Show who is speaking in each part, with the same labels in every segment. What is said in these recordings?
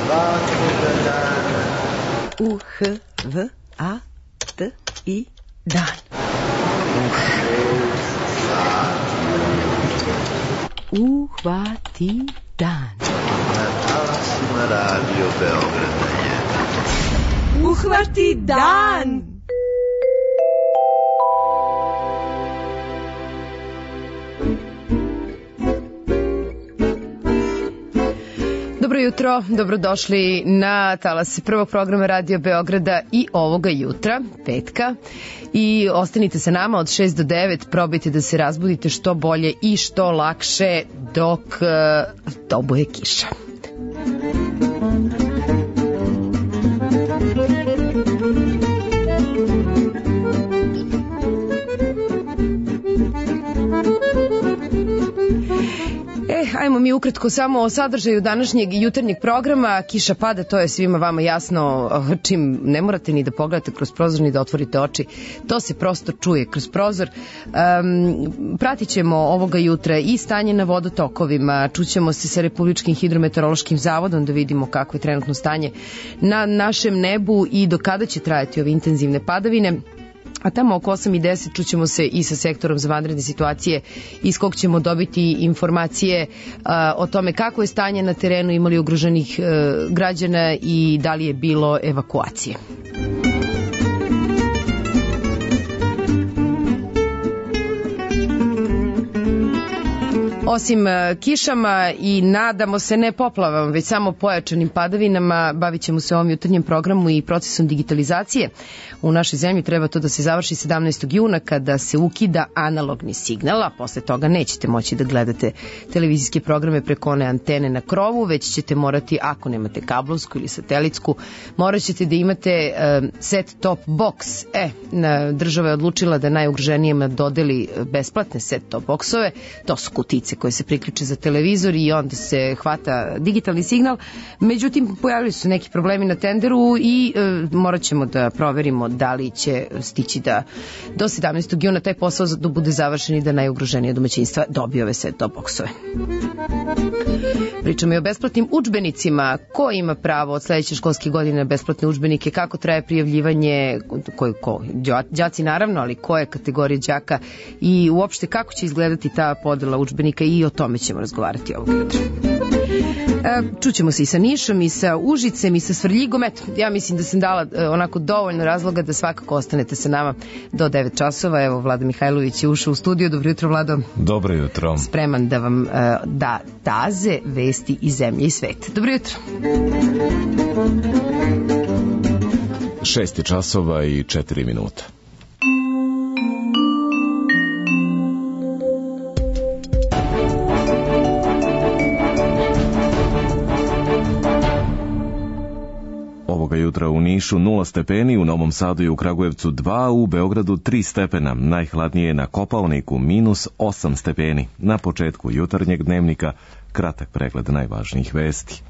Speaker 1: svakoga dana.
Speaker 2: U-H-V-A-T-I dan.
Speaker 1: U 6 sati.
Speaker 2: Uhvati dan.
Speaker 1: Na talasima Radio Beograda 1.
Speaker 2: Uhvati dan! Dobro jutro, dobrodošli na talase prvog programa Radio Beograda i ovoga jutra, petka. I ostanite sa nama od 6 do 9, probajte da se razbudite što bolje i što lakše dok dobuje kiša. Ajmo mi ukratko samo o sadržaju današnjeg jutarnjeg programa. Kiša pada, to je svima vama jasno, čim ne morate ni da pogledate kroz prozor ni da otvorite oči. To se prosto čuje kroz prozor. Pratit ćemo ovoga jutra i stanje na vodotokovima. Čućemo se sa Republičkim hidrometeorološkim zavodom da vidimo kakvo je trenutno stanje na našem nebu i do kada će trajati ove intenzivne padavine. A tamo oko 8 i 10 čućemo se i sa sektorom za vanredne situacije iz kog ćemo dobiti informacije o tome kako je stanje na terenu, imali ugroženih građana i da li je bilo evakuacije. Osim kišama i nadamo se ne poplavama, već samo pojačanim padavinama, bavit ćemo se ovom jutarnjem programu i procesom digitalizacije. U našoj zemlji treba to da se završi 17. juna kada se ukida analogni signal, a posle toga nećete moći da gledate televizijske programe preko one antene na krovu, već ćete morati, ako nemate kablovsku ili satelitsku, morat ćete da imate set-top box. Država je odlučila da najugroženijima dodeli besplatne set-top boksove, to su kutice koje se priključe za televizor i onda se hvata digitalni signal. Međutim, pojavili su neki problemi na tenderu i morat ćemo da proverimo da li će stići da do 17. juna taj posao da bude završen i da najugroženije domaćinstva dobije ove set-top boksove. Pričamo i o besplatnim udžbenicima. Ko ima pravo od sledeće školske godine na besplatne udžbenike, kako traje prijavljivanje, đaci naravno, ali koje kategorije đaka i uopšte kako će izgledati ta podela udžbenika i o tome ćemo razgovarati ovog jutra. Čućemo se i sa Nišom, i sa Užicem, i sa Svrljigom. Eto, ja mislim da sam dala onako dovoljno razloga da svakako ostanete sa nama do 9 časova. Evo, Vlada Mihajlović je ušao u studio. Dobro jutro, Vlado.
Speaker 3: Dobro jutro.
Speaker 2: Spreman da vam da taze vesti iz zemlje i sveta. Dobro jutro.
Speaker 3: 6 časova i 4 minuta. Ovoga jutra u Nišu 0 stepeni, u Novom Sadu i u Kragujevcu 2, u Beogradu 3 stepena, najhladnije je na Kopaoniku -8 stepeni. Na početku jutarnjeg dnevnika kratak pregled najvažnijih vesti.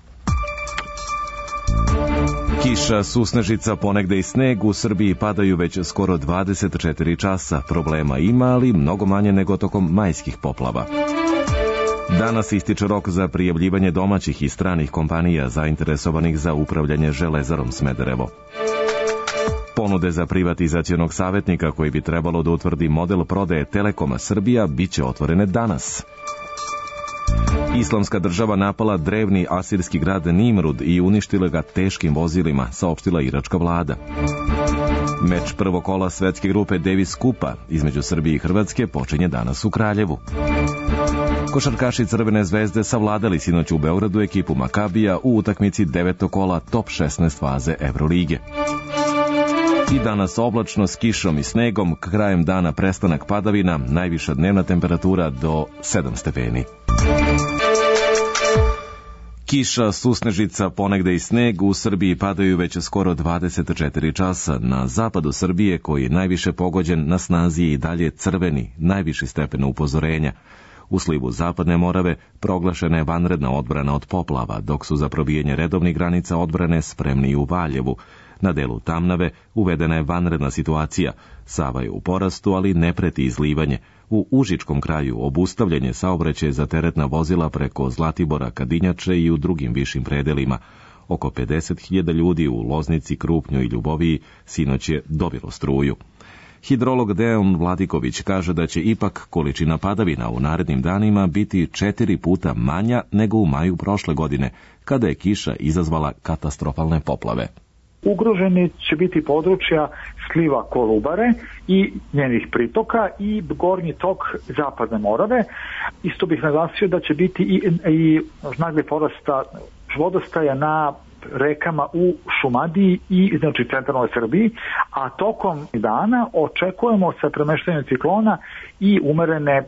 Speaker 3: Kiša, susnežica, ponegde i sneg u Srbiji padaju već skoro 24 časa. Problema ima, ali mnogo manje nego tokom majskih poplava. Danas ističe rok za prijavljivanje domaćih i stranih kompanija zainteresovanih za upravljanje Železarom Smederevo. Ponude za privatizacionog savjetnika koji bi trebalo da utvrdi model prodaje Telekoma Srbija biće otvorene danas. Islamska država napala drevni asirski grad Nimrud i uništila ga teškim vozilima, saopštila iračka vlada. Meč prvog kola svetske grupe Davis Kupa između Srbije i Hrvatske počinje danas u Kraljevu. Košarkaši Crvene zvezde savladali sinoć u Beogradu ekipu Makabija u utakmici 9. kola top 16 faze Evrolige. I danas oblačno s kišom i snegom, krajem dana prestanak padavina, najviša dnevna temperatura do 7 stepeni. Kiša, susnežica, ponegde i sneg u Srbiji padaju već skoro 24 časa. Na zapadu Srbije, koji je najviše pogođen, na snazi je i dalje crveni, najviši stepen upozorenja. U slivu Zapadne Morave proglašena je vanredna odbrana od poplava, dok su za probijanje redovnih granica odbrane spremni i u Valjevu. Na delu Tamnave uvedena je vanredna situacija. Sava je u porastu, ali ne preti izlivanje. U Užičkom kraju obustavljen je saobraćaj za teretna vozila preko Zlatibora, Kadinjače i u drugim višim predelima. Oko 50.000 ljudi u Loznici, Krupnju i Ljuboviji sinoć je dobilo struju. Hidrolog Dejan Vladiković kaže da će ipak količina padavina u narednim danima biti 4 puta manja nego u maju prošle godine, kada je kiša izazvala katastrofalne poplave.
Speaker 4: Ugroženi će biti područja sliva Kolubare i njenih pritoka i gornji tok Zapadne Morave. Isto bih naglasio da će biti i nagli porasta vodostaja na rekama u Šumadiji i centralnoj Srbiji, a tokom dana očekujemo sa premeštanjem ciklona i umerene,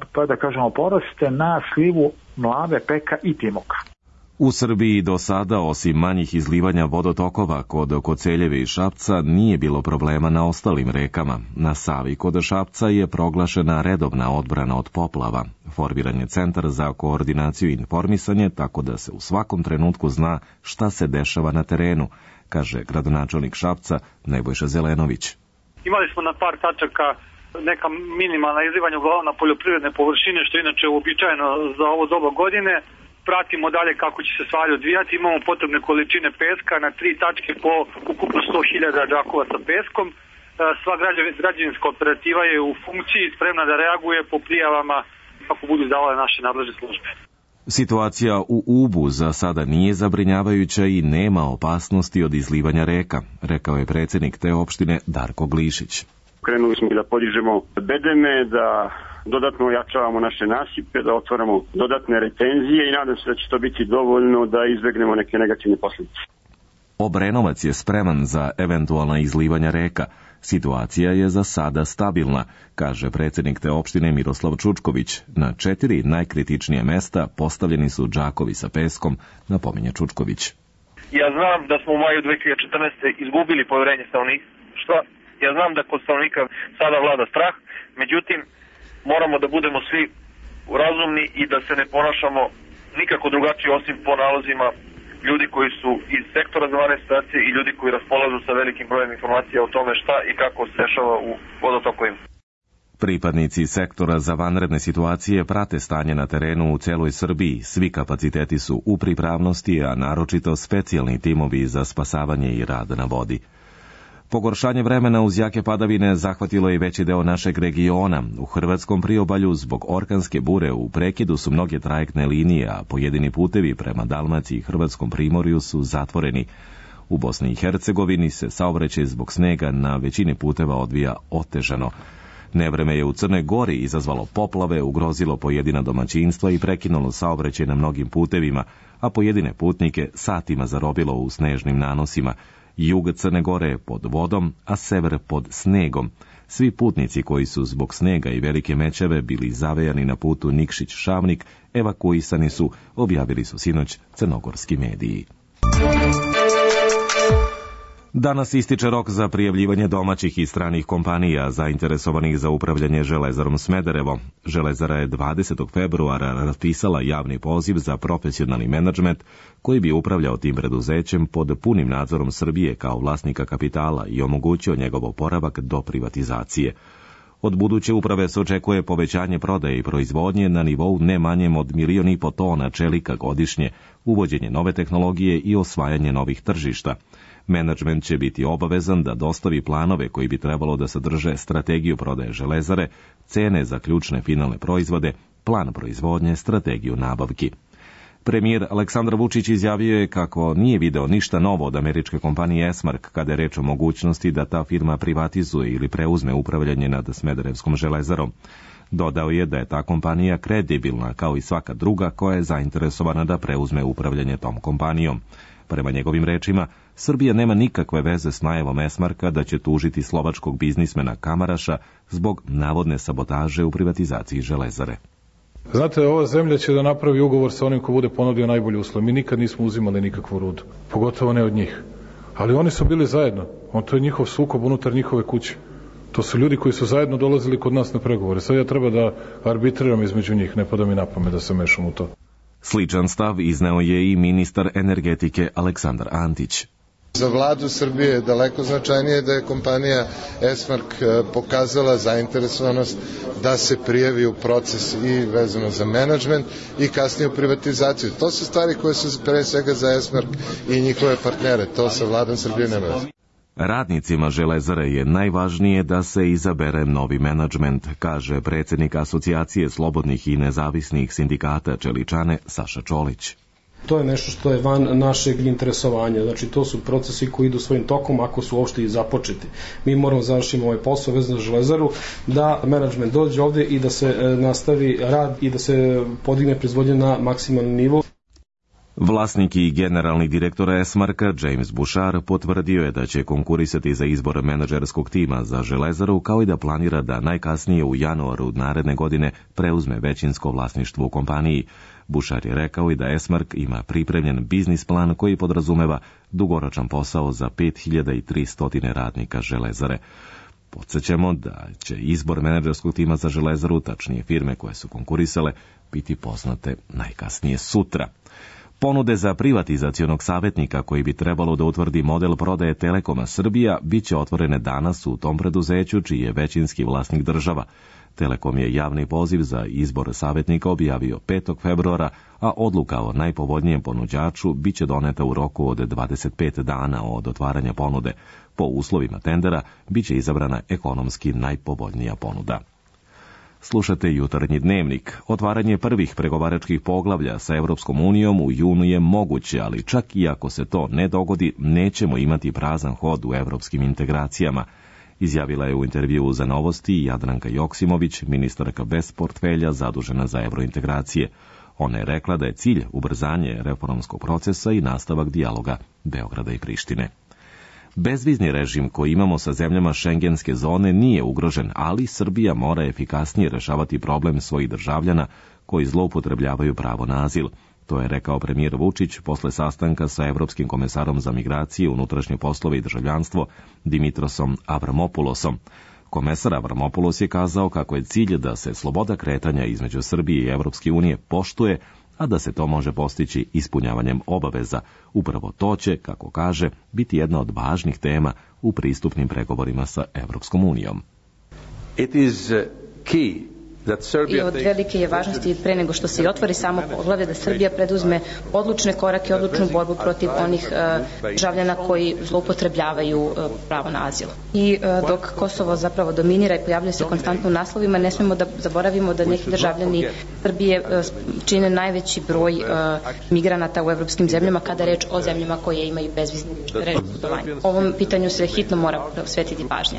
Speaker 4: poraste na slivu Mlave, Peka i Timoka.
Speaker 3: U Srbiji do sada, osim manjih izlivanja vodotokova kod Koceljeve i Šapca, nije bilo problema na ostalim rekama. Na Savi kod Šapca je proglašena redovna odbrana od poplava. Formiran je centar za koordinaciju i informisanje, tako da se u svakom trenutku zna šta se dešava na terenu, kaže gradonačelnik Šapca Nebojša Zelenović.
Speaker 5: Imali smo na par tačaka neka minimalna izlivanja uglavnom na poljoprivredne površine, što je inače uobičajeno za ovo doba godine. Pratimo dalje kako će se stvari odvijati. Imamo potrebne količine peska na 3 tačke po ukupno 100.000 džakova sa peskom. Sva građevinska operativa je u funkciji, spremna da reaguje po prijavama kako budu izdavale naše nadležne službe.
Speaker 3: Situacija u Ubu za sada nije zabrinjavajuća i nema opasnosti od izlivanja reka, rekao je predsjednik te opštine Darko Glišić.
Speaker 6: Krenuli smo i da podižemo bedeme, da dodatno ojačavamo naše nasipe, da otvaramo dodatne retenzije i nadam se da će to biti dovoljno da izbegnemo neke negativne posljedice.
Speaker 3: Obrenovac je spreman za eventualna izlivanja reka. Situacija je za sada stabilna, kaže predsjednik te opštine Miroslav Čučković. Na 4 najkritičnije mesta postavljeni su džakovi sa peskom, napominje Čučković.
Speaker 7: Ja znam da smo u maju 2014. izgubili povjerenje stanovništva. Ja znam da kod stanovnika sada vlada strah, međutim, moramo da budemo svi razumni i da se ne ponašamo nikako drugačije osim po nalozima ljudi koji su iz sektora za vanredne situacije i ljudi koji raspolažu sa velikim brojem informacija o tome šta i kako se dešava u vodotokovima.
Speaker 3: Pripadnici sektora za vanredne situacije prate stanje na terenu u celoj Srbiji. Svi kapaciteti su u pripravnosti, a naročito specijalni timovi za spasavanje i rad na vodi. Pogoršanje vremena uz jake padavine zahvatilo je veći deo našeg regiona. U hrvatskom priobalju zbog orkanske bure u prekidu su mnoge trajektne linije, a pojedini putevi prema Dalmaciji i hrvatskom primorju su zatvoreni. U Bosni i Hercegovini se saobraćaj zbog snega na većini puteva odvija otežano. Nevreme je u Crnoj Gori izazvalo poplave, ugrozilo pojedina domaćinstva i prekinulo saobraćaj na mnogim putevima, a pojedine putnike satima zarobilo u snežnim nanosima. Jug Crne Gore je pod vodom, a sever pod snegom. Svi putnici koji su zbog snega i velike mećave bili zavejani na putu Nikšić-Šavnik evakuisani su, objavili su sinoć crnogorski mediji. Danas ističe rok za prijavljivanje domaćih i stranih kompanija zainteresovanih za upravljanje Železarom Smederevo. Železara je 20. februara raspisala javni poziv za profesionalni menadžment koji bi upravljao tim preduzećem pod punim nadzorom Srbije kao vlasnika kapitala i omogućio njegov oporavak do privatizacije. Od buduće uprave se očekuje povećanje prodaje i proizvodnje na nivou ne manjem od 1,5 miliona tona čelika godišnje, uvođenje nove tehnologije i osvajanje novih tržišta. Menadžment će biti obavezan da dostavi planove koji bi trebalo da sadrže strategiju prodaje železare, cene za ključne finalne proizvode, plan proizvodnje, strategiju nabavki. Premijer Aleksandar Vučić izjavio je kako nije video ništa novo od američke kompanije Esmark kada je reč o mogućnosti da ta firma privatizuje ili preuzme upravljanje nad Smederevskom železarom. Dodao je da je ta kompanija kredibilna kao i svaka druga koja je zainteresovana da preuzme upravljanje tom kompanijom. Prema njegovim rečima, Srbija nema nikakve veze s najavom Esmarka da će tužiti slovačkog biznismena Kamaraša zbog navodne sabotaže u privatizaciji železare.
Speaker 8: Znate, ova zemlja će da napravi ugovor sa onim ko bude ponudio najbolji uslov. Mi nikad nismo uzimali nikakvu rudu, pogotovo ne od njih. Ali oni su bili zajedno. To je njihov sukob unutar njihove kuće. To su ljudi koji su zajedno dolazili kod nas na pregovore. Sad ja treba da arbitriram između njih, ne pada mi na pamet da se mešam u to.
Speaker 3: Sličan stav izneo je i ministar energetike Aleksandar Antić.
Speaker 9: Za vladu Srbije je daleko značajnije da je kompanija Esmark pokazala zainteresovanost da se prijavi u proces i vezano za menadžment i kasnije u privatizaciju. To su stvari koje su pre svega za Esmark i njihove partnere. To sa vladom Srbije nema veze.
Speaker 3: Radnicima Železare je najvažnije da se izabere novi menadžment, kaže predsjednik Asocijacije slobodnih i nezavisnih sindikata Čeličane Saša Čolić.
Speaker 10: To je nešto što je van našeg interesovanja. Znači, to su procesi koji idu svojim tokom ako su uopšte i započeti. Mi moramo završiti ovaj posao vezano za Železaru, da menadžment dođe ovde i da se nastavi rad i da se podigne proizvodnja na maksimalni nivo.
Speaker 3: Vlasnik i generalni direktor Esmarka, James Bouchard, potvrdio je da će konkurisati za izbor menadžerskog tima za Železaru, kao i da planira da najkasnije u januaru naredne godine preuzme većinsko vlasništvo u kompaniji. Bouchard je rekao i da Esmark ima pripremljen biznis plan koji podrazumeva dugoročan posao za 5300 radnika Železare. Podsjećamo da će izbor menadžerskog tima za Železaru, tačnije firme koje su konkurisale, biti poznate najkasnije sutra. Ponude za privatizacionog savjetnika koji bi trebalo da utvrdi model prodaje Telekoma Srbija biće otvorene danas u tom preduzeću čiji je većinski vlasnik država. Telekom je javni poziv za izbor savjetnika objavio 5. februara, a odluka o najpovoljnijem ponuđaču biće doneta u roku od 25 dana od otvaranja ponude. Po uslovima tendera biće izabrana ekonomski najpovoljnija ponuda. Slušate Jutarnji dnevnik. Otvaranje prvih pregovaračkih poglavlja sa Evropskom unijom u junu je moguće, ali čak i ako se to ne dogodi, nećemo imati prazan hod u evropskim integracijama, izjavila je u intervjuu za Novosti Jadranka Joksimović, ministarka bez portfelja zadužena za evrointegracije. Ona je rekla da je cilj ubrzanje reformskog procesa i nastavak dijaloga Beograda i Prištine. Bezvizni režim koji imamo sa zemljama šengenske zone nije ugrožen, ali Srbija mora efikasnije rešavati problem svojih državljana koji zloupotrebljavaju pravo na azil. To je rekao premijer Vučić posle sastanka sa Evropskim komesarom za migracije, unutrašnje poslove i državljanstvo Dimitrosom Avramopulosom. Komesar Avramopoulos je kazao kako je cilj da se sloboda kretanja između Srbije i Evropske unije poštuje, a da se to može postići ispunjavanjem obaveza. Upravo to će, kako kaže, biti jedna od važnih tema u pristupnim pregovorima sa Evropskom unijom.
Speaker 11: It is key
Speaker 12: I od velike je važnosti pre nego što se i otvori samo poglavlje da Srbija preduzme odlučne korake, odlučnu borbu protiv onih državljana koji zloupotrebljavaju pravo na azil. I dok Kosovo zapravo dominira i pojavljuje se konstantno u naslovima, ne smemo da zaboravimo da neki državljani Srbije čine najveći broj migranata u evropskim zemljama kada je reč o zemljama koje imaju bezvizni režim putovanja. Ovom pitanju se hitno mora posvetiti pažnja.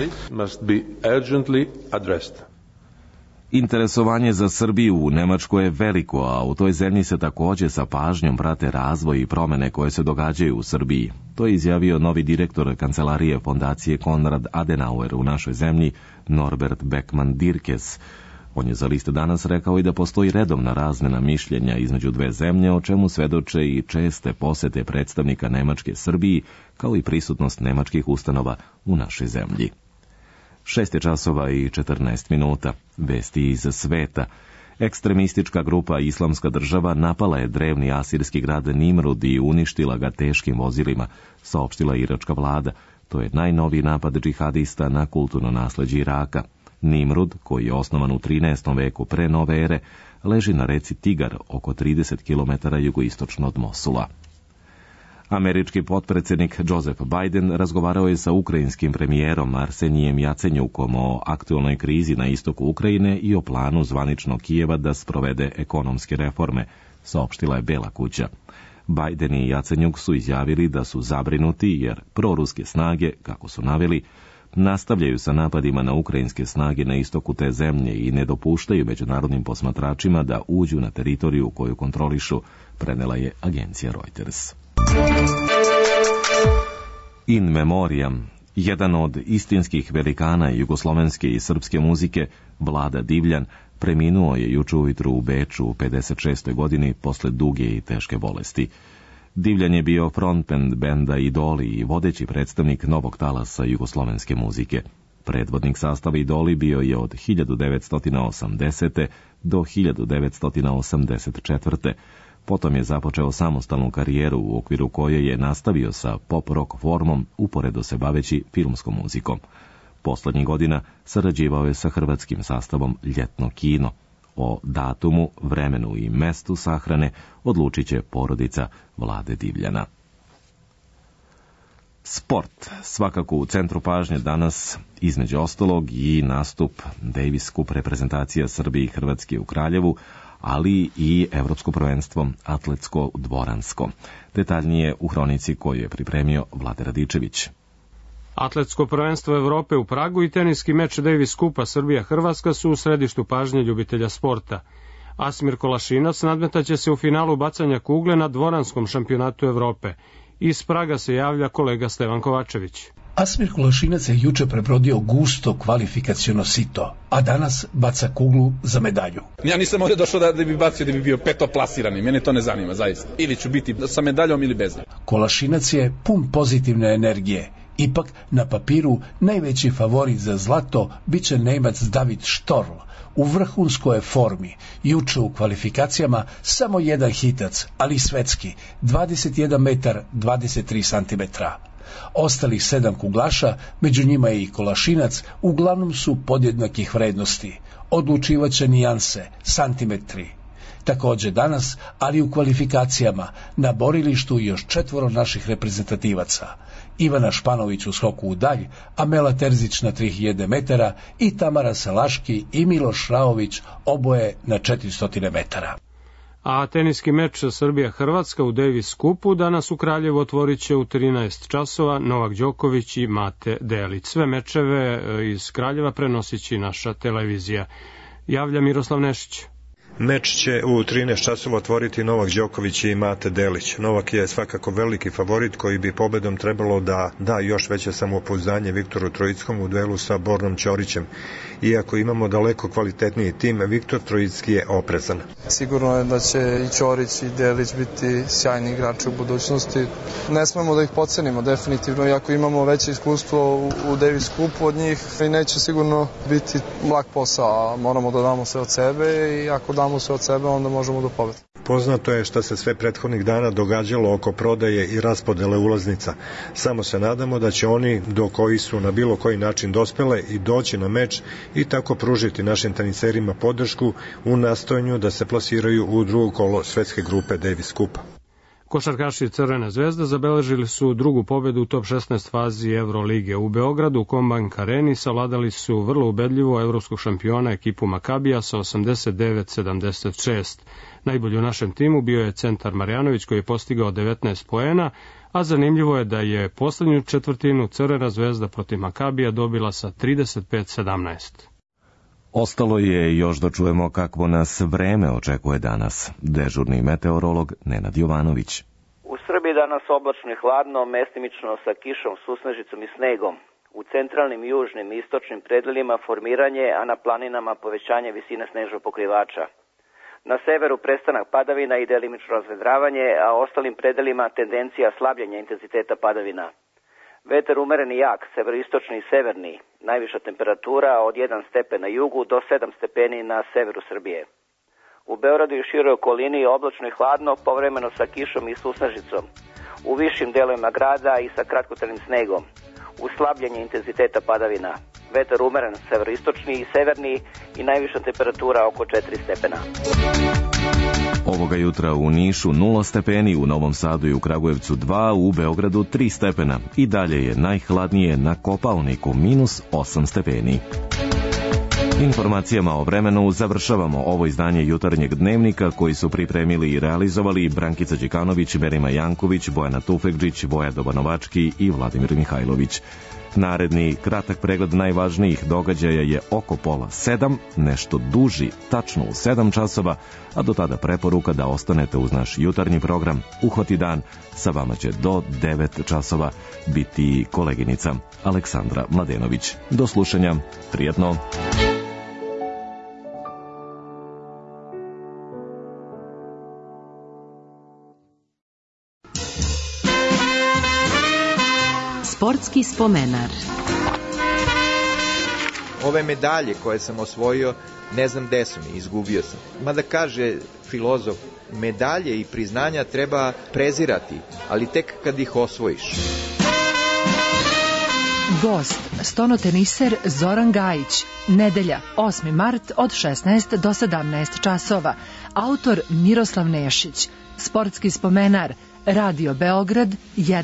Speaker 3: Interesovanje za Srbiju u Nemačkoj je veliko, a u toj zemlji se takođe sa pažnjom prate razvoj i promene koje se događaju u Srbiji. To je izjavio novi direktor kancelarije fondacije Konrad Adenauer u našoj zemlji, Norbert Beckman-Dirkes. On je za List danas rekao i da postoji redovna razmena mišljenja između dve zemlje, o čemu svedoče i česte posete predstavnika Nemačke Srbiji, kao i prisutnost nemačkih ustanova u našoj zemlji. 6:14 Vesti iz sveta. Ekstremistička grupa Islamska država napala je drevni asirski grad Nimrud i uništila ga teškim vozilima, saopštila iračka vlada. To je najnoviji napad džihadista na kulturno nasleđe Iraka. Nimrud, koji je osnovan u 13. veku pre nove ere, leži na reci Tigar, oko 30 km jugoistočno od Mosula. Američki potpredsjednik Joseph Biden razgovarao je sa ukrajinskim premijerom Arsenijem Jacenjukom o aktualnoj krizi na istoku Ukrajine i o planu zvaničnog Kijeva da sprovede ekonomske reforme, saopštila je Bela kuća. Biden i Jacenjuk su izjavili da su zabrinuti jer proruske snage, kako su naveli, nastavljaju sa napadima na ukrajinske snage na istoku te zemlje i ne dopuštaju međunarodnim posmatračima da uđu na teritoriju koju kontrolišu, prenela je agencija Reuters. In memoriam, jedan od istinskih velikana jugoslovenske i srpske muzike, Vlada Divljan, preminuo je juče ujutru u Beču u 56. godini posle duge i teške bolesti. Divljan je bio frontman benda Idoli i vodeći predstavnik novog talasa jugoslovenske muzike. Predvodnik sastava Idoli bio je od 1980. do 1984. Potom je započeo samostalnu karijeru u okviru koje je nastavio sa pop-rock formom, uporedo se baveći filmskom muzikom. Poslednjih godina sarađivao je sa hrvatskim sastavom Ljetno kino. O datumu, vremenu i mestu sahrane odlučit će porodica Vlade Divljana. Sport. Svakako u centru pažnje danas, između ostalog, i nastup Davis Cup reprezentacija Srbije i Hrvatske u Kraljevu, ali i Evropsko prvenstvo atletsko-dvoransko. Detaljnije u hronici koju je pripremio Vlade Radičević.
Speaker 13: Atletsko prvenstvo Evrope u Pragu i teniski meč Davis Cupa Srbija-Hrvatska su u središtu pažnje ljubitelja sporta. Asmir Kolašinac nadmetaće se u finalu bacanja kugle na dvoranskom šampionatu Evrope. Iz Praga se javlja kolega Stevan Kovačević.
Speaker 14: Asmir Kolašinac je juče prebrodio gusto kvalifikaciono sito, a danas baca kuglu za medalju.
Speaker 15: Ja nisam ovdje došao da bi bacio da bi bio petoplasirani, mene to ne zanima zaista. Ili ću biti sa medaljom ili bez.
Speaker 14: Kolašinac je pun pozitivne energije. Ipak, na papiru, najveći favorit za zlato bit će Nemac David Storl. U vrhunskoj je formi. Juče u kvalifikacijama samo jedan hitac, ali svetski, 21 metar 23 santimetra. Ostalih 7 kuglaša, među njima je i Kolašinac, uglavnom su podjednakih vrednosti. Odlučivaće nijanse, santimetri. Također danas, ali u kvalifikacijama, na borilištu još 4 naših reprezentativaca. Ivana Španović u skoku u dalj, Amela Terzić na 3000 metara i Tamara Salaški i Miloš Raović oboje na 400 metara.
Speaker 13: A teniski meč Srbija-Hrvatska u Davis Cupu danas u Kraljevu otvorit će u 13 časova Novak Đoković i Mate Delić. Sve mečeve iz Kraljeva prenosit će naša televizija. Javlja Miroslav Nešić.
Speaker 16: Meč će u 13 časova otvoriti Novak Đoković i Mate Delić. Novak je svakako veliki favorit koji bi pobedom trebalo da da još veće samopouzdanje Viktoru Trojickom u duelu sa Bornom Ćorićem. Iako imamo daleko kvalitetniji tim, Viktor Trojicki je oprezan.
Speaker 17: Sigurno je da će i Ćorić i Delić biti sjajni igrači u budućnosti. Ne smemo da ih podcenimo definitivno, iako imamo veće iskustvo u Davis Cupu od njih i neće sigurno biti lak posao, moramo da damo sve od sebe i ako damo sve od sebe, onda možemo da pobedimo.
Speaker 16: Poznato je šta se sve prethodnih dana događalo oko prodaje i raspodele ulaznica. Samo se nadamo da će oni, do koji su na bilo koji način dospele, i doći na meč i tako pružiti našim teniserima podršku u nastojanju da se plasiraju u drugo kolo svetske grupe Davis Cupa.
Speaker 13: Košarkaši Crvene zvezde zabeležili su drugu pobedu u top 16 fazi Evrolige. U Beogradu u Kombank Areni savladali su vrlo ubedljivo evropskog šampiona ekipu Makabija sa 89-76. Najbolji u našem timu bio je centar Marjanović koji je postigao 19 poena, a zanimljivo je da je poslednju četvrtinu Crvena zvezda protiv Makabija dobila sa 35-17.
Speaker 3: Ostalo je još da čujemo kakvo nas vreme očekuje danas. Dežurni meteorolog Nenad Jovanović.
Speaker 18: U Srbiji danas oblačno i hladno, mestimično sa kišom, susnežicom i snegom. U centralnim, južnim i istočnim predelima formiranje, a na planinama povećanje visine snežnog pokrivača. Na severu prestanak padavina i delimično razvedravanje, a ostalim predelima tendencija slabljenja intenziteta padavina. Vetar umeren i jak, severoistočni i severni, najviša temperatura od 1 stepen na jugu do 7 stepeni na severu Srbije. U Beogradu i široj okolini oblačno i hladno, povremeno sa kišom i susnežicom. U višim delovima grada i sa kratkotrajnim snegom. Uslabljenje intenziteta padavina. Vetar umeren, severoistočni i severni i najviša temperatura oko 4 stepena.
Speaker 3: Ovoga jutra u Nišu 0 stepeni, u Novom Sadu i u Kragujevcu 2, u Beogradu 3 stepena. I dalje je najhladnije na Kopaoniku -8 stepeni. Informacijama o vremenu završavamo ovo izdanje jutarnjeg dnevnika koji su pripremili i realizovali Brankica Đekanović, Verima Janković, Bojana Tufekđić, Boja Dobanovački i Vladimir Mihajlović. Naredni kratak pregled najvažnijih događaja je oko 6:30, nešto duži, tačno u 7 časova, a do tada preporuka da ostanete uz naš jutarnji program Uhvati dan. Sa vama će do 9 časova biti koleginica Aleksandra Mladenović. Do slušanja, prijatno.
Speaker 19: Sportski spomenar.
Speaker 20: Ove medalje koje sam osvojio
Speaker 19: ne znam gde sam, izgubio sam. Mada kaže filozof, medalje i priznanja treba prezirati, ali tek kad ih osvojiš.
Speaker 20: Gost, stonoteniser Zoran Gajić. Nedelja, 8. mart od 16 do 17 časova. Autor Miroslav Nešić. Sportski spomenar, Radio Beograd 1.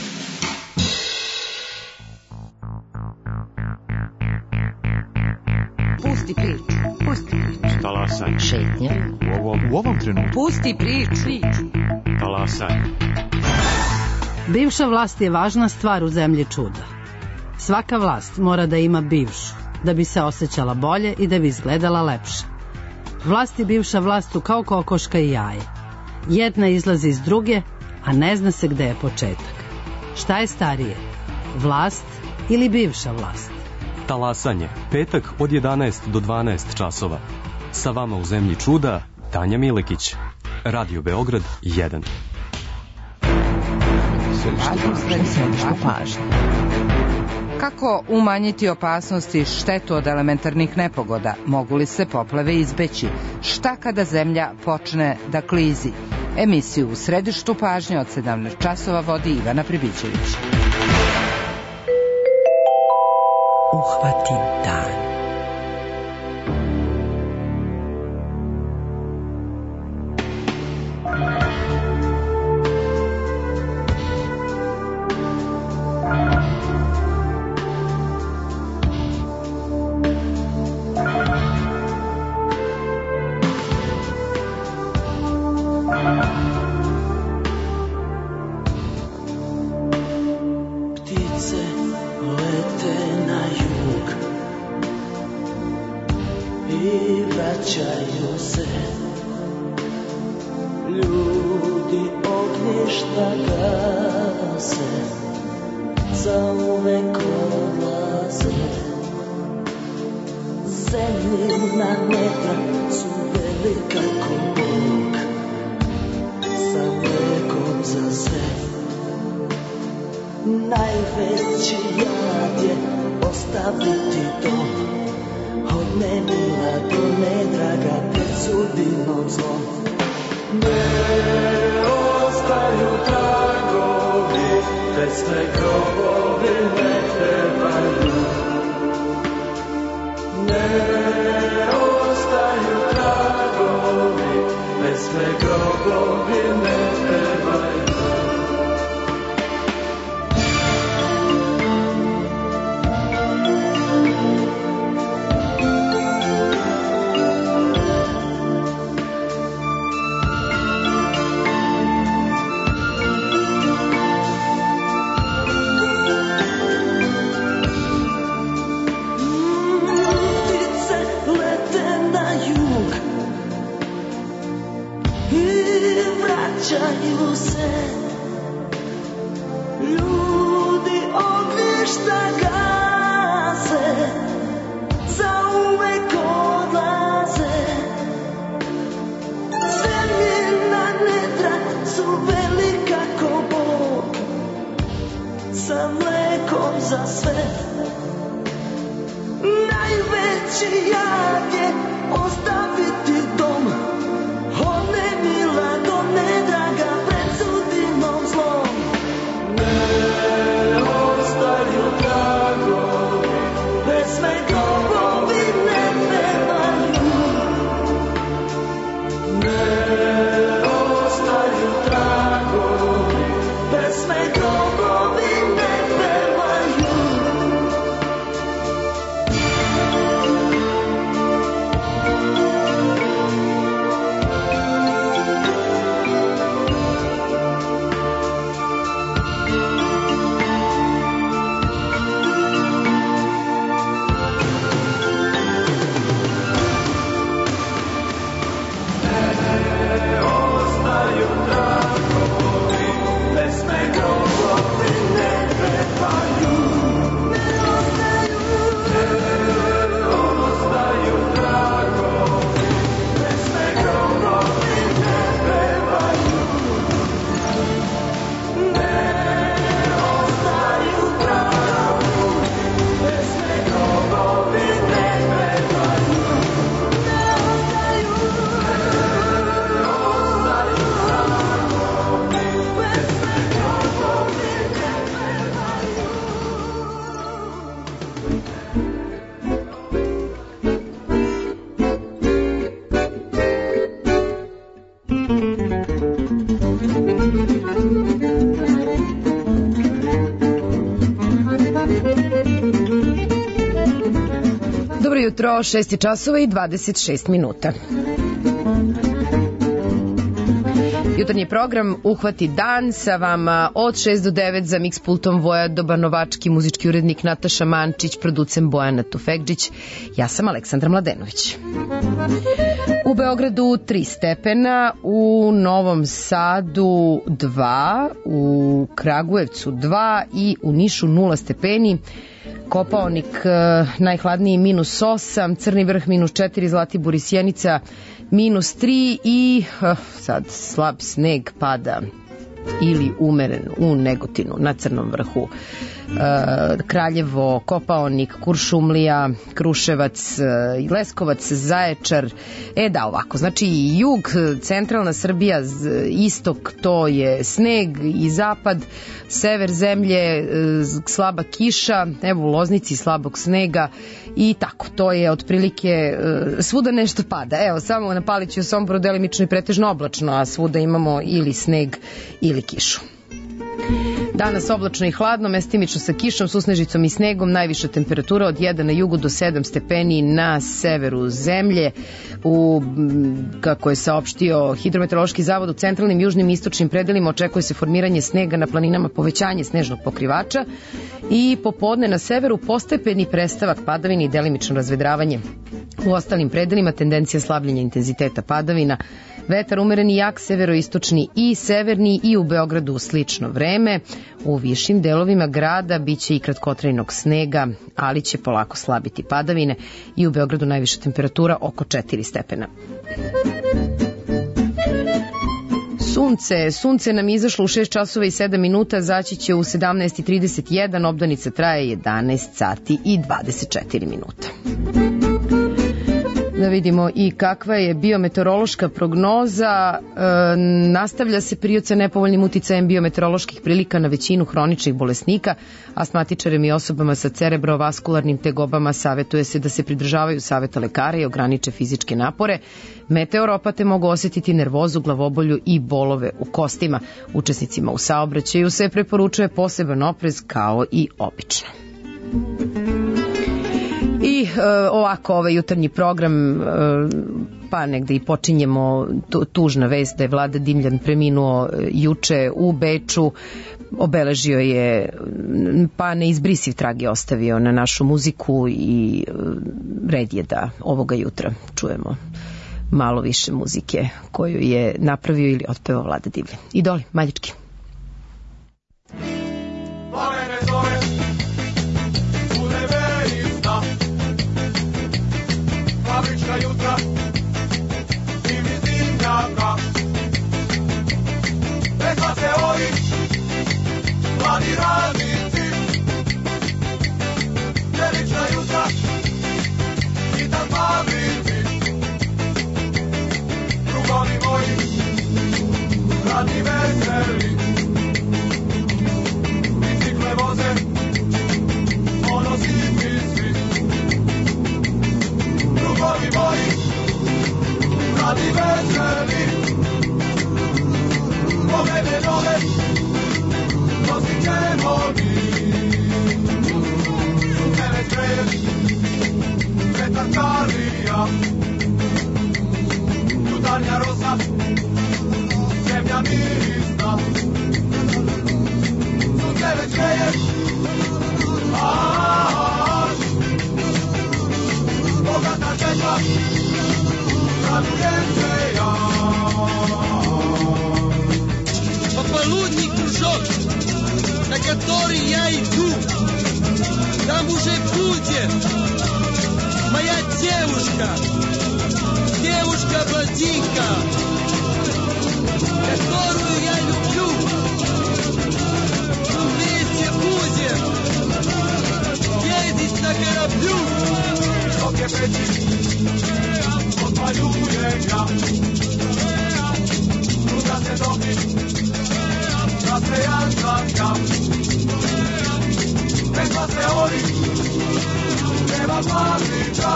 Speaker 21: Pusti priču. Pusti priču.
Speaker 22: Talasaj.
Speaker 21: Šetnja.
Speaker 22: U ovom trenutku.
Speaker 21: Pusti priču.
Speaker 22: Talasaj.
Speaker 23: Bivša vlast je važna stvar u zemlji čuda. Svaka vlast mora da ima bivšu, da bi se osjećala bolje i da bi izgledala lepše. Vlast i bivša vlast su kao kokoška i jaje. Jedna izlazi iz druge, a ne zna se gde je početak. Šta je starije? Vlast ili bivša vlast?
Speaker 24: Talasanje, petak od 11 do 12 časova. Sa vama u zemlji čuda, Tanja Milekić. Radio Beograd 1.
Speaker 21: Središte pažnje. Kako umanjiti opasnosti i štetu od elementarnih nepogoda? Mogu li se poplave izbeći? Šta kada zemlja počne da klizi? Emisiju u središtu pažnje od 17 časova vodi Ivana Pribićević.
Speaker 20: Uhvatim dan.
Speaker 1: jutro, 6 časova i 26 minuta. Jutarnji program Uhvati dan sa vama od 6 do 9 za mix pultom Voja Dobanovački, muzički urednik Nataša Mančić, producent Bojana Tufekđić. Ja sam Aleksandra Mladenović. U Beogradu 3 stepena, u Novom Sadu 2, u Kragujevcu 2 i u Nišu 0 stepeni. Kopaonik najhladniji -8, Crni vrh -4, Zlatibor i Sjenica -3 i sad slab sneg pada ili umeren u Negotinu na Crnom vrhu. Kraljevo, Kopaonik, Kuršumlija, Kruševac, Leskovac, Zaječar. Da, ovako, znači jug, centralna Srbija, istok, to je sneg i zapad, sever zemlje, slaba kiša, evo u Loznici slabog snega i tako, to je otprilike svuda nešto pada. Evo, samo na Paliću i Somboru delimično i pretežno oblačno, a svuda imamo ili sneg ili kišu. Danas oblačno i hladno, mestimično sa kišom, susnežicom i snegom, najviša temperatura od 1 na jugu do 7 stepeni na severu zemlje. Kako je saopštio Hidrometeorološki zavod, u centralnim, južnim i istočnim predelima očekuje se formiranje snega na planinama, povećanje snežnog pokrivača i popodne na severu postepeni prestavak padavina i delimično razvedravanje. U ostalim predelima tendencija slabljenja intenziteta padavina. Vetar umereni jak, severoistočni i severni, i u Beogradu slično vreme. U višim delovima grada biće i kratkotrajnog snega, ali će polako slabiti padavine i u Beogradu najviša temperatura oko 4 stepena. Sunce nam je izašlo u 6 časova i 7 minuta, zaći će u 17:31, obdanica traje 11 sati i 24 minuta. Da vidimo i kakva je biometeorološka prognoza. Nastavlja se period sa nepovoljnim uticajem biometeoroloških prilika na većinu hroničnih bolesnika. Astmatičarima i osobama sa cerebrovaskularnim tegobama savjetuje se da se pridržavaju saveta lekara i ograniče fizičke napore. Meteoropate mogu osjetiti nervozu, glavobolju i bolove u kostima. Učesnicima u saobraćaju se preporučuje poseban oprez kao i obično. I ovako, ovaj jutarnji program, pa negde i počinjemo, tužna vest da je Vlada Dimljan preminuo juče u Beču. Obeležio je, pa neizbrisiv trag je ostavio na našu muziku i red je da ovoga jutra čujemo malo više muzike koju je napravio ili otpevao Vlada Dimljan. Idoli, Maljički.
Speaker 2: Fabrička jutra i vizinjaka, rekla se ovi mladi radnici. Djelična jutra i tam fabrici, drugovi moji radni veseli, bicikle voze ponositi svi. Drugovi moji, radi veseli, pomene nove, nosit ćemo mi. Sunce već greje, vetar Karlija, jutarnja rosa, zemlja mirisna. Sunce već greje, bogata čeka, radujem se ja.
Speaker 4: Пополудник кружок, на который я иду, там уже будет моя девушка, девушка-блондинка, которую я люблю. Вместе будем ездить на кораблю.
Speaker 2: Dok je peći, odpaljujem ja. Sutra se dobim, nasmejan sam ja. Rekla se oni, nema plavića.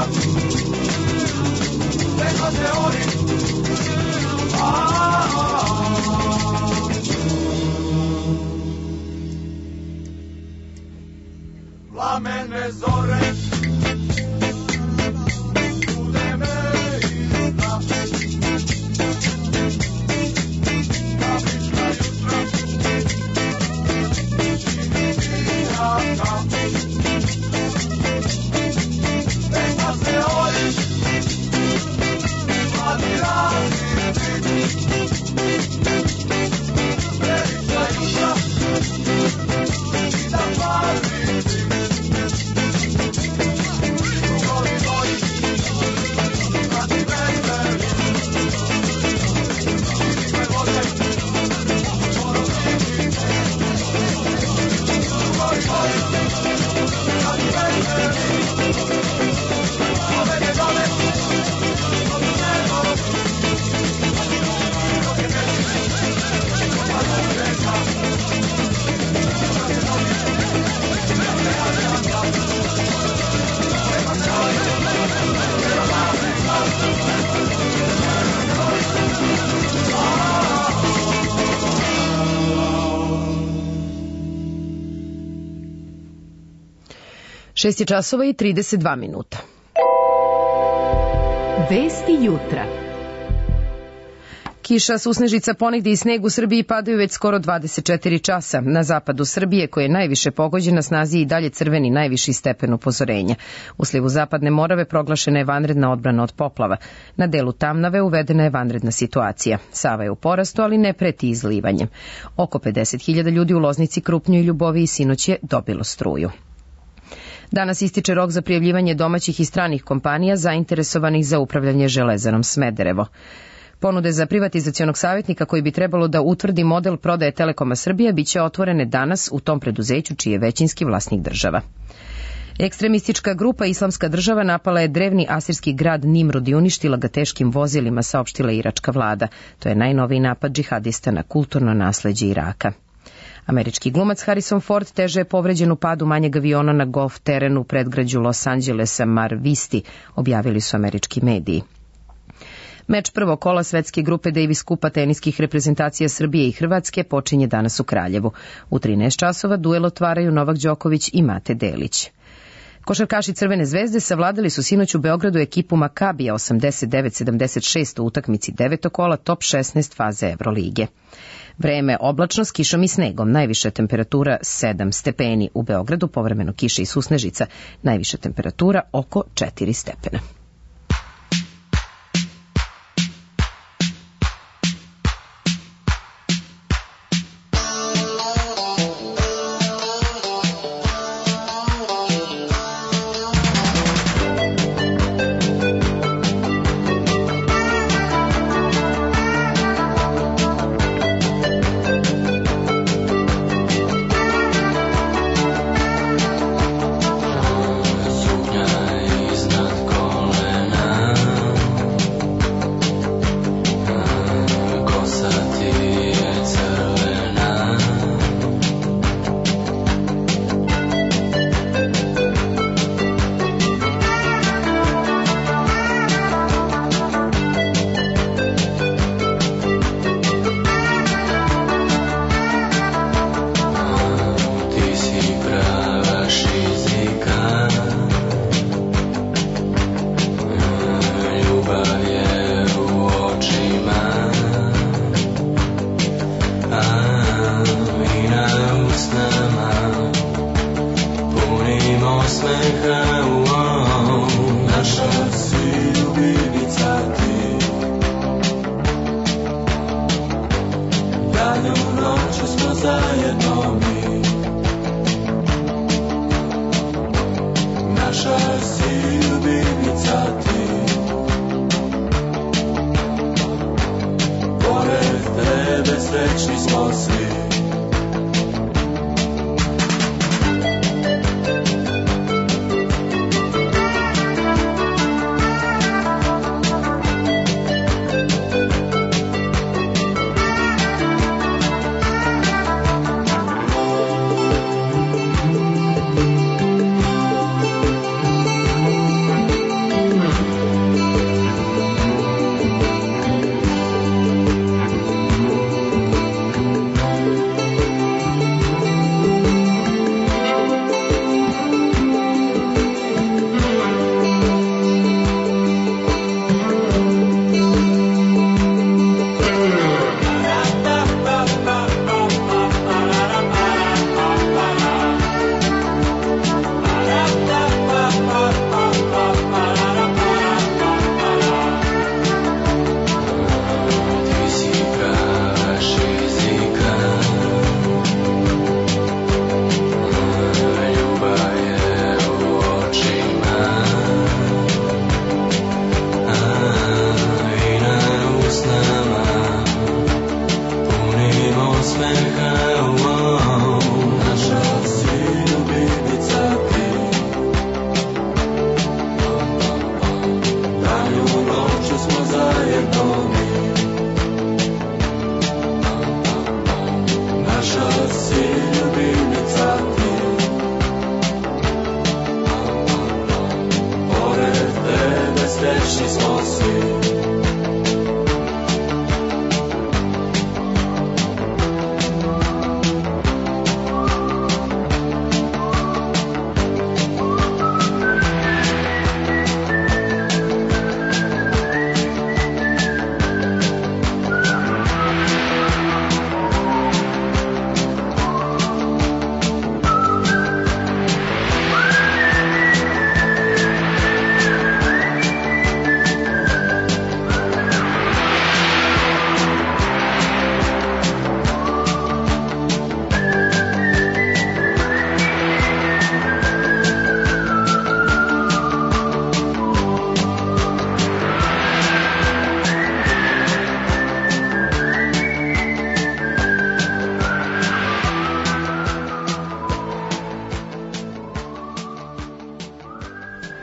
Speaker 2: Rekla se oni, Plamene zore,
Speaker 1: 6 časova i 32 minuta.
Speaker 20: Vesti jutra.
Speaker 1: Kiša, susnežica, ponegde i sneg u Srbiji padaju već skoro 24 časa. Na zapadu Srbije, koje je najviše pogođen, na snazi je i dalje crveni najviši stepen upozorenja. U slivu Zapadne Morave proglašena je vanredna odbrana od poplava. Na delu Tamnave uvedena je vanredna situacija. Sava je u porastu, ali ne preti izlivanjem. Oko 50.000 ljudi u Loznici, Krupnju i Ljuboviji sinoć je dobilo struju. Danas ističe rok za prijavljivanje domaćih i stranih kompanija zainteresovanih za upravljanje Železarom Smederevo. Ponude za privatizacionog savjetnika koji bi trebalo da utvrdi model prodaje Telekoma Srbija biće otvorene danas u tom preduzeću čiji je većinski vlasnik država. Ekstremistička grupa Islamska država napala je drevni asirski grad Nimrud i uništila ga teškim vozilima, saopštila iračka vlada. To je najnoviji napad džihadista na kulturno nasleđe Iraka. Američki glumac Harrison Ford teže je povređen u padu manjeg aviona na golf terenu u predgrađu Los Angelesa Mar Visti, objavili su američki mediji. Meč prvog kola svetske grupe Davis Kupa teniskih reprezentacija Srbije i Hrvatske počinje danas u Kraljevu. U 13 časova duel otvaraju Novak Đoković i Mate Delić. Košarkaši Crvene zvezde savladali su sinoć u Beogradu ekipu Makabija 89-76 u utakmici 9. kola top 16 faze Evrolige. Vreme oblačno s kišom i snegom, najviša temperatura 7 stepeni. U Beogradu povremeno kiša i susnežica, najviša temperatura oko 4 stepena.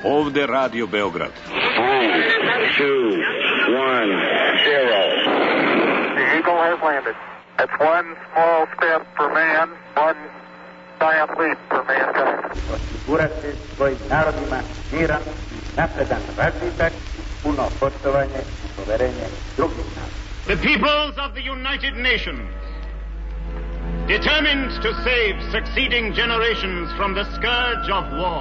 Speaker 5: Ovde Radio Beograd.
Speaker 2: 3, 2, 1, 0. The Eagle has landed. That's one small step for man, one giant leap for mankind.
Speaker 6: Osigurati svojim narodima miran, napredan razvitak, puno poštovanje i poverenje drugih naroda.
Speaker 7: The peoples of the United Nations, determined to save succeeding generations from the scourge of war.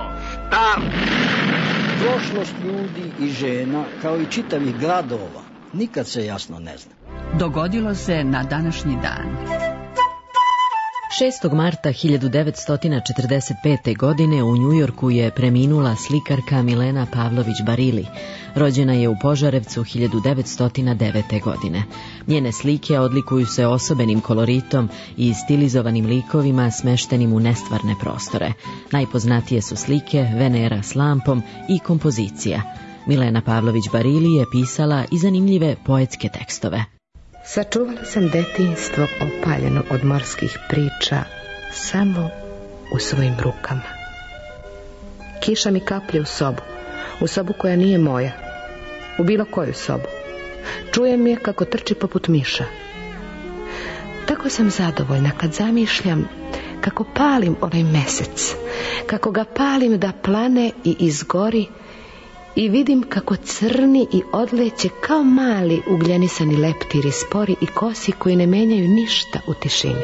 Speaker 8: Prošlost ljudi i žena, kao i čitavih gradova, nikad se jasno ne zna.
Speaker 21: Dogodilo se na današnji dan.
Speaker 25: 6. marta 1945. godine u Njujorku je preminula slikarka Milena Pavlović Barili. Rođena je u Požarevcu 1909. godine. Njene slike odlikuju se osobenim koloritom i stilizovanim likovima smeštenim u nestvarne prostore. Najpoznatije su slike Venera s lampom i kompozicija. Milena Pavlović Barili je pisala i zanimljive poetske tekstove.
Speaker 26: Sačuvala sam detinjstvo opaljeno od morskih priča samo u svojim rukama. Kiša mi kaplje u sobu koja nije moja, u bilo koju sobu. Čujem je kako trči poput miša. Tako sam zadovoljna kad zamišljam kako palim onaj mesec, kako ga palim da plane i izgori, i vidim kako crni i odleće kao mali ugljenisani leptiri, spori i kosi koji ne menjaju ništa u tišini.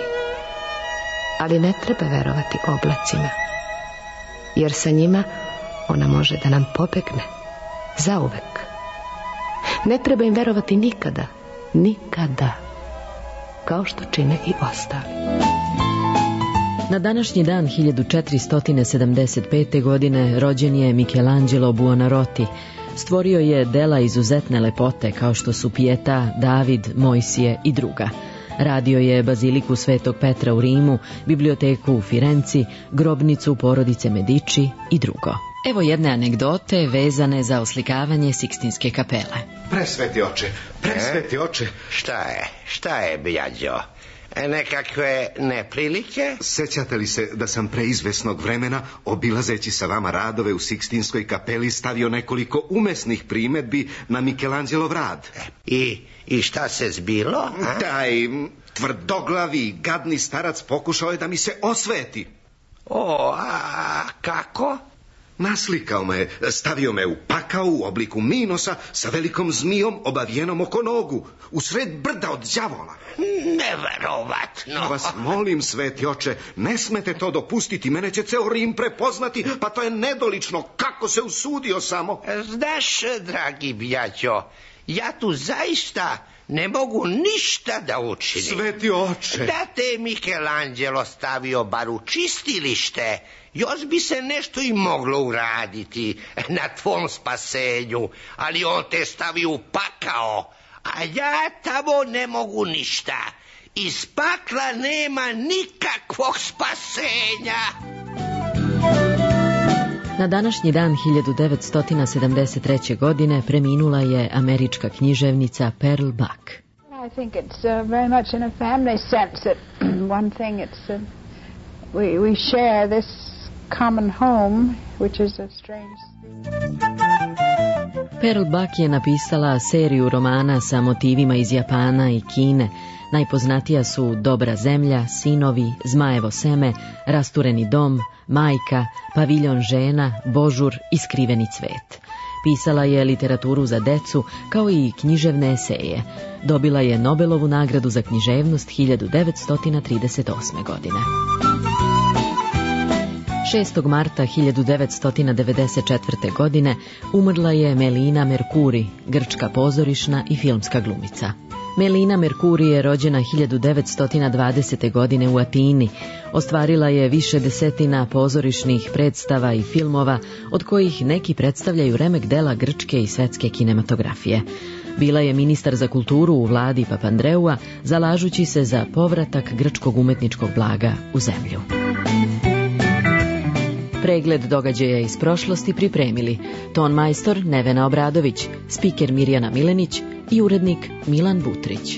Speaker 26: Ali ne treba verovati oblacima, jer sa njima ona može da nam pobegne zauvek. Ne treba im verovati nikada, nikada, kao što čine i ostali.
Speaker 25: Na današnji dan 1475. godine rođen je Michelangelo Buonarroti. Stvorio je dela izuzetne lepote kao što su Pieta, David, Mojsije i druga. Radio je baziliku Svetog Petra u Rimu, biblioteku u Firenci, grobnicu porodice Medici i drugo. Evo jedne anegdote vezane za oslikavanje Sikstinske kapele.
Speaker 27: Presveti oče.
Speaker 28: Šta je, Bjađo? Nekakve neprilike?
Speaker 27: Sećate li se da sam pre izvesnog vremena, obilazeći sa vama radove u Sikstinskoj kapeli, stavio nekoliko umesnih primedbi na Michelangelov rad?
Speaker 28: I šta se zbilo?
Speaker 27: Taj tvrdoglavi, gadni starac pokušao je da mi se osveti.
Speaker 28: A kako?
Speaker 27: Naslikao me, stavio me u pakao u obliku Minosa sa velikom zmijom obavijenom oko nogu, u sred brda od đavola.
Speaker 28: Neverovatno.
Speaker 27: Vas molim, sveti oče, ne smete to dopustiti, mene će ceo Rim prepoznati, pa to je nedolično, kako se usudio samo.
Speaker 28: Znaš, dragi Bjađo, ja tu zaista ne mogu ništa da učinim.
Speaker 27: Sveti oče.
Speaker 28: Da te Michelangelo stavio bar u čistilište, još bi se nešto i moglo uraditi na tvom spasenju, ali on te stavi u pakao, a ja tamo ne mogu ništa. Iz pakla nema nikakvog spasenja.
Speaker 25: Na današnji dan 1973. godine preminula je američka književnica Pearl Buck.
Speaker 29: I think it's very much in a family sense that one thing it's we share this common home, which is a strange.
Speaker 25: Pearl Buck je napisala seriju romana sa motivima iz Japana i Kine. Najpoznatija su Dobra zemlja, Sinovi, Zmajevo seme, Rastureni dom, Majka, Paviljon žena, Božur i Skriveni cvet. Pisala je literaturu za decu kao i književne eseje. Dobila je Nobelovu nagradu za književnost 1938. godine. 6. marta 1994. godine umrla je Melina Mercuri, grčka pozorišna i filmska glumica. Melina Mercuri je rođena 1920. godine u Atini. Ostvarila je više desetina pozorišnih predstava i filmova, od kojih neki predstavljaju remek dela grčke i svetske kinematografije. Bila je ministar za kulturu u vladi Papandreua, zalažući se za povratak grčkog umetničkog blaga u zemlju. Pregled događaja iz prošlosti pripremili ton majstor Nevena Obradović, spiker Mirjana Milenić i urednik Milan Butrić.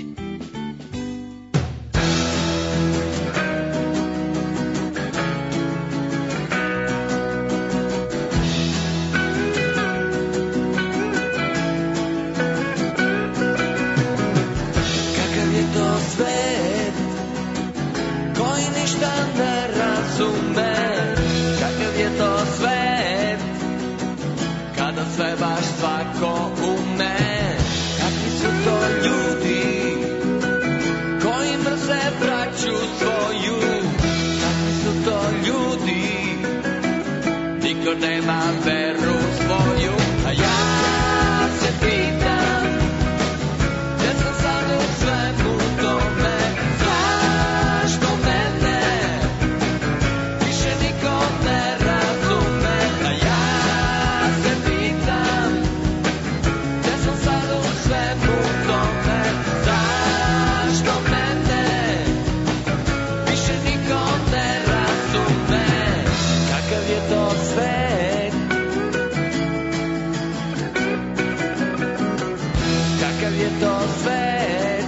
Speaker 5: niko nema veru svoju, a ja se pitam, gdje sam sad u svemu tome, zašto mene više niko ne razume, a ja se pitam, gdje sam sad u svemu tome, zašto mene više niko ne razume, kakav je to svet, kakav je to svet.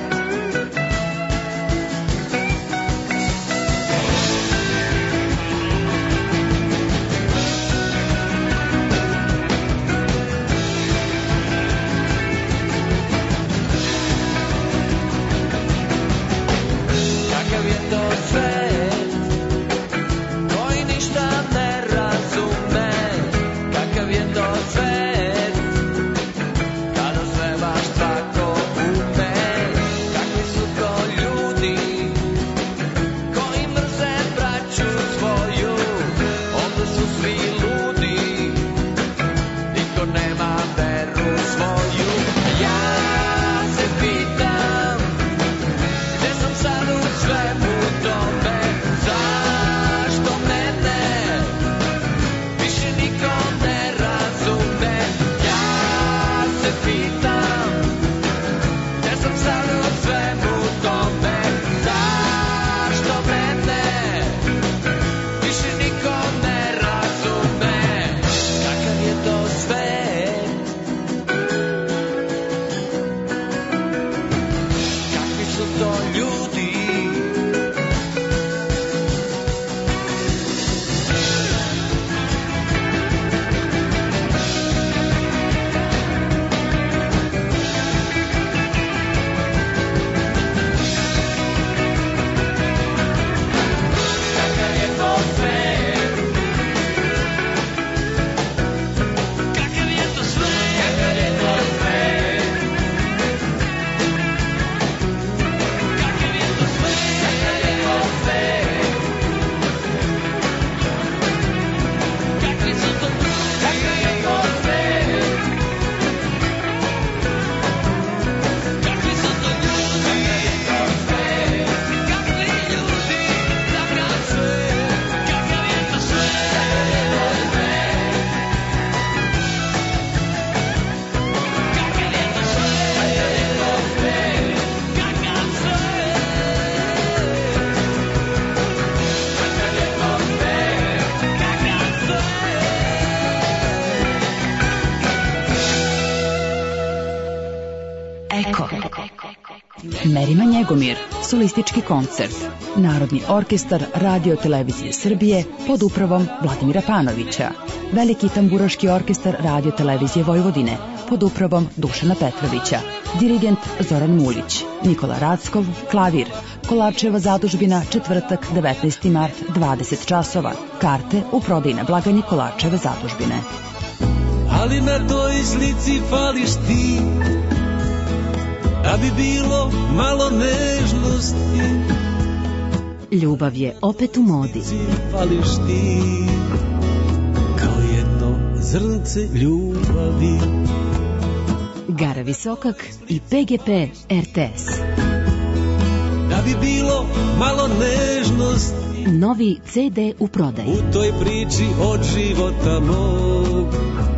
Speaker 5: Kakav je to svet koji ništa ne razume, kakav je to svet kada sve baš tako ume, kakvi su to ljudi koji mrze braću svoju, ovdje su svi ludi, niko nema veru svoju, ja se pitam, gdje sam sad u svemu tome, zašto mene više niko ne razume, ja se pitam, gdje sam sad u svemu tome, zašto mene više niko ne razume, kakav je to svet, kakvi su to ljudi. Kakav je to svet, kakav je to svet, kakav je to svet, kakav je to svet, kakav je to svet, kakvi su to ljudi, kakav je to svet, kakvi su to ljudi, kakav je to svet, kakvi ljudi, takav svet, kakav je to svet, kakav je to svet, kakav je to svet, kakav svet, kakav je to svet,
Speaker 9: Eko. Merima Njegomir, solistički koncert. Narodni orkestar Radio Televizije Srbije pod upravom Vladimira Panovića. Veliki tamburaški orkestar Radio Televizije Vojvodine pod upravom Dušana Petrovića. Dirigent Zoran Mulić. Nikola Rackov, klavir. Kolarčeva zadužbina, četvrtak, 19. mart, 20 časova. Karte u prodaju na blagajni Kolarčeve zadužbine.
Speaker 4: Ali na toj slici fališ ti, da bi bilo malo nežnosti.
Speaker 25: Ljubav je opet u modi.
Speaker 4: Fališ ti, kao jedno zrnce ljubavi.
Speaker 25: Gara Visokak i PGP RTS.
Speaker 4: Da bi bilo malo nežnosti.
Speaker 25: Novi CD u prodaji.
Speaker 4: U toj priči od života mog.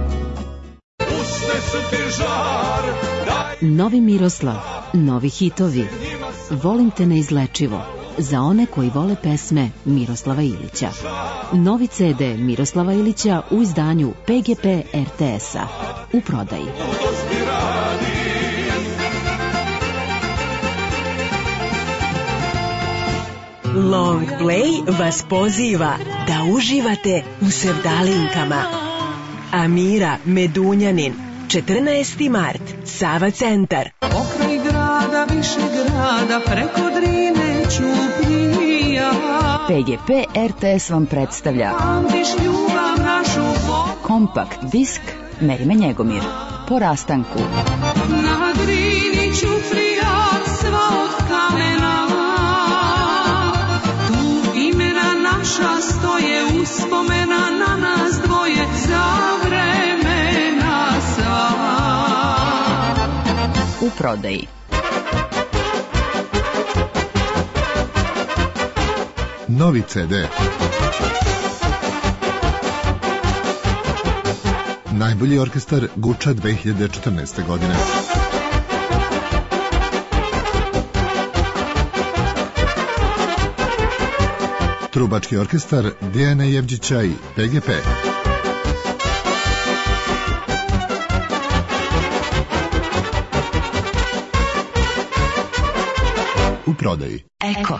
Speaker 4: Usne su ti žar.
Speaker 25: Novi Miroslav, novi hitovi. Volim te neizlečivo. Za one koji vole pesme Miroslava Ilića. Novi CD Miroslava Ilića u izdanju PGP RTS-a. U prodaji.
Speaker 10: Long Play vas poziva da uživate u sevdalinkama. Amira Medunjanin, 14. mart, Sava centar.
Speaker 11: Pokraj grada, više grada, preko Drine Ćuprija.
Speaker 9: PGP RTS vam predstavlja
Speaker 11: Pamtiš ljubav našu
Speaker 9: kompakt disk Merima Njegomir. Po rastanku.
Speaker 11: Na Drini Ćuprija, sva od kamena. Tu imena naša stoje, uspomena na nas dvoje.
Speaker 9: prodaji.
Speaker 3: Novi CD. Najbolji orkestar Guča 2014. godine. Trubački orkestar Dijana Jevđića i PGP. U prodaji.
Speaker 9: Eko.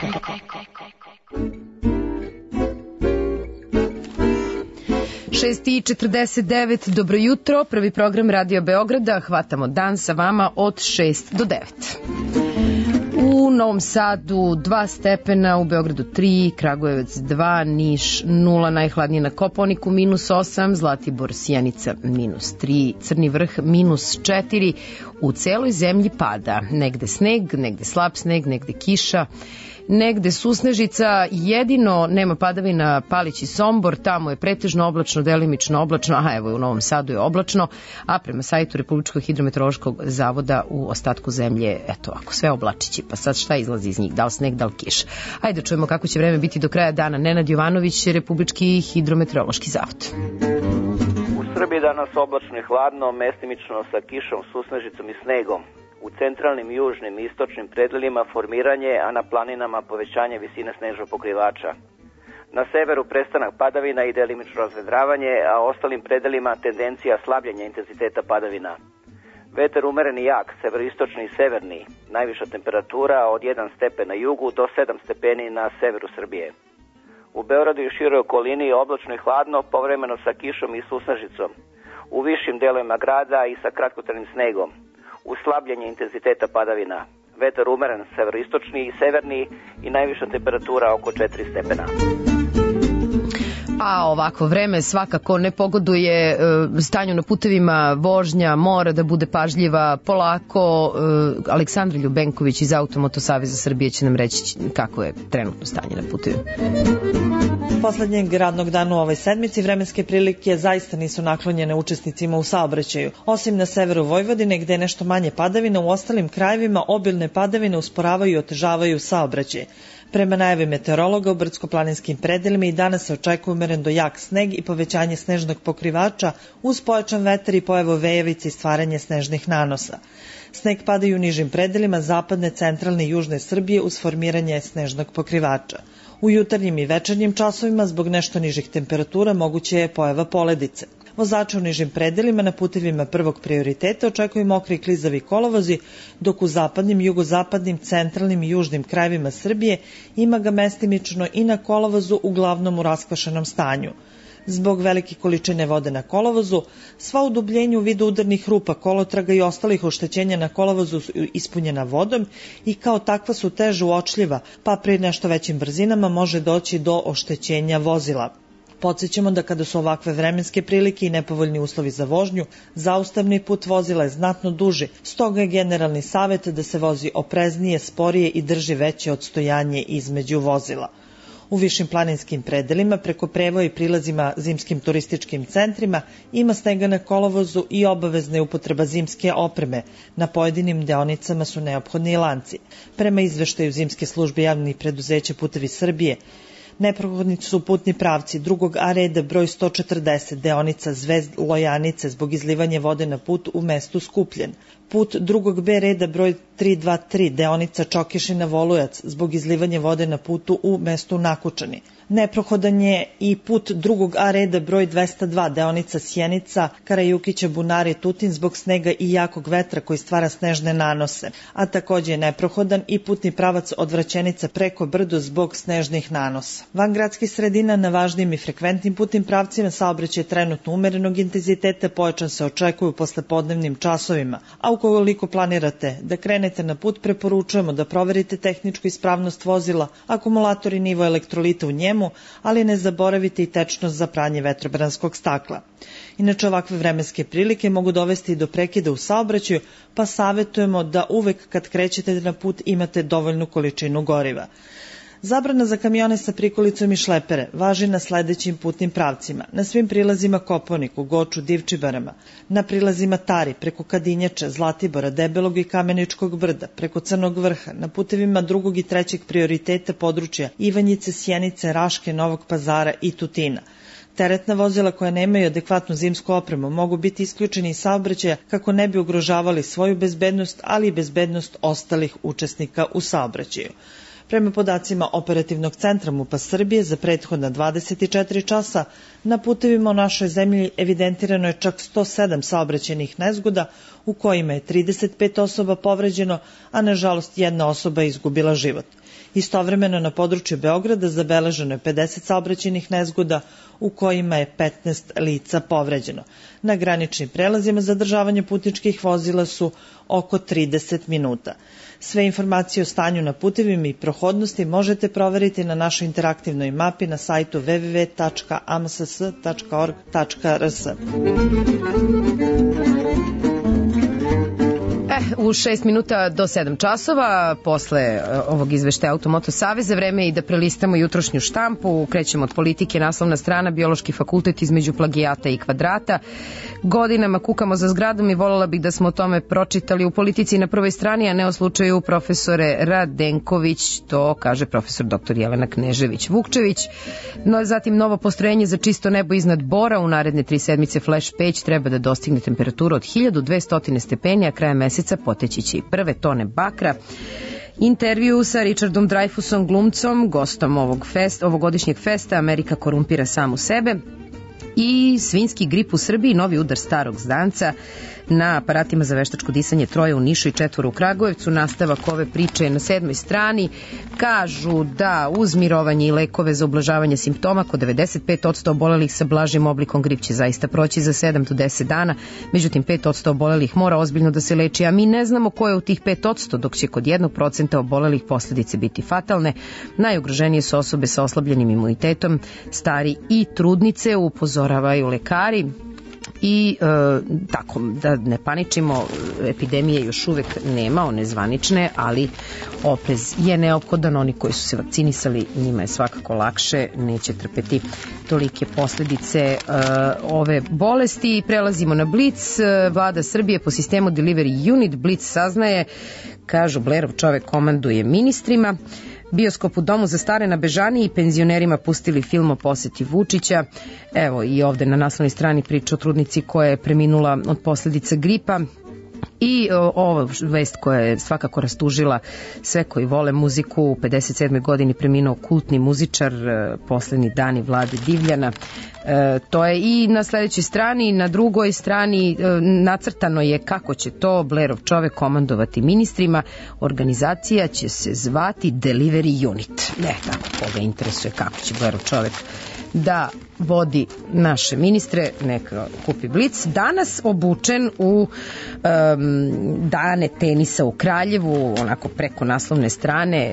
Speaker 1: 6:49, dobro jutro, prvi program Radio Beograda, hvatamo dan sa vama od 6 do 9. U Novom Sadu 2 stepena, u Beogradu 3, Kragujevac 2, Niš 0, najhladnije na Kopaoniku -8, Zlatibor, Sjenica -3, Crni Vrh -4, u celoj zemlji pada, negde sneg, negde slab sneg, negde kiša, negde susnežica, jedino nema padavina Palić i Sombor, tamo je pretežno oblačno, delimično oblačno, a evo u Novom Sadu je oblačno, a prema sajtu Republičkog hidrometeorološkog zavoda u ostatku zemlje, eto ako sve oblačići, pa sad šta izlazi iz njih, da li sneg, da li kiš. Ajde čujemo kako će vreme biti do kraja dana. Nenad Jovanović, Republički hidrometeorološki zavod.
Speaker 12: U Srbiji danas oblačno i hladno, mestimično sa kišom, susnežicom i snegom. U centralnim, južnim i istočnim predelima formiranje, a na planinama povećanje visine snežnog pokrivača. Na severu prestanak padavina i delimično razvedravanje, a ostalim predelima tendencija slabljenja intenziteta padavina. Vetar umeren i jak, severoistočni i severni, najviša temperatura od 1 stepen na jugu do 7 stepeni na severu Srbije. U Beogradu i široj okolini oblačno i hladno, povremeno sa kišom i susnežicom. U višim delovima grada i sa kratkotrajnim snegom. Uslabljenje intenziteta padavina. Vetar umeren, severoistočni i severni i najviša temperatura oko 4 stepena.
Speaker 1: A ovako vreme svakako ne pogoduje stanju na putevima, vožnja mora da bude pažljiva, polako. Aleksandra Ljubenković iz Automoto Saveza Srbije će nam reći kako je trenutno stanje na putevima.
Speaker 13: Poslednjeg radnog dana u ovoj sedmici vremenske prilike zaista nisu naklonjene učesnicima u saobraćaju. Osim na severu Vojvodine gde je nešto manje padavina, u ostalim krajevima obilne padavine usporavaju i otežavaju saobraćaj. Prema najavi meteorologa u brdsko-planinskim predelima i danas se očekuje umeren do jak sneg i povećanje snežnog pokrivača uz pojačan vetar i pojavu vejevice i stvaranje snežnih nanosa. Sneg pada i u nižim predelima zapadne, centralne i južne Srbije uz formiranje snežnog pokrivača. U jutarnjim i večernjim časovima zbog nešto nižih temperatura moguće je pojava poledice. Vozače u nižim predelima na putevima prvog prioriteta očekuju mokri i klizavi kolovozi, dok u zapadnim, jugozapadnim, centralnim i južnim krajevima Srbije ima ga mestimično i na kolovozu, uglavnom u raskvašenom stanju. Zbog velike količine vode na kolovozu, sva udubljenja u vidu udarnih rupa, kolotraga i ostalih oštećenja na kolovozu su ispunjena vodom i kao takva su teže uočljiva, pa pri nešto većim brzinama može doći do oštećenja vozila. Podsjećamo da kada su ovakve vremenske prilike i nepovoljni uslovi za vožnju, zaustavni put vozila je znatno duži, stoga je generalni savjet da se vozi opreznije, sporije i drži veće odstojanje između vozila. U višim planinskim predelima, preko prevoja i prilazima zimskim turističkim centrima, ima snega na kolovozu i obavezna je upotreba zimske opreme. Na pojedinim deonicama su neophodni i lanci. Prema izveštaju Zimske službe javnih preduzeća Putevi Srbije, neprohodni su putni pravci drugog A reda broj 140, deonica Zvezd-Lojanice zbog izlivanja vode na put u mestu Skupljen. Put drugog B reda broj 323, deonica Čokešina-Volujac zbog izlivanja vode na putu u mestu Nakučani. Neprohodan je i put drugog A reda broj 202, deonica Sjenica, Karajukića-Bunari-Tutin zbog snega i jakog vetra koji stvara snežne nanose, a takođe je neprohodan i putni pravac od Vraćenica preko Brdo zbog snežnih nanosa. Van gradskih sredina na važnim i frekventnim putnim pravcima saobraćaj trenutno umerenog intenziteta pojačan se očekuju posle podnevnim časovima, a ukoliko planirate da krenete na put, preporučujemo da proverite tehničku ispravnost vozila, akumulator i nivo elektrolita u njemu, ali ne zaboravite i tečnost za pranje vetrobranskog stakla. Inače, ovakve vremenske prilike mogu dovesti do prekida u saobraćaju, pa savjetujemo da uvek kad krećete na put imate dovoljnu količinu goriva. Zabrana za kamione sa prikolicom i šlepere važi na sledećim putnim pravcima: na svim prilazima Kopaoniku, Goču, Divčibarama, na prilazima Tari, preko Kadinjača, Zlatibora, Debelog i Kameničkog brda, preko Crnog vrha, na putevima drugog i trećeg prioriteta područja Ivanjice, Sjenice, Raške, Novog Pazara i Tutina. Teretna vozila koja nemaju adekvatnu zimsku opremu mogu biti isključeni iz saobraćaja kako ne bi ugrožavali svoju bezbednost, ali i bezbednost ostalih učesnika u saobraćaju. Prema podacima Operativnog centra MUP-a Srbije, za prethodna 24 časa na putevima u našoj zemlji evidentirano je čak 107 saobraćajnih nezgoda u kojima je 35 osoba povređeno, a nažalost jedna osoba je izgubila život. Istovremeno na području Beograda zabeleženo je 50 saobraćajnih nezgoda u kojima je 15 lica povređeno. Na graničnim prelazima zadržavanje putničkih vozila su oko 30 minuta. Sve informacije o stanju na putevima i prohodnosti možete proveriti na našoj interaktivnoj mapi na sajtu www.amss.org.rs.
Speaker 1: U 6 minuta do 7 časova, posle ovog izveštaja Automoto Saveza, vreme je i da prelistamo jutrošnju štampu. Krećemo od politike, naslovna strana: Biološki fakultet između plagijata i kvadrata. Godinama kukamo za zgradom i voljela bih da smo o tome pročitali u Politici na prvoj strani, a ne o slučaju profesore Radenković, to kaže profesor dr. Jelena Knežević-Vukčević. No, zatim novo postrojenje za čisto nebo iznad Bora u naredne 3 sedmice Flash Page treba da dostigne temperaturu od 1200 stepeni, a krajem meseca poteći će i prve tone bakra. Intervju sa Richardom Dreyfusom, glumcom, gostom ovogodišnjeg festa Amerika korumpira samu sebe. I svinjski grip u Srbiji, novi udar starog zdanca na aparatima za veštačko disanje, 3 u Nišu i 4 u Kragujevcu. Nastavak ove priče je na 7. strani. Kažu da uz mirovanje i lekove za ublažavanje simptoma kod 95% obolelih sa blažim oblikom grip će zaista proći za 7 do 10 dana. Međutim, 5% obolelih mora ozbiljno da se leči, a mi ne znamo ko je u tih 5%, dok će kod 1% obolelih posledice biti fatalne. Najugroženije su osobe sa oslabljenim imunitetom, stari i trudnice, upozoravaju lekari. I tako, da ne paničimo, epidemije još uvek nema, one zvanične, ali oprez je neophodan. Oni koji su se vakcinisali, njima je svakako lakše, neće trpeti tolike posledice ove bolesti. Prelazimo na Blic. Vlada Srbije po sistemu Delivery Unit. Blic saznaje, kažu, Blerov čovek komanduje ministrima. Bioskop u domu za stare na Bežani i penzionerima pustili film o poseti Vučića. Evo i ovde na naslovnoj strani priča o trudnici koja je preminula od posledica gripa. I ova vest koja je svakako rastužila sve koji vole muziku: u 57. godini preminuo kultni muzičar, poslednji dani Vlade Divljana. To je i na sledećoj strani. Na drugoj strani nacrtano je kako će to Blerov čovek komandovati ministrima. Organizacija će se zvati Delivery Unit. Tako, koga interesuje kako će Blerov čovek da vodi naše ministre, neka kupi Blic. Danas obučen u dane tenisa u Kraljevu, onako preko naslovne strane,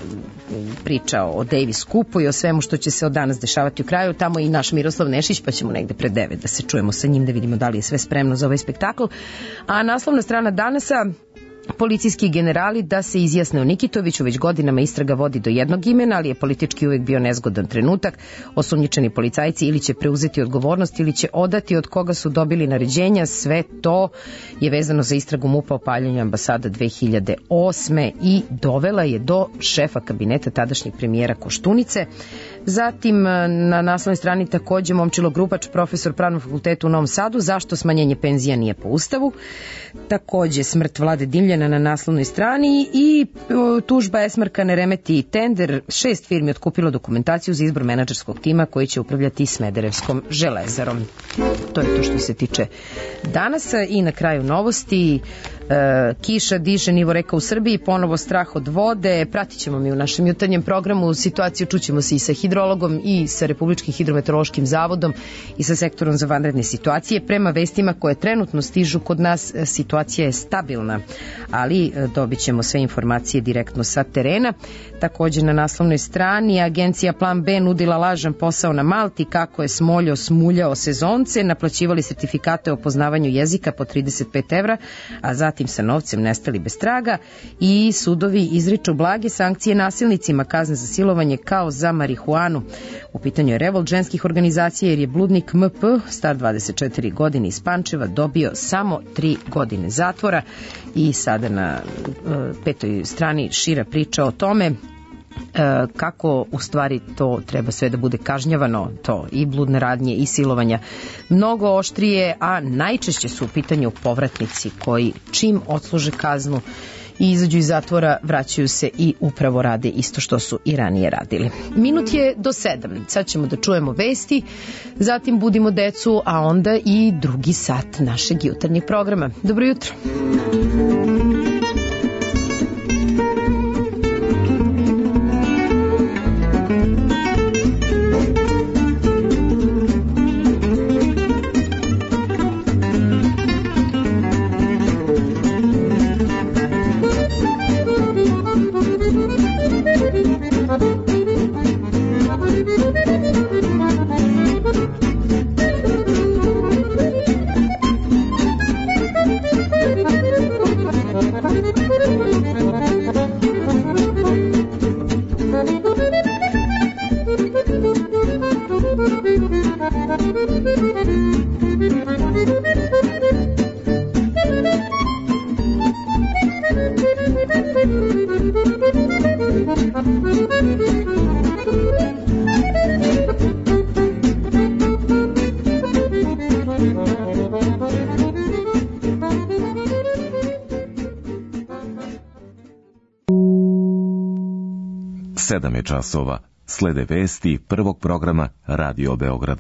Speaker 1: pričao o Davis Cupu i o svemu što će se od danas dešavati u Kraljevu. Tamo i naš Miroslav Nešić, pa ćemo negde pred 9 da se čujemo sa njim, da vidimo da li je sve spremno za ovaj spektakl. A naslovna strana Danasa: policijski generali da se izjasne o Nikitoviću. Već godinama istraga vodi do jednog imena, ali je politički uvek bio nezgodan trenutak. Osumnjičeni policajci ili će preuzeti odgovornost ili će odati od koga su dobili naređenja. Sve to je vezano za istragu MUP-a o paljenju ambasada 2008. i dovela je do šefa kabineta tadašnjeg premijera Koštunice. Zatim na naslovnoj strani takođe Momčilo Grupač, profesor Pravnog fakulteta u Novom Sadu: zašto smanjenje penzija nije po ustavu. Takođe smrt Vlade Divljana na naslovnoj strani i tužba Esmarka ne remeti tender. 6 firmi otkupilo dokumentaciju za izbor menadžerskog tima koji će upravljati Smederevskom železarom. To je to što se tiče danas. I na kraju novosti: kiša diže nivo reka u Srbiji, ponovo strah od vode. Pratit ćemo mi u našem jutarnjem programu situaciju, čućemo se i sa hidrologom i sa Republičkim hidrometeorološkim zavodom i sa sektorom za vanredne situacije. Prema vestima koje trenutno stižu kod nas, situacija je stabilna, ali dobit ćemo sve informacije direktno sa terena. Takođe na naslovnoj strani agencija Plan B nudila lažan posao na Malti, kako je Smoljo smuljao sezonce, naplaćivali sertifikate o poznavanju jezika po 35 evra, a zatim sa novcem nestali bez traga, i sudovi izriču blage sankcije nasilnicima, kazne za silovanje kao za marihuanu. U pitanju je revolt ženskih organizacija jer je bludnik MP, star 24 godine iz Pančeva, dobio samo 3 godine zatvora. I sada na 5. strani šira priča o tome kako u stvari to treba sve da bude kažnjavano, to i bludne radnje i silovanja mnogo oštrije, a najčešće su u pitanju povratnici koji čim odsluže kaznu i izađu iz zatvora, vraćaju se i upravo rade isto što su i ranije radili. Minut je do 7. Sad ćemo da čujemo vesti, zatim budimo decu, a onda i drugi sat našeg jutarnjeg programa. Dobro jutro.
Speaker 14: Časova. Slede vesti prvog programa Radio Beograda.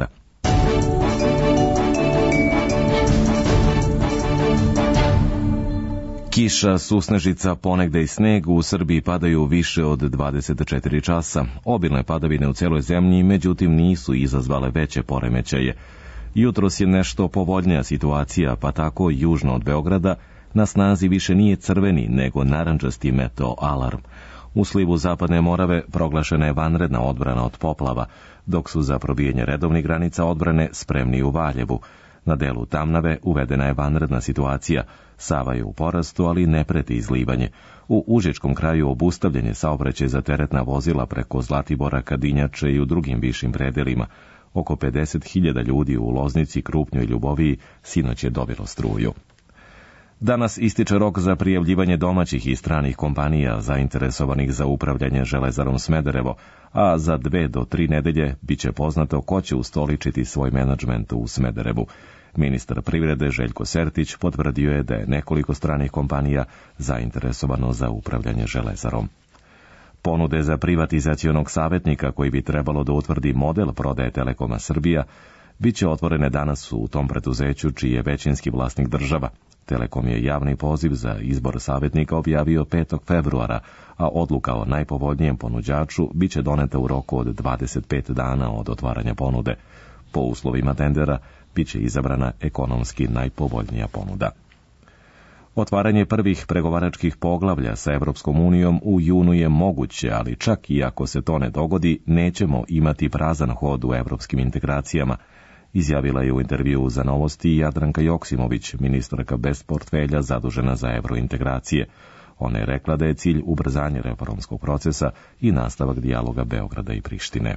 Speaker 14: Kiša, susnežica, ponegde i sneg u Srbiji padaju više od 24 časa. Obilne padavine u celoj zemlji, međutim, nisu izazvale veće poremećaje. Jutros je nešto povoljnija situacija, pa tako južno od Beograda na snazi više nije crveni, nego narandžasti meteo alarm. U slivu Zapadne Morave proglašena je vanredna odbrana od poplava, dok su za probijanje redovnih granica odbrane spremni u Valjevu. Na delu Tamnave uvedena je vanredna situacija. Sava je u porastu, ali ne preti izlivanje. U Užičkom kraju obustavljen je saobraćaj za teretna vozila preko Zlatibora, Kadinjače i u drugim višim predelima. Oko 50.000 ljudi u Loznici, Krupnju i Ljuboviji sinoć je dobilo struju. Danas ističe rok za prijavljivanje domaćih i stranih kompanija zainteresovanih za upravljanje Železarom Smederevo, a za 2 do 3 nedelje biće poznato ko će ustoličiti svoj menadžment u Smederevu. Ministar privrede Željko Sertić potvrdio je da je nekoliko stranih kompanija zainteresovano za upravljanje Železarom. Ponude za privatizacionog savjetnika koji bi trebalo da utvrdi model prodaje Telekoma Srbija biće otvorene danas u tom preduzeću čiji je većinski vlasnik država. Telekom je javni poziv za izbor savjetnika objavio 5. februara, a odluka o najpovoljnijem ponuđaču biće doneta u roku od 25 dana od otvaranja ponude. Po uslovima tendera biće izabrana ekonomski najpovoljnija ponuda. Otvaranje prvih pregovaračkih poglavlja sa Evropskom unijom u junu je moguće, ali čak i ako se to ne dogodi, nećemo imati prazan hod u evropskim integracijama, izjavila je u intervjuu za Novosti Jadranka Joksimović, ministarka bez portfelja zadužena za evrointegracije. Ona je rekla da je cilj ubrzanje reformskog procesa i nastavak dijaloga Beograda i Prištine.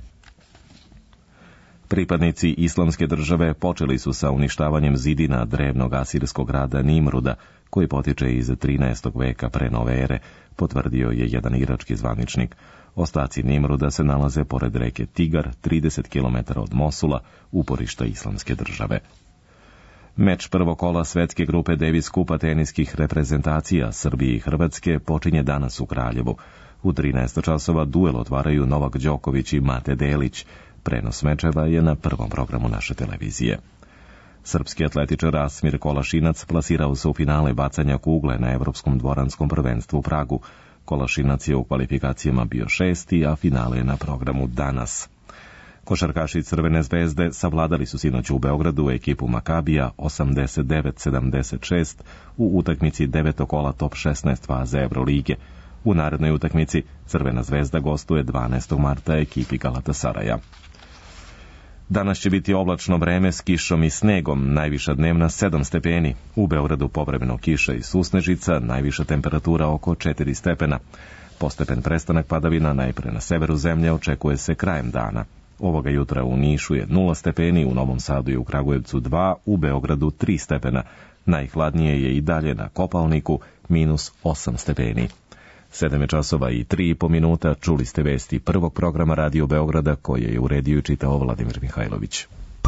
Speaker 14: Pripadnici Islamske države počeli su sa uništavanjem zidina drevnog asirskog grada Nimruda, koji potiče iz 13. veka pre nove ere, potvrdio je jedan irački zvaničnik. Ostaci Nimruda se nalaze pored reke Tigar, 30 km od Mosula, uporišta Islamske države. Meč prvog kola svetske grupe Davis Kupa teniskih reprezentacija Srbije i Hrvatske počinje danas u Kraljevu. U 13 časova duel otvaraju Novak Đoković i Mate Delić. Prenos mečeva je na prvom programu naše televizije. Srpski atletičar Asmir Kolašinac plasirao se u finale bacanja kugle na Evropskom dvoranskom prvenstvu u Pragu. Kolašinac je u kvalifikacijama bio 6. a finale je na programu danas. Košarkaši Crvene zvezde savladali su sinoć u Beogradu ekipu Makabija 89-76 u utakmici 9. kola top 16 faze Evrolige. U narednoj utakmici Crvena zvezda gostuje 12. marta ekipi Galatasaraja. Danas će biti oblačno vreme s kišom i snegom, najviša dnevna 7 stepeni. U Beogradu povremeno kiša i susnežica, najviša temperatura oko 4 stepena. Postepen prestanak padavina najpre na severu zemlje očekuje se krajem dana. Ovoga jutra u Nišu je 0 stepeni, u Novom Sadu i u Kragujevcu 2, u Beogradu 3 stepena. Najhladnije je i dalje na Kopaoniku, minus 8 stepeni. 7 časova i 3,5 minuta, čuli ste vesti prvog programa Radio Beograda koje je uredio i čitao Vladimir Mihajlović.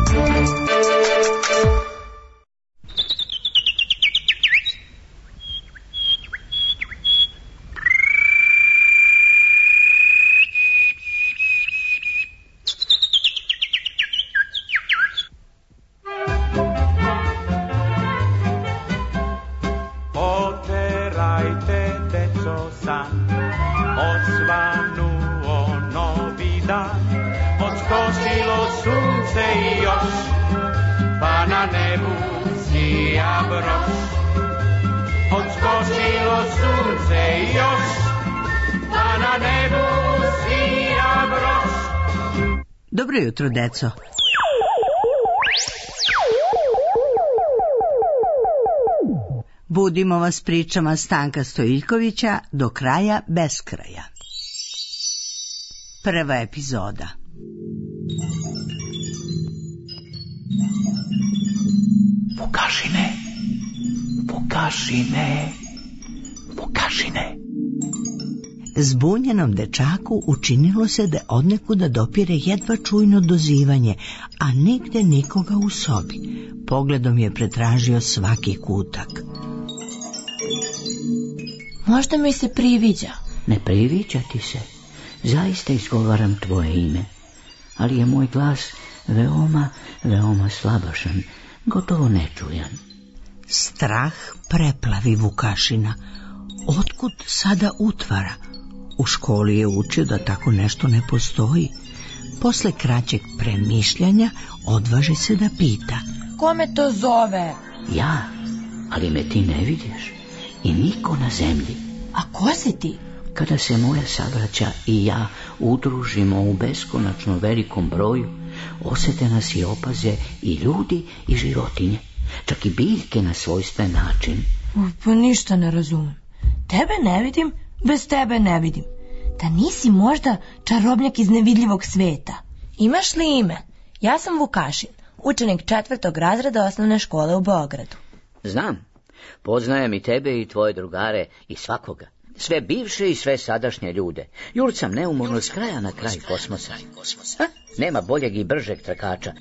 Speaker 15: Dobro jutro, deco. Budimo vas pričama Stanka Stojiljkovića do kraja beskraja. Prva epizoda.
Speaker 16: Vukašine, Vukašine, Vukašine.
Speaker 15: Zbunjenom dečaku učinilo se da odnekuda dopire jedva čujno dozivanje, a nigde nikoga u sobi. Pogledom je pretražio svaki kutak.
Speaker 17: Možda mi se priviđa.
Speaker 16: Ne priviđa ti se. Zaista izgovaram tvoje ime. Ali je moj glas veoma, veoma slabašan, gotovo nečujan.
Speaker 15: Strah preplavi Vukašina. Otkud sada utvara? U školi je učio da tako nešto ne postoji. Posle kraćeg premišljanja odvaži se da pita.
Speaker 17: Ko me to zove?
Speaker 16: Ja, ali me ti ne vidiš. I niko na zemlji.
Speaker 17: A ko si ti?
Speaker 16: Kada se moja sabraća i ja udružimo u beskonačno velikom broju, osete nas i opaze i ljudi i životinje, čak i biljke na svojstven način.
Speaker 17: Pa ništa ne razumem. Tebe ne vidim, bez tebe ne vidim. Da nisi možda čarobnjak iz nevidljivog sveta? Imaš li ime? Ja sam Vukašin, učenik 4. razreda osnovne škole u Beogradu.
Speaker 16: Znam, poznajem i tebe i tvoje drugare i svakoga. Sve bivše i sve sadašnje ljude. Jurcam neumorno s kraja na kraj kosmosa. Ha? Nema boljeg i bržeg trkača.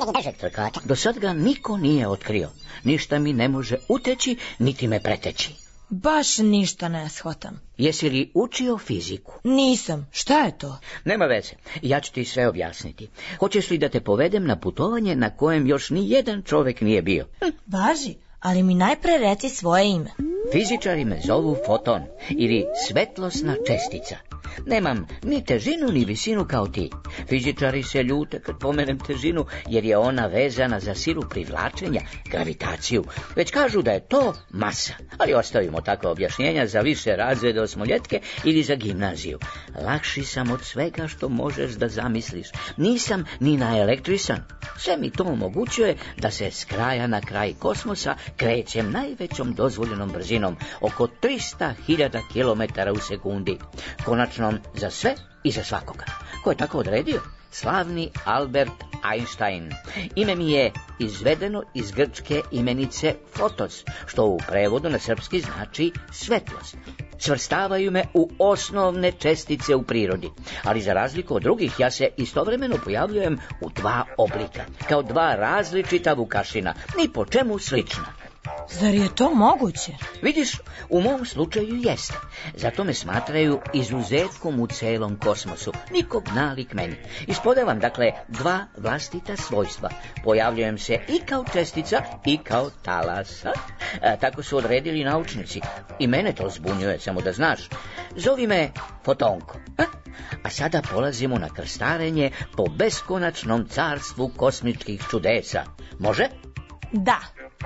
Speaker 16: Do sad ga niko nije otkrio. Ništa mi ne može uteći, niti me preteći.
Speaker 17: Baš ništa ne shvatam.
Speaker 16: Jesi li učio fiziku?
Speaker 17: Nisam. Šta je to?
Speaker 16: Nema veze, ja ću ti sve objasniti. Hoćeš li da te povedem na putovanje na kojem još ni jedan čovek nije bio?
Speaker 17: Važi, ali mi najpre reci svoje ime.
Speaker 16: Fizičari me zovu foton ili svetlosna čestica. Nemam ni težinu ni visinu kao ti. Fizičari se ljute kad pomenem težinu, jer je ona vezana za silu privlačenja, gravitaciju. Već kažu da je to masa, ali ostavimo takve objašnjenja za više razrede osmoljetke ili za gimnaziju. Lakši sam od svega što možeš da zamisliš. Nisam ni naelektrisan. Sve mi to omogućuje da se s kraja na kraj kosmosa krećem najvećom dozvoljenom brzinom, oko 300.000 km u sekundi. Konačno za sve i za svakoga. Ko je tako odredio? Slavni Albert Einstein. Ime mi je izvedeno iz grčke imenice fotos, što u prevodu na srpski znači svetlost. Svrstavaju me u osnovne čestice u prirodi, ali za razliku od drugih ja se istovremeno pojavljujem u dva oblika, kao dva različita Vukašina, ni po čemu slična.
Speaker 17: Zar je to moguće?
Speaker 16: Vidiš, u mom slučaju jeste. Zato me smatraju izuzetkom u celom kosmosu. Nikog nalik meni. Ispodavam, dakle, dva vlastita svojstva. Pojavljujem se i kao čestica i kao talas. Tako su odredili naučnici. I mene to zbunjuje, samo da znaš. Zovi me Fotonko. A sada polazimo na krstarenje po beskonačnom carstvu kosmičkih čudesa. Može?
Speaker 17: Da.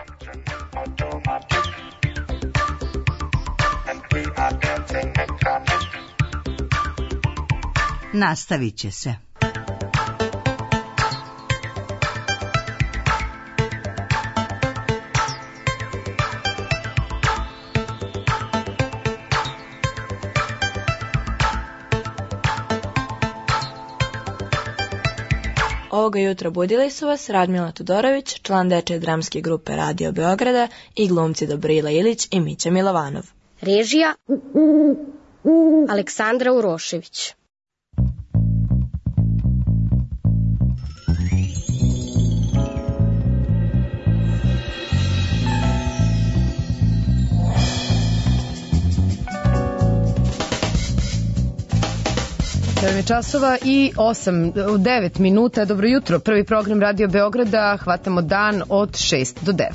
Speaker 15: Nastavit će se.
Speaker 2: Ovoga jutra budili su vas Radmila Tudorović, član dečje dramske grupe Radio Beograda i glumci Dobrila Ilić i Mića Milovanov.
Speaker 6: Režija Aleksandra Urošević.
Speaker 1: Časova i 9 minuta. Dobro jutro. Prvi program Radio Beograda. Hvatamo dan od 6 do 9.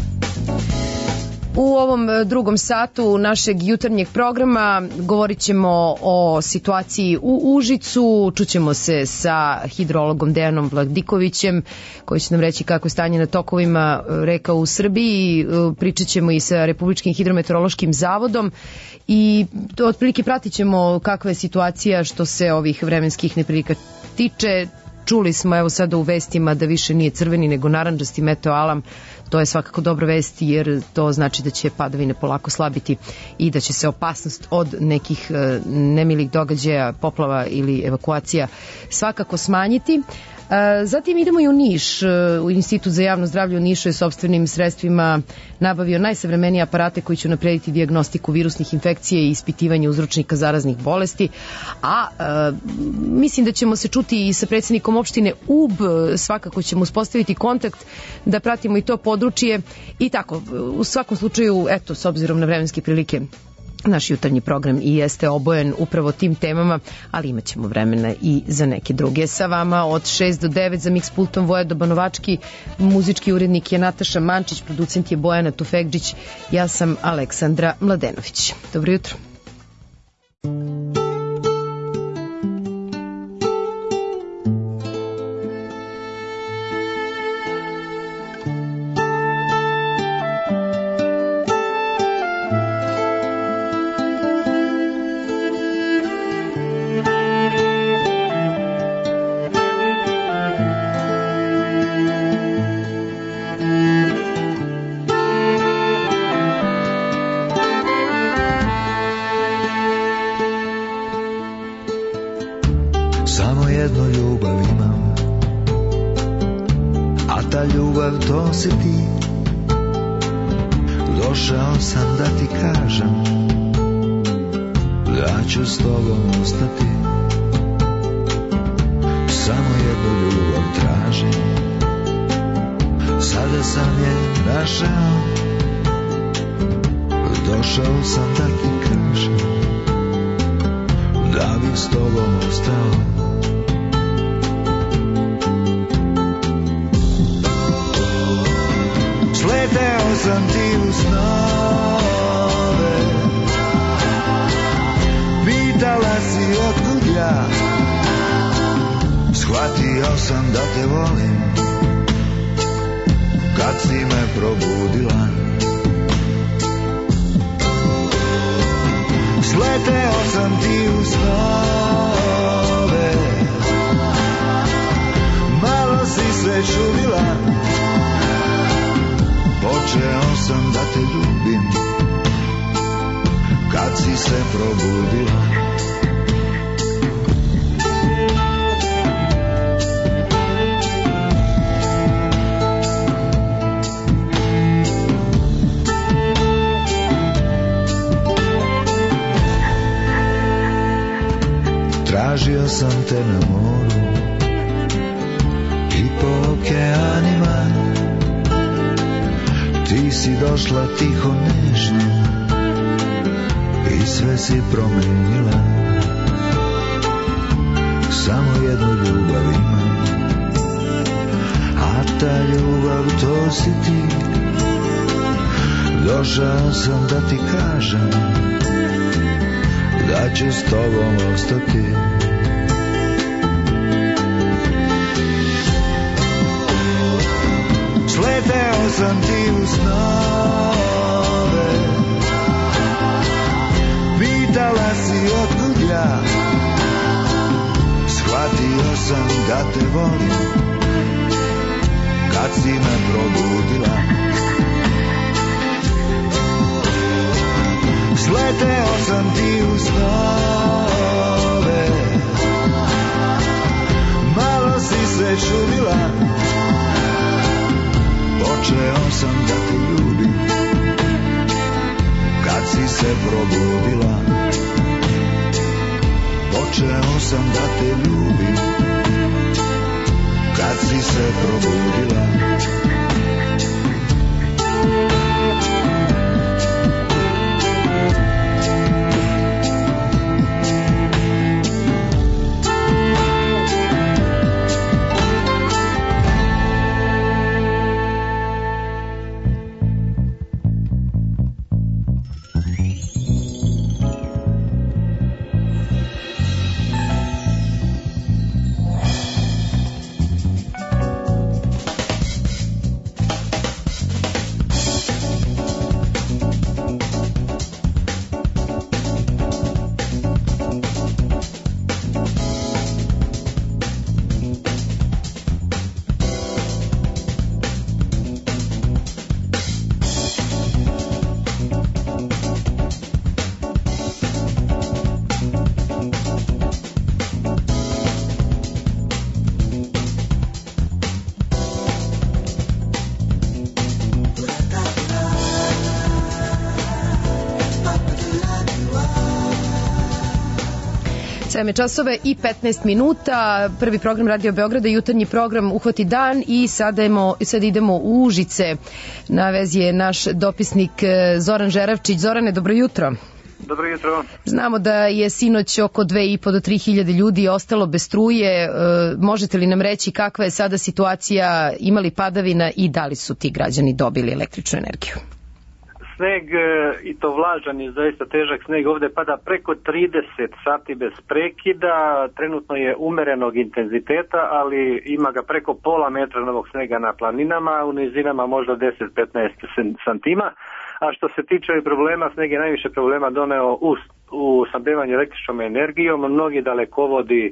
Speaker 1: U ovom drugom satu našeg jutarnjeg programa govorit ćemo o situaciji u Užicu, čućemo se sa hidrologom Dejanom Vladikovićem koji će nam reći kako je stanje na tokovima reka u Srbiji, pričat ćemo i sa Republičkim hidrometeorološkim zavodom i otprilike pratit ćemo kakva je situacija što se ovih vremenskih neprilika tiče. Čuli smo evo sada u vestima da više nije crveni nego narandžasti meteoalarm. To je svakako dobra vest jer to znači da će padavine polako slabiti i da će se opasnost od nekih nemilih događaja, poplava ili evakuacija svakako smanjiti. Zatim idemo i u Niš. U Institut za javno zdravlje u Nišu je sopstvenim sredstvima nabavio najsavremenije aparate koji će unaprediti dijagnostiku virusnih infekcija i ispitivanje uzročnika zaraznih bolesti. A mislim da ćemo se čuti i sa predsjednikom opštine Ub, svakako ćemo uspostaviti kontakt da pratimo i to područje i tako. U svakom slučaju, eto, s obzirom na vremenske prilike, naš jutarnji program i jeste obojen upravo tim temama, ali imat ćemo vremena i za neke druge. Sa vama od 6 do 9 za Mix pultom Voja Banovački, muzički urednik je Nataša Mančić, producent je Bojana Tufekđić, ja sam Aleksandra Mladenović. Dobro jutro.
Speaker 7: Si ti, došao sam da ti kažem da ću s tobom ostati, samo jednu ljubav tražim, sada sam je našao, došao sam da ti kažem da bih s tobom ostao. Sleteo sam ti u snove, pitala si otkud ja, shvatio sam da te volim, kad si me probudila. Sleteo sam ti u snove, malo si se čudila, počeo sam da te ljubim, kad si se probudila. Tražio sam te na moru i po okeanima, ti si došla tiho nežno i sve si promenila. Samo jednu ljubav imam, a ta ljubav to si ti. Došao sam da ti kažem da ću s tobom ostati. Sleteo sam ti u snove, pitala si otkud ja, shvatio sam da te volim kad si me probudila. Sleteo sam ti u snove, malo si se čudila, počeo sam da te ljubim kad si se probudila. Počeo sam da te ljubim kad si se probudila.
Speaker 1: Časove i 15 minuta, prvi program Radio Beograda, jutarnji program Uhvati dan i sada idemo u Užice. Na vezi je naš dopisnik Zoran Žeravčić. Zorane, dobro jutro.
Speaker 8: Dobro jutro.
Speaker 1: Znamo da je sinoć oko 2.500 do 3.000 ljudi ostalo bez struje. Možete li nam reći kakva je sada situacija, imali padavina i da li su ti građani dobili električnu energiju?
Speaker 8: Sneg, i to vlažan je zaista težak sneg, ovdje pada preko 30 sati bez prekida, trenutno je umerenog intenziteta, ali ima ga preko pola metra novog snega na planinama, u nizinama možda 10-15 santima. A što se tiče problema, sneg je najviše problema doneo u snabdevanju električnom energijom, mnogi dalekovodi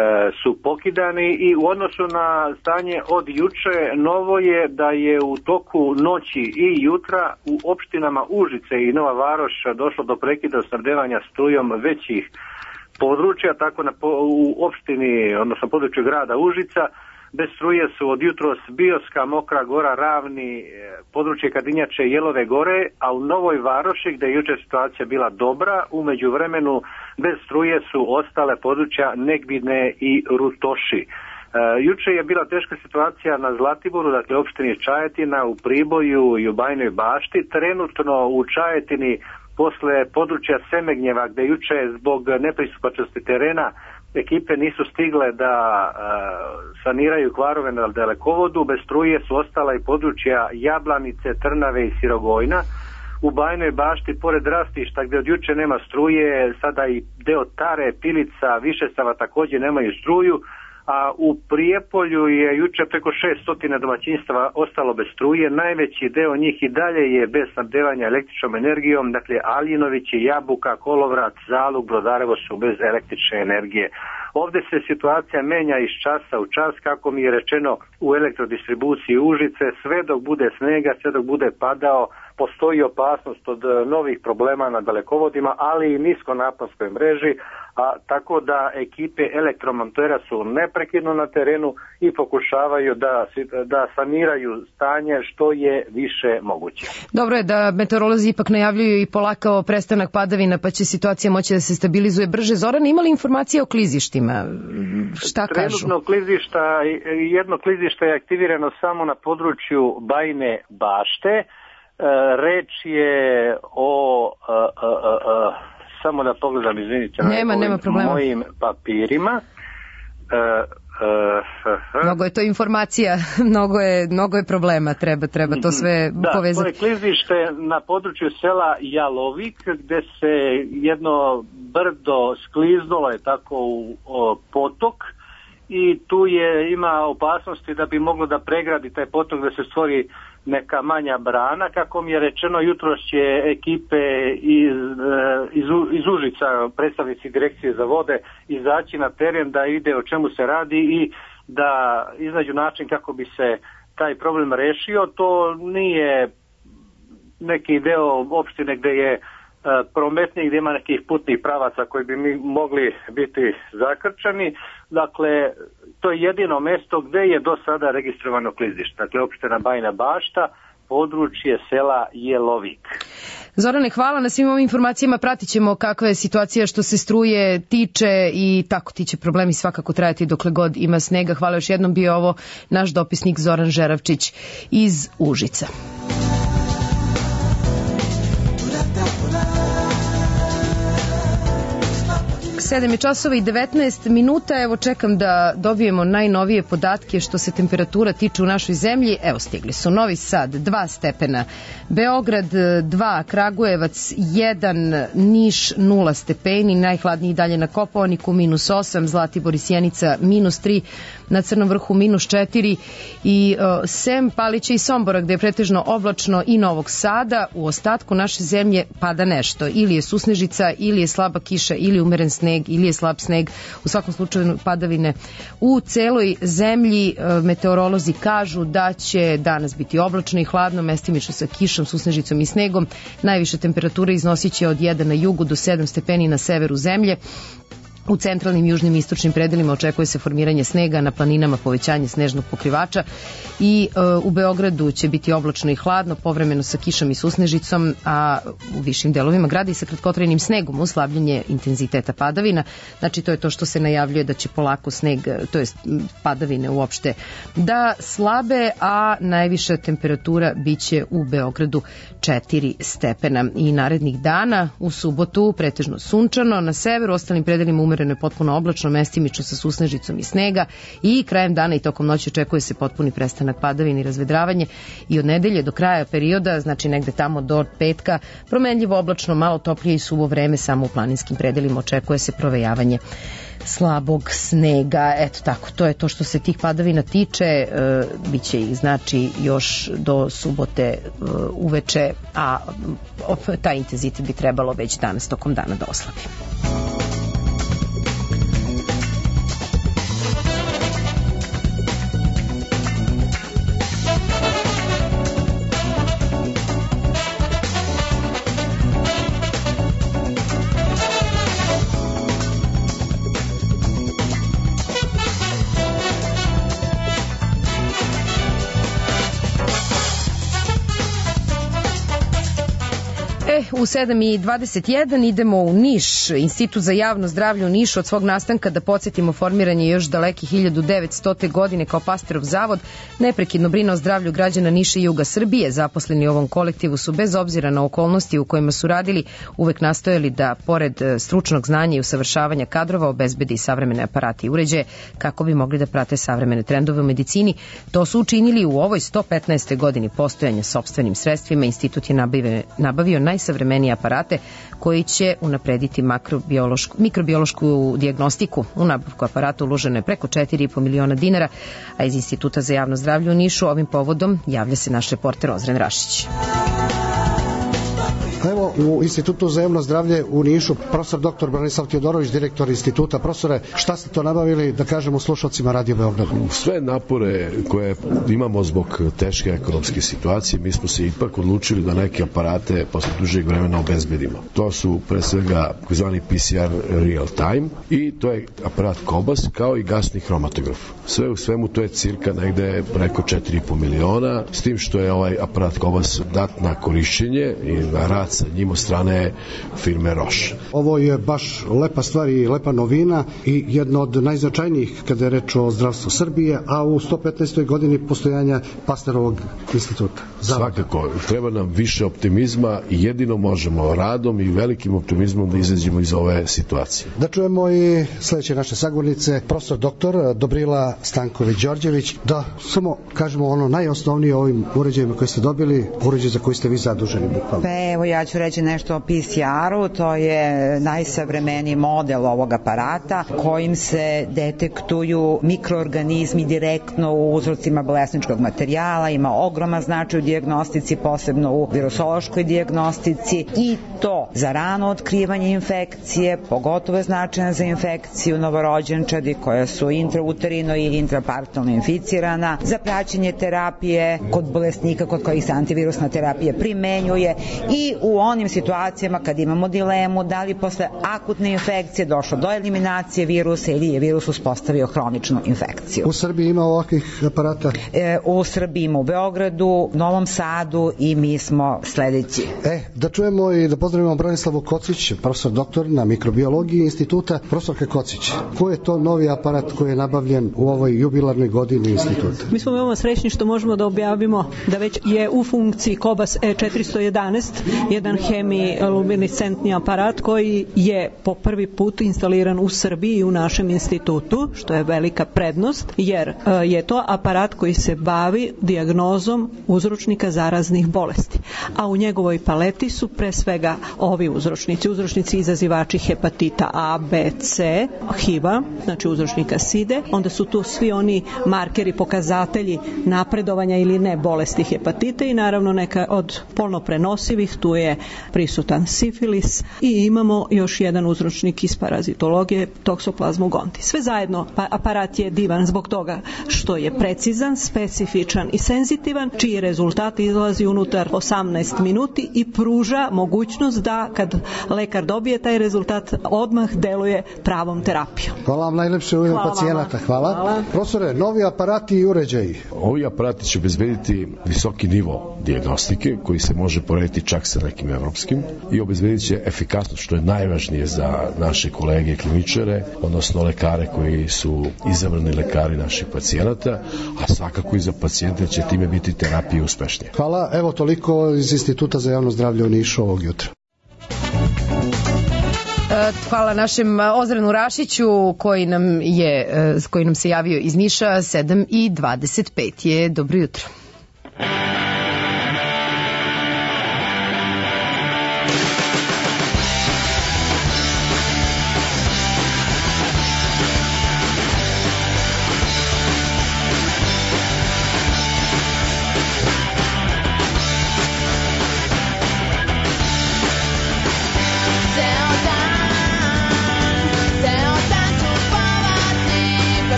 Speaker 8: su pokidani i u odnosu na stanje od juče novo je da je u toku noći i jutra u opštinama Užice i Nova Varoš došlo do prekida snabdevanja strujom većih područja, tako u opštini, odnosno području grada Užica, bez struje su od jutros Bioska, Mokra Gora, Ravni, područje Kadinjače i Jelove Gore, a u Novoj Varoši, gdje je jučer situacija bila dobra, u međuvremenu bez struje su ostale područja Negbine i Rutoši. Juče je bila teška situacija na Zlatiboru, dakle opštini Čajetina, u Priboju i u Bajnoj Bašti. Trenutno u Čajetini, posle područja Semegnjeva, gdje juče zbog nepristupačnosti terena ekipe nisu stigle da saniraju kvarove na dalekovodu, bez struje su ostala i područja Jablanice, Trnave i Sirogojna. U Bajnoj Bašti, pored rastišta gdje od juče nema struje, sada i deo Tare, Pilica, Višestava također nemaju struju, a u Prijepolju je juče preko 600 domaćinstava ostalo bez struje. Najveći deo njih i dalje je bez snabdevanja električnom energijom, dakle Aljinovići, Jabuka, Kolovrat, Zalug, Brodarevo su bez električne energije. Ovdje se situacija menja iz časa u čas, kako mi je rečeno u elektrodistribuciji Užice, sve dok bude snega, sve dok bude padao, postoji opasnost od novih problema na dalekovodima, ali i niskonaponskoj mreži, a tako da ekipe elektromontera su neprekidno na terenu i pokušavaju da saniraju stanje što je više moguće.
Speaker 1: Dobro je da meteorolozi ipak najavljuju i polakao prestanak padavina, pa će situacija moći da se stabilizuje brže. Zoran, ima li informacije o klizištima? Šta kažu?
Speaker 8: Trenutno jedno klizište je aktivirano samo na području Bajne Bašte. Reč je o samo da pogledam, izvinite,
Speaker 1: nema problema.
Speaker 8: Mojim papirima.
Speaker 1: Mnogo je to informacija, mnogo je problema, treba to sve povezati.
Speaker 8: To je klizište na području sela Jalovik, gde se jedno brdo skliznulo je tako u potok i tu ima opasnosti da bi moglo da pregradi taj potok, da se stvori neka manja brana. Kako mi je rečeno, jutros će ekipe iz Užica, predstavnici direkcije za vode, izaći na teren da ide o čemu se radi i da iznađu način kako bi se taj problem rešio. To nije neki deo opštine gde je prometni, gdje ima nekih putnih pravaca koji bi mi mogli biti zakrčani. Dakle, to je jedino mesto gdje je do sada registrovano klizište. Dakle, opština Bajina Bašta, područje sela Jelovik.
Speaker 1: Zorane, hvala na svim ovim informacijama, pratit ćemo kakva je situacija što se struje tiče i tako ti će problemi svakako trajati dokle god ima snega. Hvala još jednom, bio ovo naš dopisnik Zoran Žeravčić iz Užica. 7:19. Evo čekam da dobijemo najnovije podatke što se temperatura tiče u našoj zemlji. Evo stigli su. Novi Sad 2 stepena, Beograd 2, Kragujevac 1, Niš 0 stepeni, najhladniji dalje na Kopaoniku -8, Zlatibor i Sjenica -3, na Crnom Vrhu -4 i sem Palića i Sombora gde je pretežno oblačno i Novog Sada, u ostatku naše zemlje pada nešto. Ili je susnežica, ili je slaba kiša, ili umeren sneg, ili je slab sneg. U svakom slučaju padavine u celoj zemlji. Meteorolozi kažu da će danas biti oblačno i hladno, mestimično sa kišom, susnežicom i snegom. Najviše temperature iznosit će od 1 na jugu do 7 stepeni na severu zemlje. U centralnim, južnim i istočnim predelima očekuje se formiranje snega, na planinama povećanje snežnog pokrivača i u Beogradu će biti oblačno i hladno, povremeno sa kišom i susnežicom, a u višim delovima grada i sa kratkotrajnim snegom, uslabljenje intenziteta padavina. Znači to je to što se najavljuje da će polako sneg, to jest padavine uopšte da slabe, a najviša temperatura biće u Beogradu 4 stepena. I narednih dana u subotu pretežno sunčano, na severu, ostalim predelima umereno je potpuno oblačno, mestimično sa susnežicom i snega i krajem dana i tokom noći očekuje se potpuni prestanak padavina i razvedravanje i od nedelje do kraja perioda, znači negde tamo do petka, promenljivo oblačno, malo toplije i suvo vreme, samo u planinskim predelima očekuje se provejavanje slabog snega. Eto tako, to je to što se tih padavina tiče. Biće ih znači još do subote uveče, a taj intenzitet bi trebalo već danas tokom dana da oslabi. U 7:21 idemo u Niš. Institut za javno zdravlje u Nišu od svog nastanka, da podsjetimo, formiran je još daleke 1900. godine kao Pastorov zavod, neprekidno brine o zdravlju građana Niša i juga Srbije. Zaposleni u ovom kolektivu su bez obzira na okolnosti u kojima su radili uvek nastojali da pored stručnog znanja i usavršavanja kadrova obezbedi savremene aparate i uređaje kako bi mogli da prate savremene trendove u medicini. To su učinili u ovoj 115. godini postojanja sopstvenim sredstvima. Institut je nabavio najsavremenije aparate koji će unaprediti mikrobiološku dijagnostiku. U nabavku aparata uloženo je preko 4,5 miliona dinara, a iz Instituta za javno zdravlje u Nišu ovim povodom javlja se naš reporter Ozren Rašić.
Speaker 18: Evo, u Institutu za javno zdravlje u Nišu, profesor dr. Branislav Teodorović, direktor instituta. Profesore, šta ste to nabavili, da kažemo, slušalcima Radio Beograd?
Speaker 19: Sve napore koje imamo zbog teške ekonomske situacije, mi smo se ipak odlučili da neke aparate posle dužeg vremena obezbedimo. To su pre svega zvani PCR real time i to je aparat Kobas kao i gasni hromatograf. Sve u svemu to je cirka negde preko 4,5 miliona, s tim što je ovaj aparat Kobas dat na korišćenje i na rad sa njim od strane firme Roche.
Speaker 18: Ovo je baš lepa stvar i lepa novina i jedno od najznačajnijih kada je reč o zdravstvu Srbije, a u 115. godini postojanja Pasterovog instituta.
Speaker 19: Svakako, treba nam više optimizma i jedino možemo radom i velikim optimizmom da izađemo iz ove situacije.
Speaker 18: Da čujemo i sledeće naše sagovornice, profesor doktor Dobrila Stanković-Đorđević, da samo kažemo ono najosnovnije o ovim uređajima koje ste dobili, uređaj za koji ste vi zaduženi.
Speaker 20: Pa evo, ja ću reći nešto o PCR-u, to je najsavremeniji model ovog aparata kojim se detektuju mikroorganizmi direktno u uzrocima bolesničkog materijala, ima ogroman značaj u dijagnostici, posebno u virusološkoj dijagnostici, i to za rano otkrivanje infekcije, pogotovo je značajna za infekciju novorođenčadi koja su intrauterino i intrapartalno inficirana, za praćenje terapije kod bolesnika kod kojih se antivirusna terapija primenjuje i u onim situacijama kad imamo dilemu da li posle akutne infekcije došlo do eliminacije virusa ili je virus uspostavio hroničnu infekciju.
Speaker 18: U Srbiji ima ovakvih aparata?
Speaker 20: U Srbiji ima u Beogradu, Novom Sadu i mi smo sledeći.
Speaker 18: Da čujemo i da pozdravimo Branislavu Kocić, profesor doktor na mikrobiologiji instituta. Profesorka Kocić, koji je to novi aparat koji je nabavljen u ovoj jubilarnoj godini instituta?
Speaker 21: Mi smo veoma srećni što možemo da objavimo da već je u funkciji Cobas E411, jedan hemiluminescentni aparat koji je po prvi put instaliran u Srbiji i u našem institutu, što je velika prednost, jer je to aparat koji se bavi dijagnozom uzročnika zaraznih bolesti. A u njegovoj paleti su pre svega ovi uzročnici izazivači hepatita A, B, C, HIV-a, znači uzročnika SIDE, onda su tu svi oni markeri, pokazatelji napredovanja ili ne bolesti hepatita i naravno neka od polno prenosivih, tu je prisutan sifilis i imamo još jedan uzročnik iz parazitologije, Toxoplasma gondii. Sve zajedno aparat je divan zbog toga što je precizan, specifičan i senzitivan, čiji rezultat izlazi unutar 18 minuti i pruža mogućnost da kad lekar dobije taj rezultat odmah deluje pravom terapijom.
Speaker 18: Hvala vam najlepše u ime pacijenata. Hvala. Profesore, novi aparati i uređaji.
Speaker 19: Ovi aparati će obezbediti visoki nivo dijagnostike koji se može porediti čak sa nekim evropskim i obezbedit će efikasnost, što je najvažnije za naše kolege kliničare, odnosno lekare koji su izabrani lekari naših pacijenata, a svakako i za pacijente će time biti terapije uspešnije.
Speaker 18: Hvala, evo toliko iz Instituta za javno zdravlje u Nišu ovog jutra.
Speaker 1: Hvala našem Ozrenu Rašiću koji nam se javio iz Niša. 7:25 je. Dobro jutro.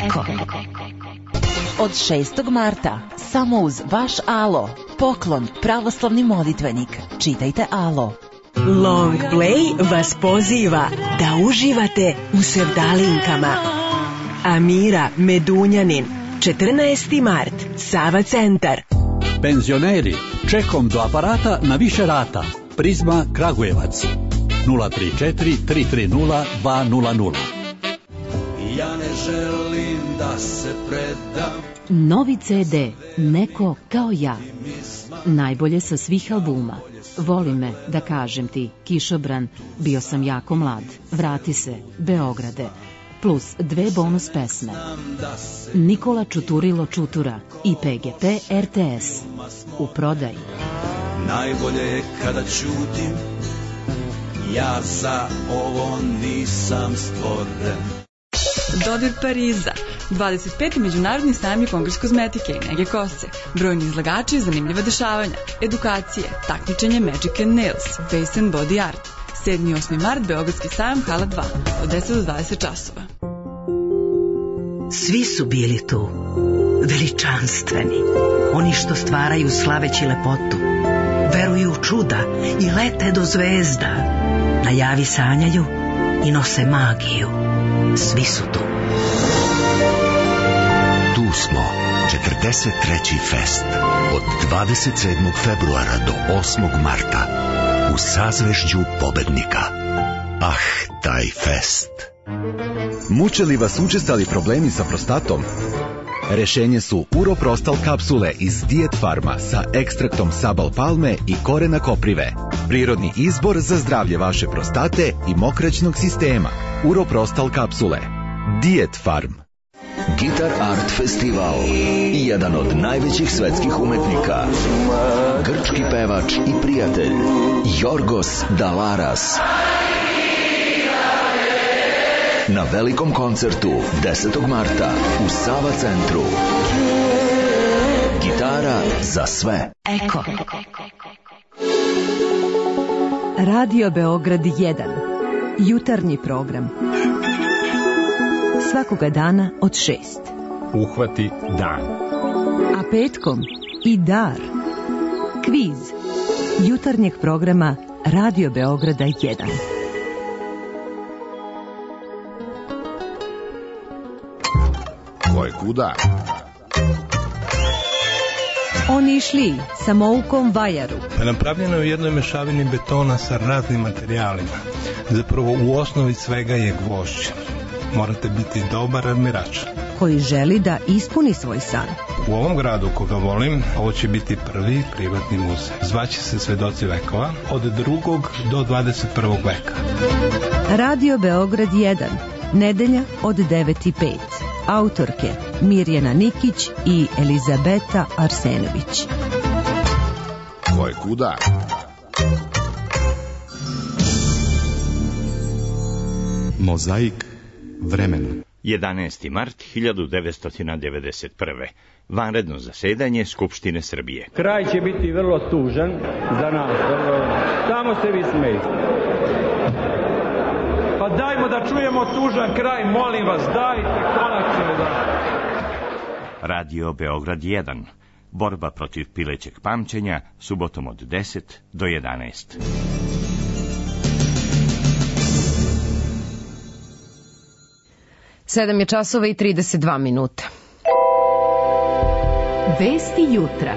Speaker 4: Eko. Od 6. marta, samo uz vaš Alo, poklon pravoslavni molitvenik. Čitajte Alo.
Speaker 10: Long Play vas poziva da uživate u sevdalinkama. Amira Medunjanin, 14. mart, Sava centar.
Speaker 5: Penzioneri, čekom do aparata na više rata. Prizma Kragujevac. 034 330 200.
Speaker 22: Ja ne želim da se predam.
Speaker 25: Novi CD, Neko kao ja. Najbolje sa svih albuma. Voli me, da kažem ti, Kišobran, bio sam jako mlad. Vrati se, Beograde. Plus 2 bonus pesme. Nikola Čuturilo Čutura i PGP RTS. U prodaji.
Speaker 22: Najbolje je kada ćutim, ja za ovo nisam stvoren.
Speaker 23: Dodir Pariza, 25. međunarodni sajam kongres kozmetike i nege kose, brojni izlagači i zanimljiva dešavanja, edukacije, takmičenje Magic and Nails, Face and Body Art. 7. i 8. mart, Beogradski sajam, hala 2, od 10 do 20 časova.
Speaker 15: Svi su bili tu, veličanstveni, oni što stvaraju slaveći lepotu, veruju u čuda i lete do zvezda, na javi sanjaju i nose magiju. Svi su tu.
Speaker 24: Tu smo, 43. fest, od 27. februara do 8. marta, u sazvežđu pobednika. Ah, taj fest!
Speaker 26: Muče li vas učestali problemi sa prostatom? Rešenje su Uroprostal kapsule iz Diet Farma sa ekstraktom sabal palme i korena koprive. Prirodni izbor za zdravlje vaše prostate i mokraćnog sistema. Uroprostal kapsule. Diet Farm.
Speaker 24: Gitar Art Festival, jedan od najvećih svetskih umetnika, grčki pevač i prijatelj Jorgos Dalaras. Na velikom koncertu 10. marta u Sava centru. Gitara za sve.
Speaker 4: Eko.
Speaker 25: Radio Beograd 1. Jutarnji program. Svakoga dana od 6.
Speaker 27: Uhvati dan.
Speaker 25: A petkom i dar. Kviz. Jutarnjeg programa Radio Beograda 1.
Speaker 26: Ko je kuda?
Speaker 25: Oni išli samoukom vajaru.
Speaker 28: Napravljeno je u jednoj mešavini betona sa raznim materijalima. Zapravo u osnovi svega je gvožđ. Morate biti dobar armirač.
Speaker 25: Koji želi da ispuni svoj san.
Speaker 28: U ovom gradu koga volim, ovo će biti prvi privatni muzej. Zvaće se Svedoci vekova od 2. do 21. veka.
Speaker 25: Radio Beograd 1. Nedelja od 9:05. Autorke Mirjana Nikić i Elizabeta Arsenović.
Speaker 26: Ko je kuda?
Speaker 29: Mozaik vremena.
Speaker 30: 11. mart 1991. Vanredno zasedanje Skupštine Srbije.
Speaker 31: Kraj će biti vrlo tužan za nas. Samo se vi smejte. Pa dajmo da čujemo tužan kraj, molim vas, dajte konačno da...
Speaker 30: Radio Beograd 1. Borba protiv pilećeg pamćenja, subotom od 10 do 11.
Speaker 1: Sedam je časova i 32 minuta.
Speaker 25: Vesti jutra.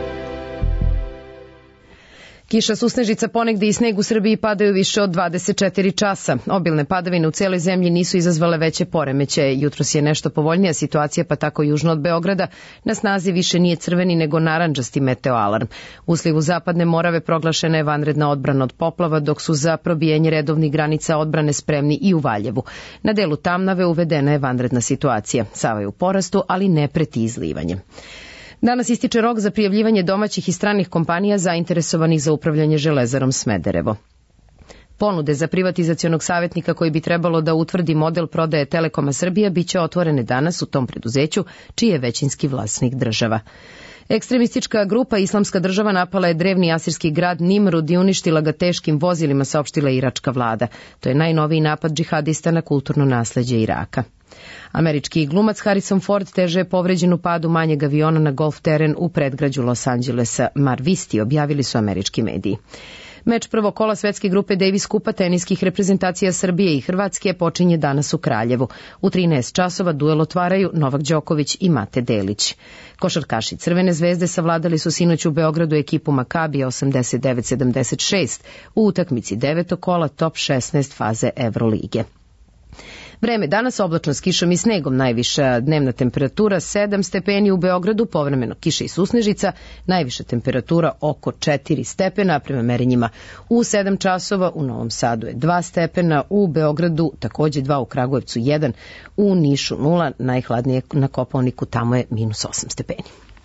Speaker 1: Kiša, susnežica, ponegde i sneg u Srbiji padaju više od 24 časa. Obilne padavine u celoj zemlji nisu izazvale veće poremećaje. Jutros je nešto povoljnija situacija, pa tako južno od Beograda na snazi više nije crveni nego narandžasti meteoalarm. U slivu Zapadne Morave proglašena je vanredna odbrana od poplava, dok su za probijanje redovnih granica odbrane spremni i u Valjevu. Na delu Tamnave uvedena je vanredna situacija. Sava je u porastu, ali ne preti izlivanje. Danas ističe rok za prijavljivanje domaćih i stranih kompanija zainteresovanih za upravljanje Železarom Smederevo. Ponude za privatizacionog savjetnika koji bi trebalo da utvrdi model prodaje Telekoma Srbija biće otvorene danas u tom preduzeću, čiji je većinski vlasnik država. Ekstremistička grupa Islamska država napala je drevni asirski grad Nimrud i uništila ga teškim vozilima, saopštila iračka vlada. To je najnoviji napad džihadista na kulturno nasleđe Iraka. Američki glumac Harrison Ford teže je povređen u padu manjeg aviona na golf teren u predgrađu Los Angelesa Mar Vista, objavili su američki mediji. Meč prvog kola svetske grupe Davis Kupa teniskih reprezentacija Srbije i Hrvatske počinje danas u Kraljevu. U 13 časova duel otvaraju Novak Đoković i Mate Delić. Košarkaši Crvene zvezde savladali su sinoć u Beogradu ekipu Makabija 89-76 u utakmici 9. kola top 16 faze Evrolige. Vreme danas oblačno s kišom i snegom, najviša dnevna temperatura 7 stepeni u Beogradu, povremeno kiša i susnežica, najviša temperatura oko 4 stepena, prema merenjima u 7 časova, u Novom Sadu je 2 stepena, u Beogradu takođe 2, u Kragujevcu 1, u Nišu 0, najhladnije na Kopaoniku, tamo je minus 8 stepeni.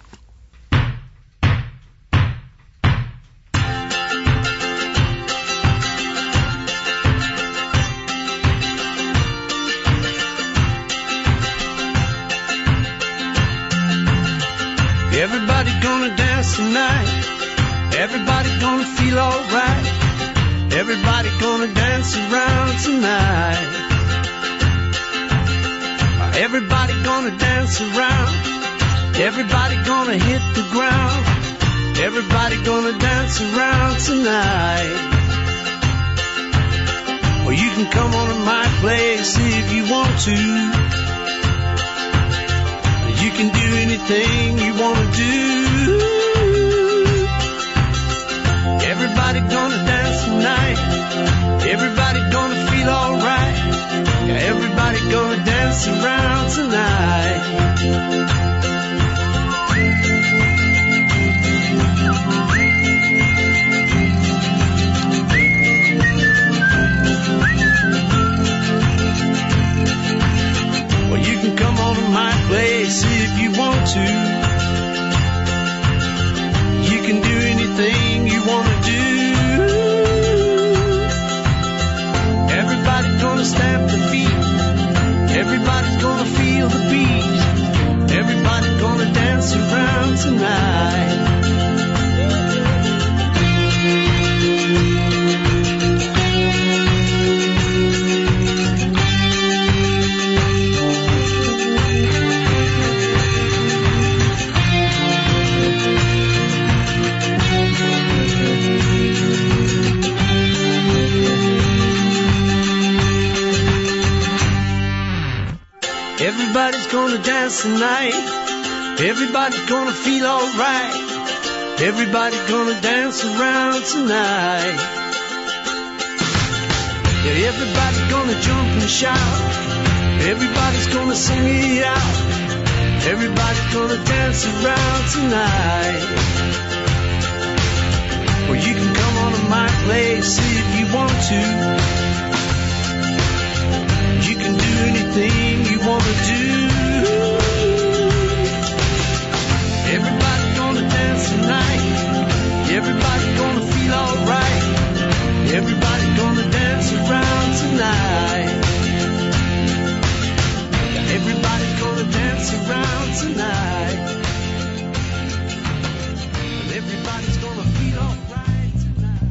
Speaker 2: Everybody gonna dance tonight. Everybody gonna feel alright. Everybody gonna dance around tonight. Everybody gonna dance around. Everybody gonna hit the ground. Everybody gonna dance around tonight. Well, you can come on to my place if you want to. You can do anything you want to do. Everybody gonna dance tonight. Everybody gonna feel alright. Everybody gonna dance around tonight. Well, you can come on to my place if you want to. You can do anything you want to do. Everybody's gonna stamp the feet. Everybody's gonna feel the beat. Everybody's gonna dance around tonight. Everybody's gonna dance tonight. Everybody's gonna feel alright. Everybody's gonna dance around tonight. Yeah, everybody's gonna jump and shout. Everybody's gonna sing it out. Everybody's gonna dance around tonight. Well, you can come on to my place if you want to. You can do anything you want to do. Everybody's gonna dance tonight. Everybody's gonna feel alright. Everybody's gonna dance around tonight. Everybody's gonna dance around tonight. And everybody's gonna feel alright tonight.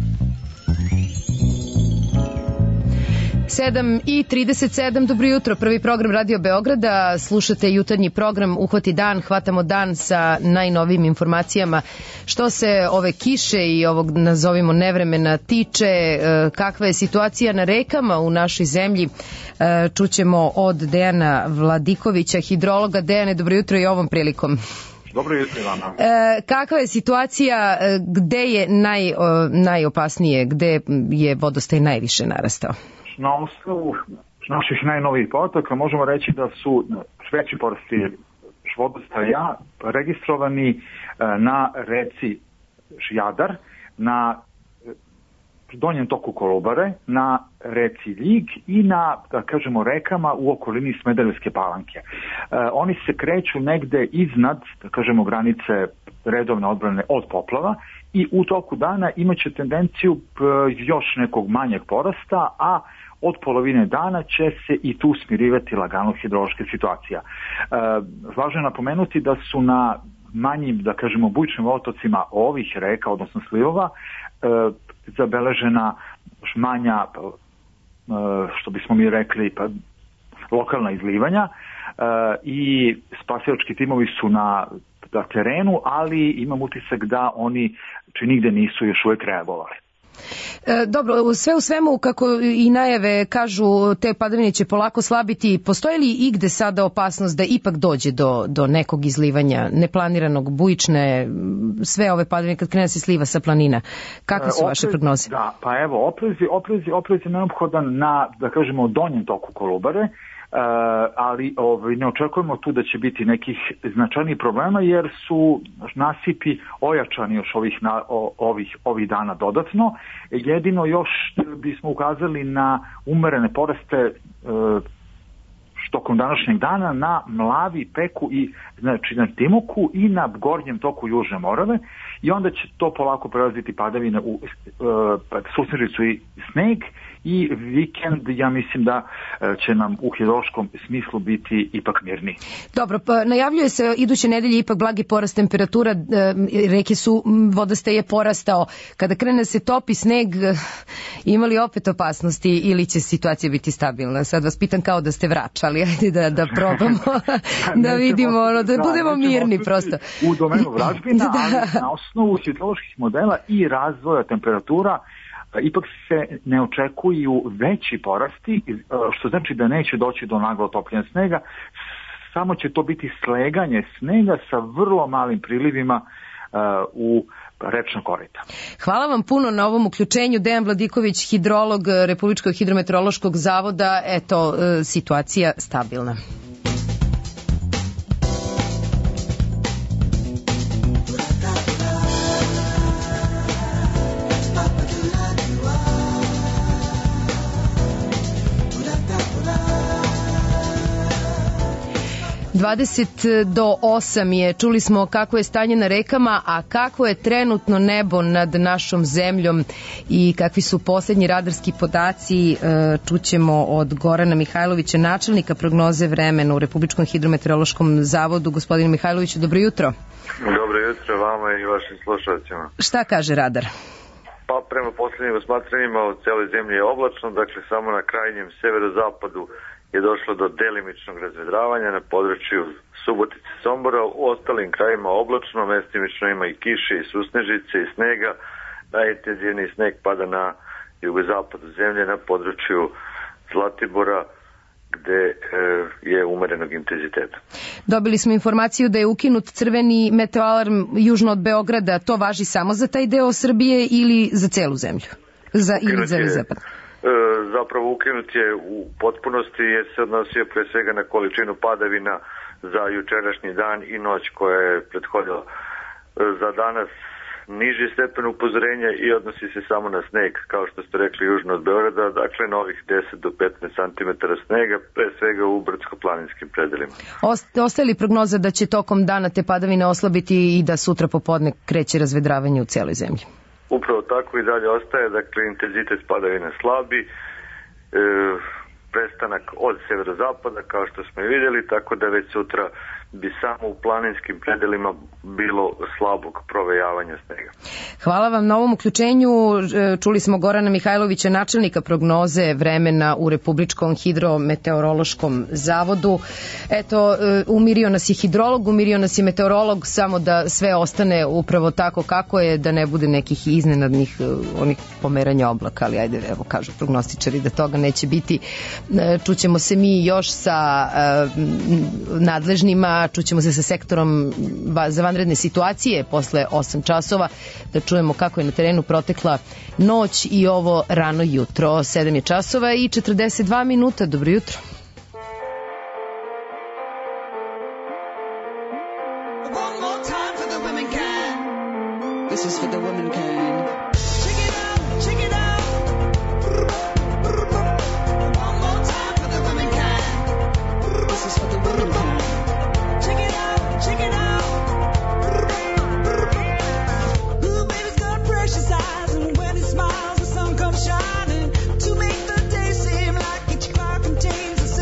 Speaker 1: 7:37, dobro jutro, prvi program Radio Beograda, slušate jutarnji program Uhvati dan, hvatamo dan sa najnovijim informacijama što se ove kiše i ovog nazovimo nevremena tiče, kakva je situacija na rekama u našoj zemlji, čućemo od Dejana Vladikovića, hidrologa. Dejane, dobro jutro i ovom prilikom.
Speaker 3: Dobro jutro, Ivana.
Speaker 1: Kakva je situacija, gde je najopasnije, gde je vodostaj najviše narastao?
Speaker 3: Na osnovu naših najnovijih podataka možemo reći da su veći porasti vodostaja registrovani na reci Jadar, na donjem toku Kolubare, na reci Ljig i na, da kažemo, rekama u okolini Smederevske Palanke. Oni se kreću negde iznad, da kažemo, granice redovne odbrane od poplava i u toku dana imaće tendenciju još nekog manjeg porasta, a od polovine dana će se i tu smirivati lagano hidrološka situacija. Važno je napomenuti da su na manjim, da kažemo, bujičnim otocima ovih reka, odnosno slivova, zabeležena manja, što bismo mi rekli, lokalna izlivanja i spasilački timovi su na terenu, ali imam utisak da oni nigde nisu još uvek reagovali.
Speaker 1: Dobro, sve u svemu, kako i najave kažu, te padavine će polako slabiti. Postoji li igde sada opasnost da ipak dođe do nekog izlivanja neplaniranog, bujične, sve ove padavine kad krene se sliva sa planina? Kakve su vaše prognoze?
Speaker 3: Da, pa evo, oprez je neophodan na, da kažemo, donjem toku Kolubare, ali ne očekujemo tu da će biti nekih značajnih problema, jer su nasipi ojačani još ovih dana dodatno. Jedino još bismo ukazali na umerene poraste tokom današnjeg dana na Mlavi, Peku i znači na Timoku i na gornjem toku Južne Morave, i onda će to polako prelaziti padavine u susnežicu i sneg, i vikend, ja mislim da će nam u hidrološkom smislu biti ipak mirniji.
Speaker 1: Dobro, pa najavljuje se iduće nedelje ipak blagi porast temperatura, reke su, vodostaj je porastao. Kada krene se topi sneg, ima li opet opasnosti ili će situacija biti stabilna? Sad vas pitam kao da ste Vrač, ali ajde da probamo da vidimo, da budemo mirni prosto.
Speaker 3: U domenu vražbina, ali na osnovu hidroloških modela i razvoja temperatura ipak se ne očekuju veći porasti, što znači da neće doći do naglo topljenja snega, samo će to biti sleganje snega sa vrlo malim prilivima u rečna korita.
Speaker 1: Hvala vam puno na ovom uključenju. Dejan Vladiković, hidrolog Republičkog hidrometeorološkog zavoda. Eto, situacija stabilna. do 8 je, čuli smo kako je stanje na rekama, a kako je trenutno nebo nad našom zemljom i kakvi su poslednji radarski podaci, čućemo od Gorana Mihajlovića, načelnika prognoze vremena u Republičkom hidrometeorološkom zavodu. Gospodine Mihajloviću, dobro jutro.
Speaker 6: Dobro jutro vama i vašim slušalcima.
Speaker 1: Šta kaže radar?
Speaker 6: Pa prema posljednjim osmatranjima u celoj zemlji je oblačno, dakle samo na krajnjem severozapadu je došlo do delimičnog razvedravanja na području Subotice, Sombora, u ostalim krajima oblačno, mestimično ima i kiše i susnežice i snega. Najintenzivniji sneg pada na jugozapadu zemlje na području Zlatibora, gde je umerenog intenziteta.
Speaker 1: Dobili smo informaciju da je ukinut crveni meteoalarm južno od Beograda. To važi samo za taj deo Srbije ili za celu zemlju? Ili za zapad?
Speaker 6: Zapravo ukinut je u potpunosti, jer se odnosio pre svega na količinu padavina za jučerašnji dan i noć koja je prethodila. Za danas niži stepen upozorenja i odnosi se samo na sneg, kao što ste rekli, južno od Beograda, dakle novih 10 do 15 cm snega, pre svega u brdsko-planinskim predelima.
Speaker 1: Ostaje li prognoza da će tokom dana te padavine oslabiti i da sutra popodne kreće razvedravanje u cijeloj zemlji?
Speaker 6: Upravo tako i dalje ostaje, dakle intenzitet padavina slabi, prestanak od severozapada kao što smo i vidjeli, tako da već sutra bi samo u planinskim predelima bilo slabog provejavanja snega.
Speaker 1: Hvala vam na ovom uključenju. Čuli smo Gorana Mihajlovića, načelnika prognoze vremena u Republičkom hidrometeorološkom zavodu. Eto, umirio nas je hidrolog, umirio nas je meteorolog, samo da sve ostane upravo tako kako je, da ne bude nekih iznenadnih onih pomeranja oblaka, ali ajde, evo kažu prognostičari da toga neće biti. Čućemo se mi još sa nadležnima, čućemo se sa sektorom za vanredne situacije posle 8 časova, da čujemo kako je na terenu protekla noć i ovo rano jutro. 7 je časova i 42 minuta. Dobro jutro.
Speaker 7: This is for the womankind.
Speaker 8: Shining to make the day seem like each clock contains a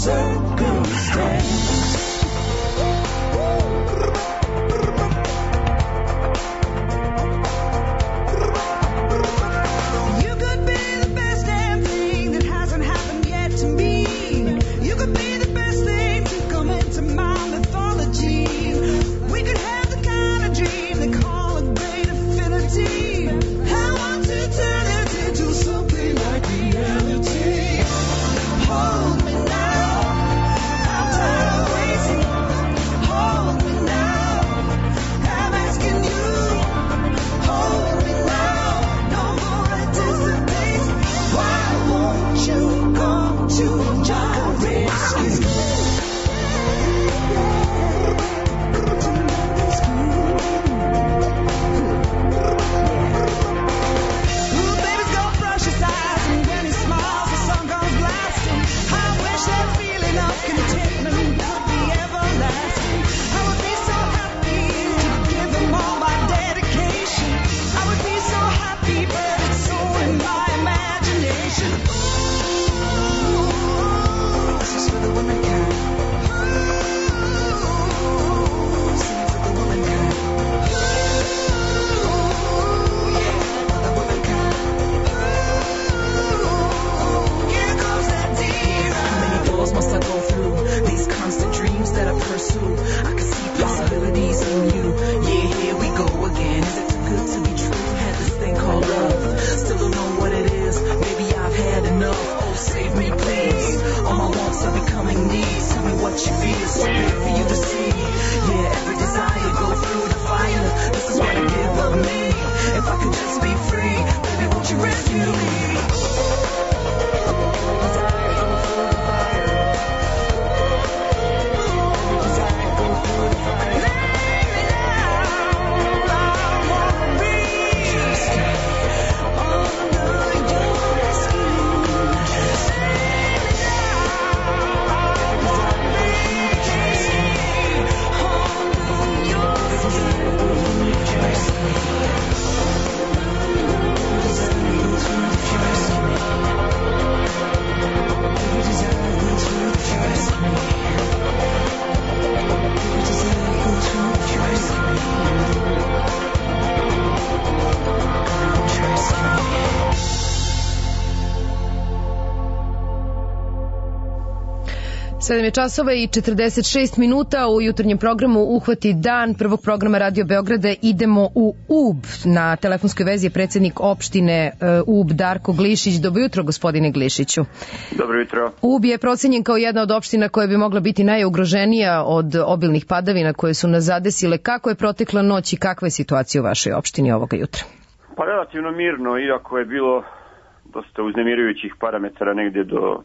Speaker 1: 7 je časova i 46 minuta u jutarnjem programu Uhvati dan prvog programa Radio Beograda. Idemo u Ub. Na telefonskoj vezi je predsjednik opštine Ub Darko Glišić. Dobro jutro, gospodine Glišiću.
Speaker 8: Dobro jutro.
Speaker 1: Ub je procenjen kao jedna od opština koja bi mogla biti najugroženija od obilnih padavina koje su nas zadesile. Kako je protekla noć i kakva je situacija u vašoj opštini ovoga jutra?
Speaker 8: Pa relativno mirno, iako je bilo dosta uznemirujućih parametara negdje do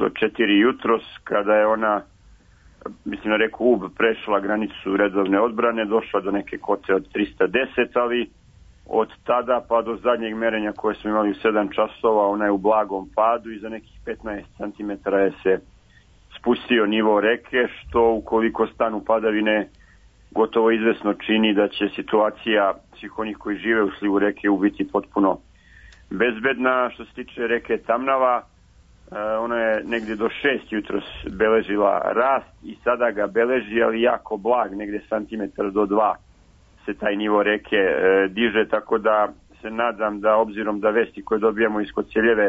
Speaker 8: 4 jutros, kada je ona, mislim na reku Ub, prešla granicu redovne odbrane, došla do neke kote od 310, ali od tada pa do zadnjeg merenja koje smo imali u 7 časova, ona je u blagom padu i za nekih 15 cm je se spustio nivo reke, što ukoliko stanu padavine gotovo izvesno čini da će situacija svih onih koji žive u slivu reke biti potpuno bezbedna. Što se tiče reke Tamnava, ona je negdje do 6 jutros beležila rast i sada ga beleži, ali jako blag, negdje santimetar do 2 se taj nivo reke diže, tako da se nadam da, obzirom da vesti koje dobijamo iz Koceljeve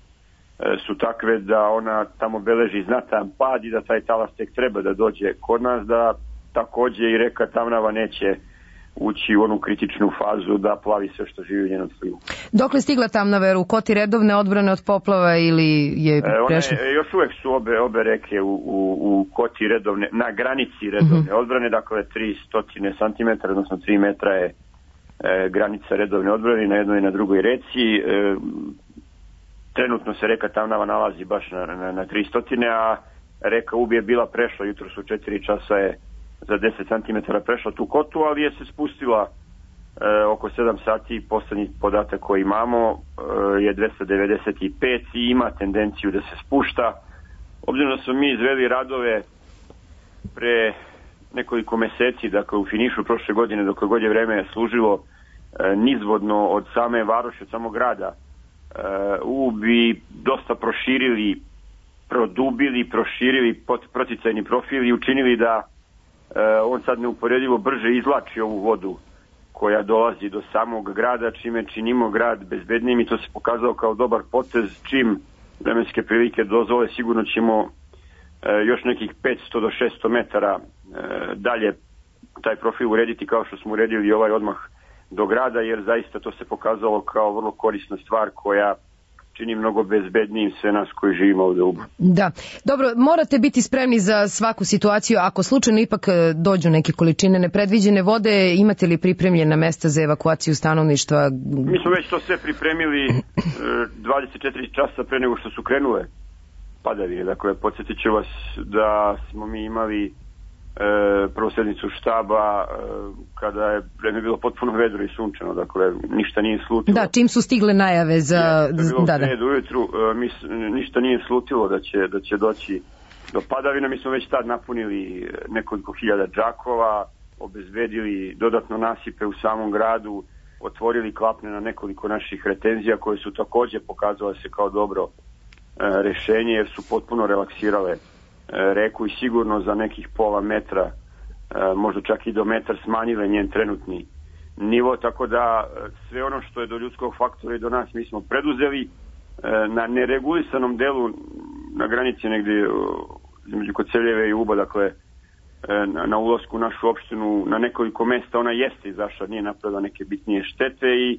Speaker 8: su takve da ona tamo beleži znatan pad i da taj talas tek treba da dođe kod nas, da također i reka Tamnava neće ući u onu kritičnu fazu da plavi sve što živi u njenom slivu.
Speaker 1: Dokle stigla Tamnava, u koti redovne odbrane od poplava ili je prešla?
Speaker 8: Još uvek su obe reke u koti redovne, na granici redovne odbrane, dakle 300 cm, odnosno 3 metra je granica redovne odbrane na jednoj i na drugoj reci. Trenutno se reka Tamnava nalazi baš na 300, a reka Ub je bila prešla, jutros u 4 časa je za 10 cm prešla tu kotu, ali je se spustila oko 7 sati. Poslednji podatak koji imamo je 295 i ima tendenciju da se spušta. Obzirom da smo mi izveli radove pre nekoliko meseci, dakle u finišu prošle godine, dok god je vreme služilo nizvodno od same varoši, od samog grada, bi dosta proširili produbili, proširili proticajni profil i učinili da on sad neuporedivo brže izvlači ovu vodu koja dolazi do samog grada, čime činimo grad bezbednijim i to se pokazalo kao dobar potez. Čim vremenske prilike dozvole, sigurno ćemo još nekih 500 do 600 metara dalje taj profil urediti kao što smo uredili ovaj odmah do grada, jer zaista to se pokazalo kao vrlo korisna stvar koja čini mnogo bezbednijim sve nas koji živimo ovde u Ubu.
Speaker 1: Da, dobro, morate biti spremni za svaku situaciju. Ako slučajno ipak dođu neke količine nepredviđene vode, imate li pripremljena mesta za evakuaciju stanovništva?
Speaker 8: Mi smo već to sve pripremili 24 časa pre nego što su krenule padavine. Dakle, podsjetit ću vas da smo mi imali prvu sednicu štaba kada je vreme bilo potpuno vedro i sunčano, dakle ništa nije slutilo.
Speaker 1: Da, čim su stigle najave za...
Speaker 8: Do ujutru, ništa nije slutilo da će doći do padavina. Mi smo već tad napunili nekoliko hiljada džakova, obezbedili dodatno nasipe u samom gradu, otvorili klapne na nekoliko naših retenzija koje su takođe pokazale se kao dobro rešenje jer su potpuno relaksirale reku i sigurno za nekih pola metra, možda čak i do metar smanjile njen trenutni nivo, tako da sve ono što je do ljudskog faktora i do nas mi smo preduzeli na neregulisanom delu na granici negdje između Koceljeve i Uba, dakle na ulasku u našu opštinu na nekoliko mesta ona jeste izašla, nije napravila neke bitnije štete i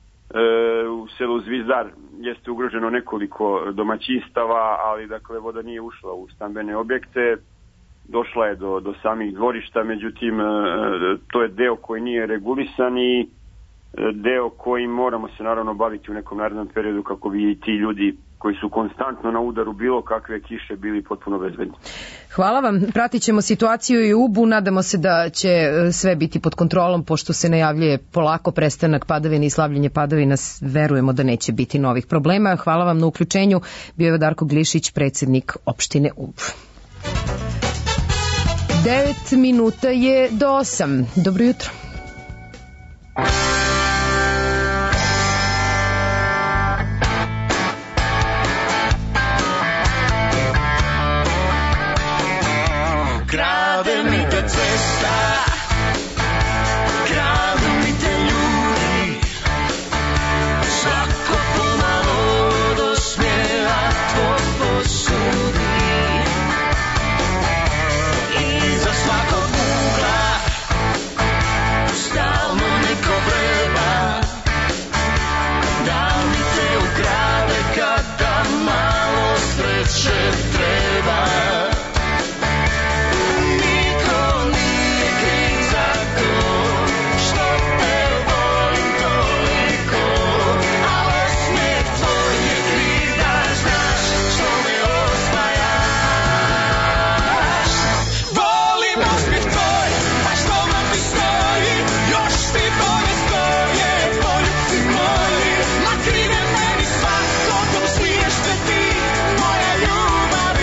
Speaker 8: u selu Zvizdar jeste ugroženo nekoliko domaćinstava, ali dakle voda nije ušla u stambene objekte, došla je do samih dvorišta, međutim to je deo koji nije regulisan i deo koji moramo se naravno baviti u nekom narednom periodu kako bi i ti ljudi koji su konstantno na udaru bilo kakve kiše bili potpuno bezbedni.
Speaker 1: Hvala vam, pratit ćemo situaciju i u Ubu, nadamo se da će sve biti pod kontrolom pošto se najavljuje polako prestanak padavina i slabljenje padavina, verujemo da neće biti novih problema. Hvala vam na uključenju, bio je Darko Glišić, predsjednik opštine Ub. 9 minuta je do 8. Dobro jutro.
Speaker 2: Krade mi te cesta, kradu mi te ljudi, svako pomalo do smjela tvoj posudi. Iza svakog ugla stalno neko vreba, da mi te ukrade kada malo sreće treba. Moja ljubav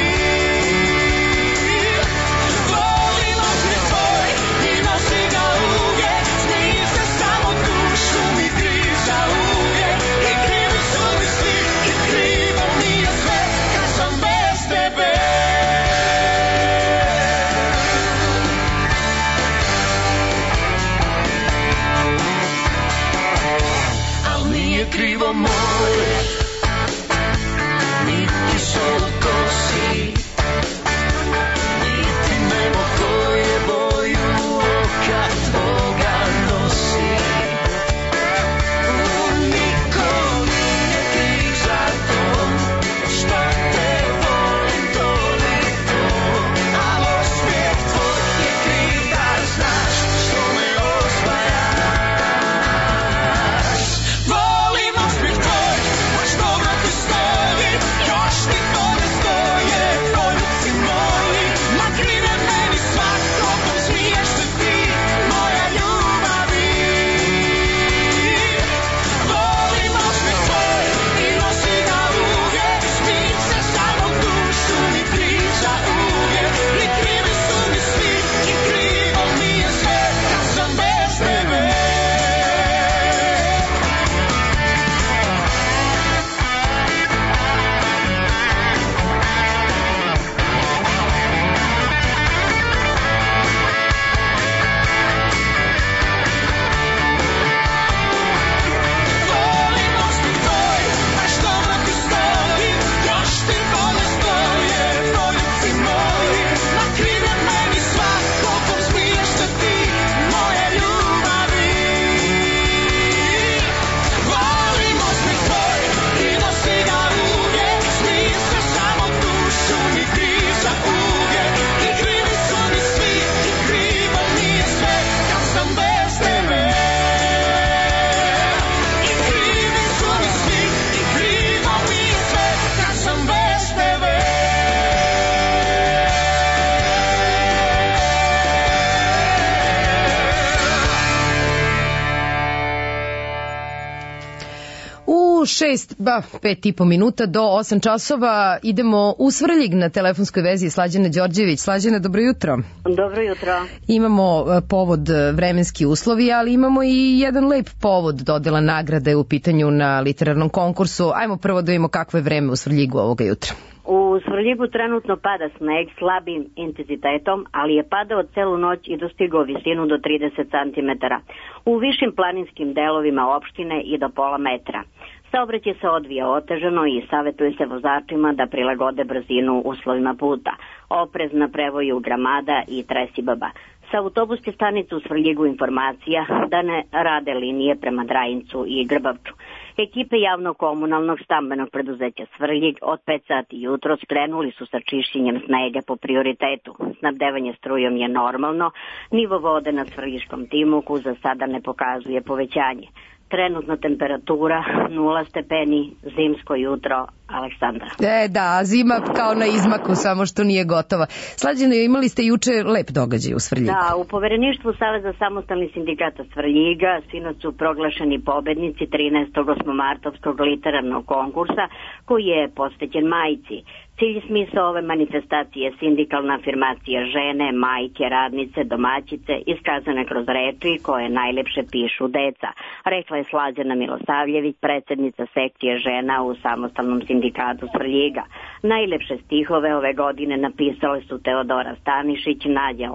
Speaker 1: 5,5 minuta do 8 časova. Idemo u Svrljig na telefonskoj vezi Slađana Đorđević. Slađana, dobro jutro.
Speaker 9: Dobro jutro.
Speaker 1: Imamo povod vremenski uslovi, ali imamo i jedan lep povod dodela nagrade u pitanju na literarnom konkursu. Ajmo prvo da vidimo kakvo je vreme u Svrljigu ovoga jutra.
Speaker 9: U Svrljigu trenutno pada sneg slabim intenzitetom, ali je padao celu noć i dostigao visinu do 30 cm. U višim planinskim delovima opštine i do pola metra. Saobraćaj se odvija otežano i savjetuje se vozačima da prilagode brzinu uslovima puta. Oprez na prevoju Gramada i Tresibaba. Sa autobuske stanice u Svrljigu informacija da ne rade linije prema Drajincu i Grbavču. Ekipe javno-komunalnog stambenog preduzeća Svrljig od 5 sati jutro skrenuli su sa čišćenjem snega po prioritetu. Snabdevanje strujom je normalno, nivo vode na Svrljiškom Timuku za sada ne pokazuje povećanje. Trenutna temperatura 0 stepeni, zimsko jutro, Aleksandra.
Speaker 1: Da, zima kao na izmaku, samo što nije gotova. Slađeno, imali ste juče lep događaj u Svrljigu.
Speaker 9: Da, u povereništvu Saveza samostalnih sindikata Svrljiga sinoć su proglašeni pobednici 13. osmomartovskog literarnog konkursa koji je posvećen majci. Cilj i smisao ove manifestacije je sindikalna afirmacija žene, majke, radnice, domaćice, iskazane kroz reči koje najlepše pišu deca, rekla je Slađana Milosavljević, predsjednica sekcije žena u samostalnom sindikatu Svrljiga. Najlepše stihove ove godine napisale su Teodora Stanišić, Nađa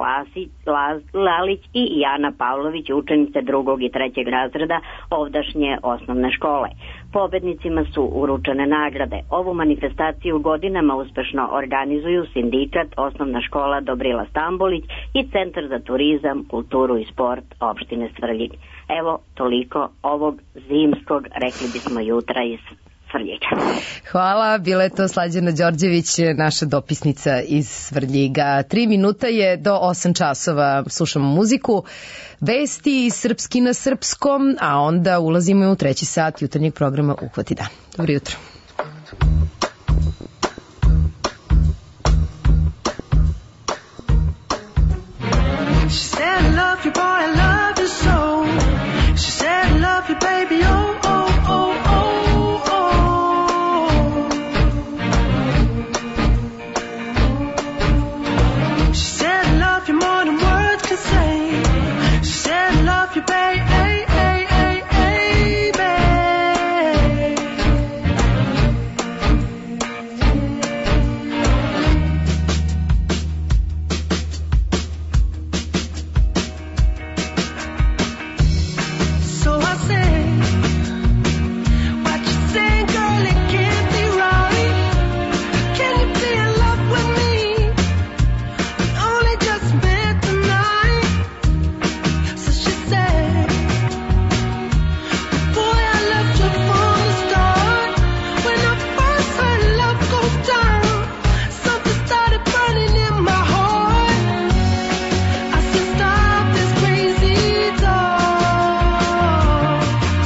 Speaker 9: Lalić i Jana Pavlović, učenice 2. i 3. razreda ovdašnje osnovne škole. Pobednicima su uručene nagrade. Ovu manifestaciju godinama uspešno organizuju sindikat, osnovna škola Dobrila Stambolić i Centar za turizam, kulturu i sport opštine Svrljig. Evo toliko ovog zimskog, rekli bismo, jutra iz Svrljiga.
Speaker 1: Hvala, bila je to Slađana Đorđević, naša dopisnica iz Svrljiga. 3 minuta je do 8 časova, slušamo muziku, vesti srpski na srpskom, a onda ulazimo u 3. sat jutarnjeg programa Uhvati dan. Dobro jutro.
Speaker 2: She said I love you boy, I love you so. She said I love you baby, oh, oh, oh, oh, oh. She said I love you more than words can say. She said I love you baby, hey, hey, hey, hey, baby. So I say, what you saying, girl, it can't be right. Can you be in love with me? We only just met tonight. So she said, boy, I loved you from the start. When I first heard love go down, something started burning in my heart. I said, stop this crazy talk.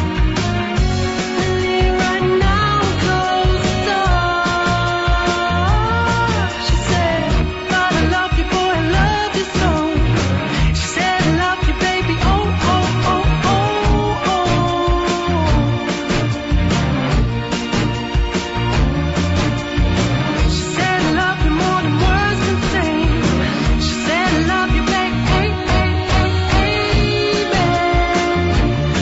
Speaker 2: Leave right now, close the door. She said, God, I love you, boy, I love you so. She said, I love you, baby, oh, oh, oh, oh, oh. She said, I love you more than words can say. She said, I love you, baby, hey, hey, hey, hey, baby.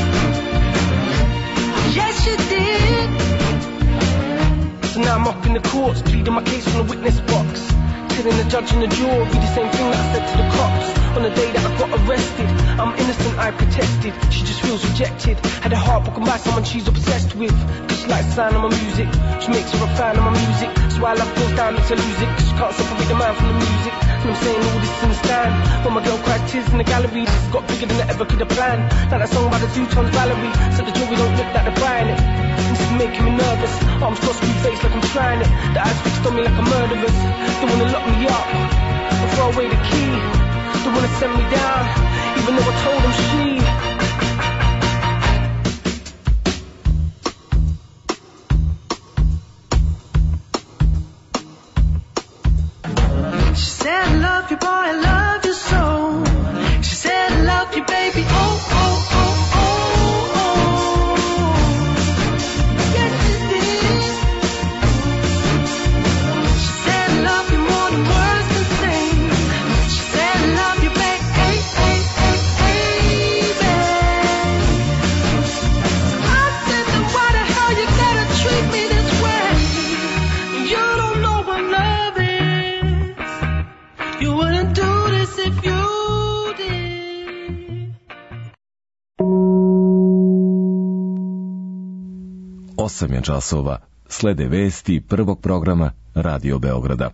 Speaker 2: Yes, she did.
Speaker 11: So now I'm up in the courts, pleading my case from the witness box. Telling the judge and the jury the same thing that I said to the cops. On the day that I got arrested, I'm innocent, I protested. She just feels rejected. Had her heart broken by someone she's obsessed with. Cause she likes the sound of my music. She makes her a fan of my music. So why love goes down, makes her lose it. Cause she can't separate the man from the music. And I'm saying all this in the stand. When my girl cried tears in the gallery, this got bigger than I ever could have planned. Like that song by the Two-Tone Valerie. Said the jury don't look like they're buying it. This is making me nervous. Arms crossed, screwed face like I'm trying it. The eyes fixed on me like a murderer's. They wanna lock me up and throw away the key. They wanna send me down, even though I told them she.
Speaker 2: She said, I love you, boy, I love you so. She said, I love you, baby, oh, oh, oh, oh, oh. Yes, she You wouldn't do this if you did.
Speaker 5: 8 je časova. Slede vesti prvog programa Radio Beograda.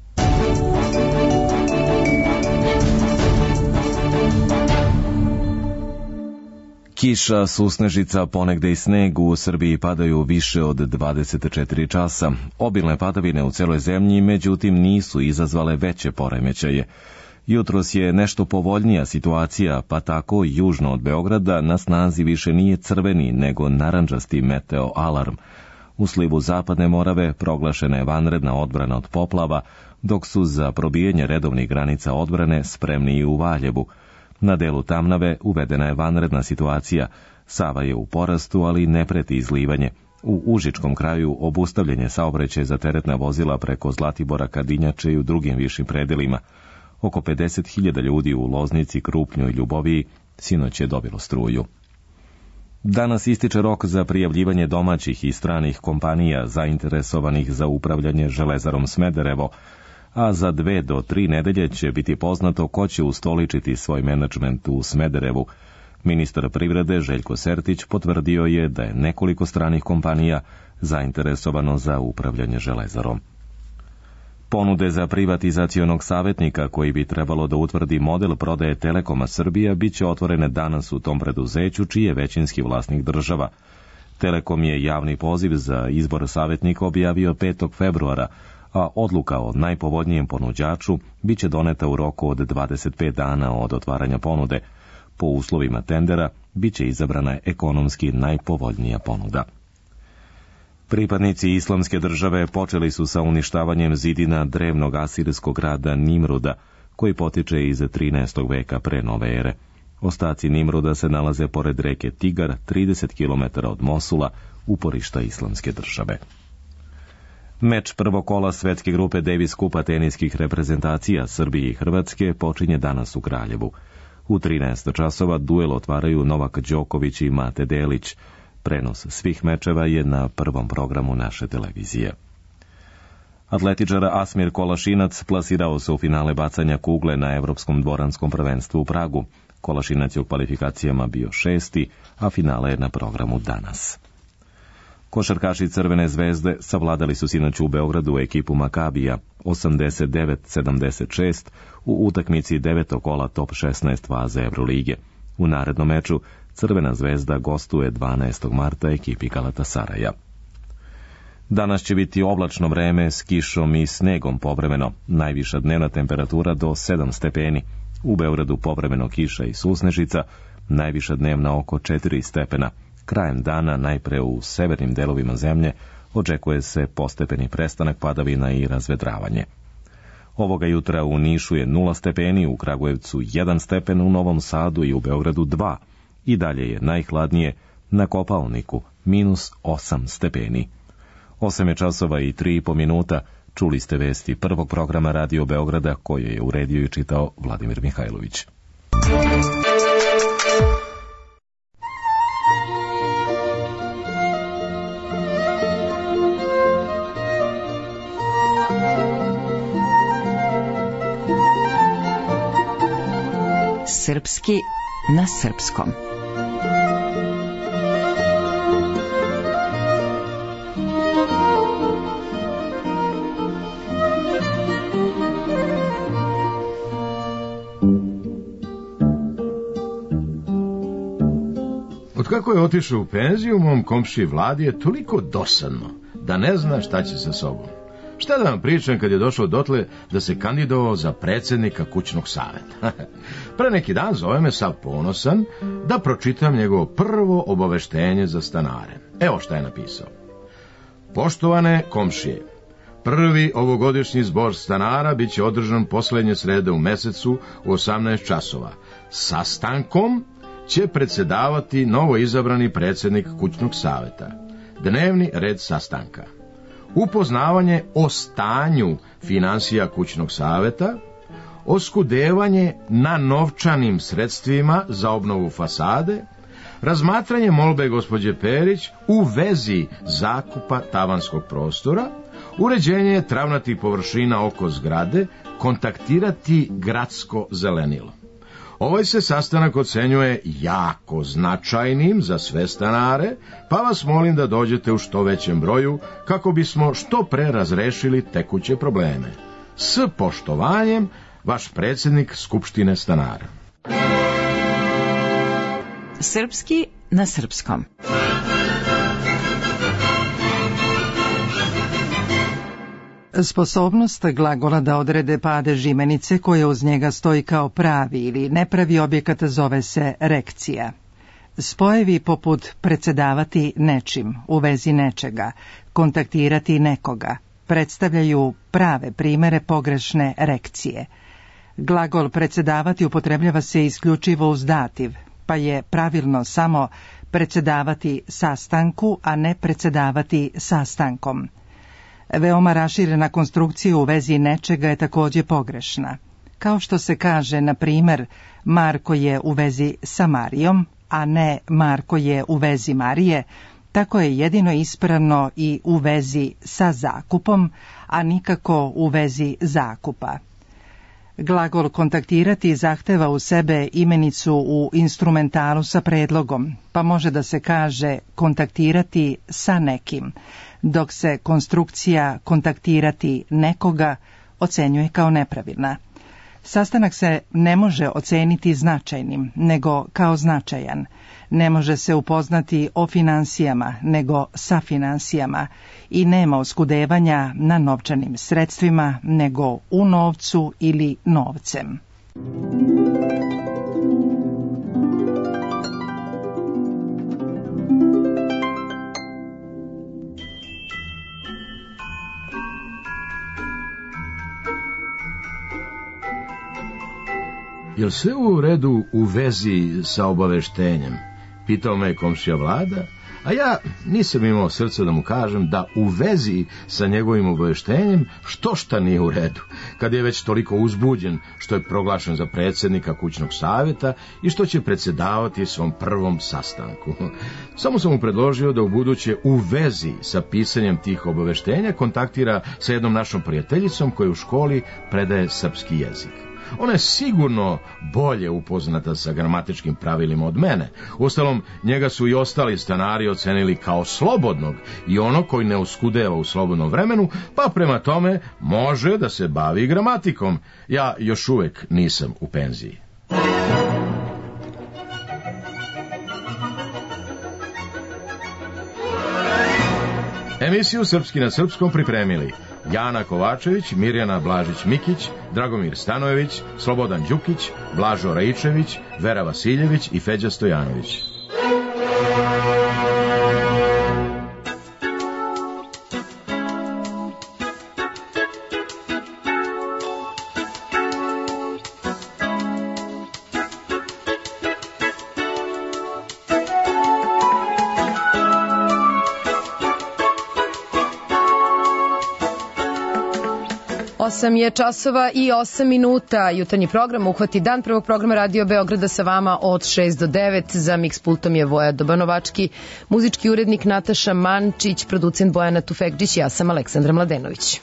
Speaker 5: Kiša, susnežica, ponegde i sneg u Srbiji padaju više od 24 časa. Obilne padavine u celoj zemlji, međutim, nisu izazvale veće poremećaje. Jutros je nešto povoljnija situacija, pa tako južno od Beograda na snazi više nije crveni, nego narandžasti meteo alarm. U slivu Zapadne Morave proglašena je vanredna odbrana od poplava, dok su za probijanje redovnih granica odbrane spremni i u Valjevu. Na delu Tamnave uvedena je vanredna situacija. Sava je u porastu, ali ne preti izlivanje. U Užičkom kraju obustavljen je saobraćaj za teretna vozila preko Zlatibora ka Dinjače i u drugim višim predelima. Oko 50.000 ljudi u Loznici, Krupnju i Ljuboviji sinoć je dobilo struju. Danas ističe rok za prijavljivanje domaćih i stranih kompanija zainteresovanih za upravljanje Železarom Smederevo, a za 2 do 3 nedelje će biti poznato ko će ustoličiti svoj menadžment u Smederevu. Ministar privrede Željko Sertić potvrdio je da je nekoliko stranih kompanija zainteresovano za upravljanje Železarom. Ponude za privatizacionog savjetnika koji bi trebalo da utvrdi model prodaje Telekoma Srbija bit će otvorene danas u tom preduzeću čiji je većinski vlasnik država. Telekom je javni poziv za izbor savjetnika objavio 5. februara, a odluka o najpovoljnijem ponuđaču bit će doneta u roku od 25 dana od otvaranja ponude. Po uslovima tendera bit će izabrana ekonomski najpovoljnija ponuda. Pripadnici Islamske države počeli su sa uništavanjem zidina drevnog asirskog grada Nimruda, koji potiče iz 13. veka pre nove ere. Ostaci Nimruda se nalaze pored reke Tigar, 30 km od Mosula, uporišta Islamske države. Meč prvog kola svetske grupe Davis Kupa teniskih reprezentacija Srbije i Hrvatske počinje danas u Kraljevu. U 13 časova duel otvaraju Novak Đoković i Mate Delić. Prenos svih mečeva je na prvom programu naše televizije. Atletičar Asmir Kolašinac plasirao se u finale bacanja kugle na Evropskom dvoranskom prvenstvu u Pragu. Kolašinac je u kvalifikacijama bio 6., a finale je na programu danas. Košarkaši Crvene zvezde savladali su sinoć u Beogradu ekipu Makabija 89-76 u utakmici 9. kola top 16 faze Evrolige. U narednom meču Crvena zvezda gostuje 12. marta ekipi Galatasaraja. Danas će biti oblačno vreme s kišom i snegom povremeno. Najviša dnevna temperatura do 7 stepeni. U Beogradu povremeno kiša i susnežica, najviša dnevna oko 4 stepena. Krajem dana, najpre u severnim delovima zemlje, očekuje se postepeni prestanak padavina i razvedravanje. Ovoga jutra u Nišu je 0 stepeni, u Kragujevcu 1 stepen, u Novom Sadu i u Beogradu 2. I dalje je najhladnije na Kopaoniku, -8 stepeni. 8 je časova i 3,5 minuta. Čuli ste vesti prvog programa Radio Beograda koje je uredio i čitao Vladimir Mihajlović.
Speaker 4: Srpski na srpskom.
Speaker 10: Otkako je otišao u penziju, mom komšiji Vladi je toliko dosadno da ne zna šta će sa sobom. Šta da vam pričam kad je došao dotle da se kandidovao za predsjednika kućnog savjeta? Pre neki dan zove me sav ponosan da pročitam njegovo prvo obaveštenje za stanare. Evo šta je napisao. Poštovane komšije, prvi ovogodišnji zbor stanara bit će održan poslednje srede u mesecu u 18 časova. Sastankom će predsjedavati novo izabrani predsjednik kućnog savjeta. Dnevni red sastanka. Upoznavanje o stanju finansija kućnog savjeta, oskudevanje na novčanim sredstvima za obnovu fasade, razmatranje molbe gospođe Perić u vezi zakupa tavanskog prostora, Uređenje travnatih površina oko zgrade, kontaktirati gradsko zelenilo. Ovaj se sastanak ocenjuje jako značajnim za sve stanare, pa vas molim da dođete u što većem broju kako bismo što pre razrešili tekuće probleme. S poštovanjem, vaš predsjednik Skupštine stanara.
Speaker 4: Srpski na srpskom.
Speaker 12: Sposobnost glagola da odrede padež imenice koja uz njega stoji kao pravi ili nepravi objekat zove se rekcija. Spojevi poput predsjedavati nečim, u vezi nečega, kontaktirati nekoga, predstavljaju prave primere pogrešne rekcije. Glagol predsjedavati upotrebljava se isključivo uz dativ, pa je pravilno samo predsjedavati sastanku, a ne predsjedavati sastankom. Veoma raširena konstrukcija u vezi nečega je također pogrešna. Kao što se kaže, na primjer, Marko je u vezi sa Marijom, a ne Marko je u vezi Marije, tako je jedino ispravno i u vezi sa zakupom, a nikako u vezi zakupa. Glagol kontaktirati zahteva u sebe imenicu u instrumentalu sa predlogom, pa može da se kaže kontaktirati sa nekim, dok se konstrukcija kontaktirati nekoga ocenjuje kao nepravilna. Sastanak se ne može oceniti značajnim, nego kao značajan. Ne može se upoznati o finansijama, nego sa finansijama, i nema oskudevanja na novčanim sredstvima, nego u novcu ili novcem.
Speaker 10: Jel sve u redu u vezi sa obaveštenjem? Pitao me komšija Vlada, a ja nisam imao srca da mu kažem da u vezi sa njegovim obaveštenjem što šta nije u redu, kad je već toliko uzbuđen što je proglašen za predsjednika kućnog savjeta i što će predsjedavati svom prvom sastanku. Samo sam mu predložio da u buduće u vezi sa pisanjem tih obaveštenja kontaktira sa jednom našom prijateljicom koja u školi predaje srpski jezik. Ona je sigurno bolje upoznata sa gramatičkim pravilima od mene. Uostalom, njega su i ostali stanari ocenili kao slobodnog i ono koji ne oskudeva u slobodnom vremenu, pa prema tome može da se bavi gramatikom. Ja još uvek nisam u penziji. Emisiju Srpski na srpskom pripremili Jana Kovačević, Mirjana Blažić-Mikić, Dragomir Stanojević, Slobodan Đukić, Blažo Raičević, Vera Vasiljević i Feđa Stojanović.
Speaker 1: Osam je časova i 8 minuta. Jutarnji program Uhvati dan prvog programa Radio Beograda sa vama od 6 do 9. Za Mix pultom je Voja Dobanovački, muzički urednik Nataša Mančić, producent Bojana Tufekđić, ja sam Aleksandra Mladenović.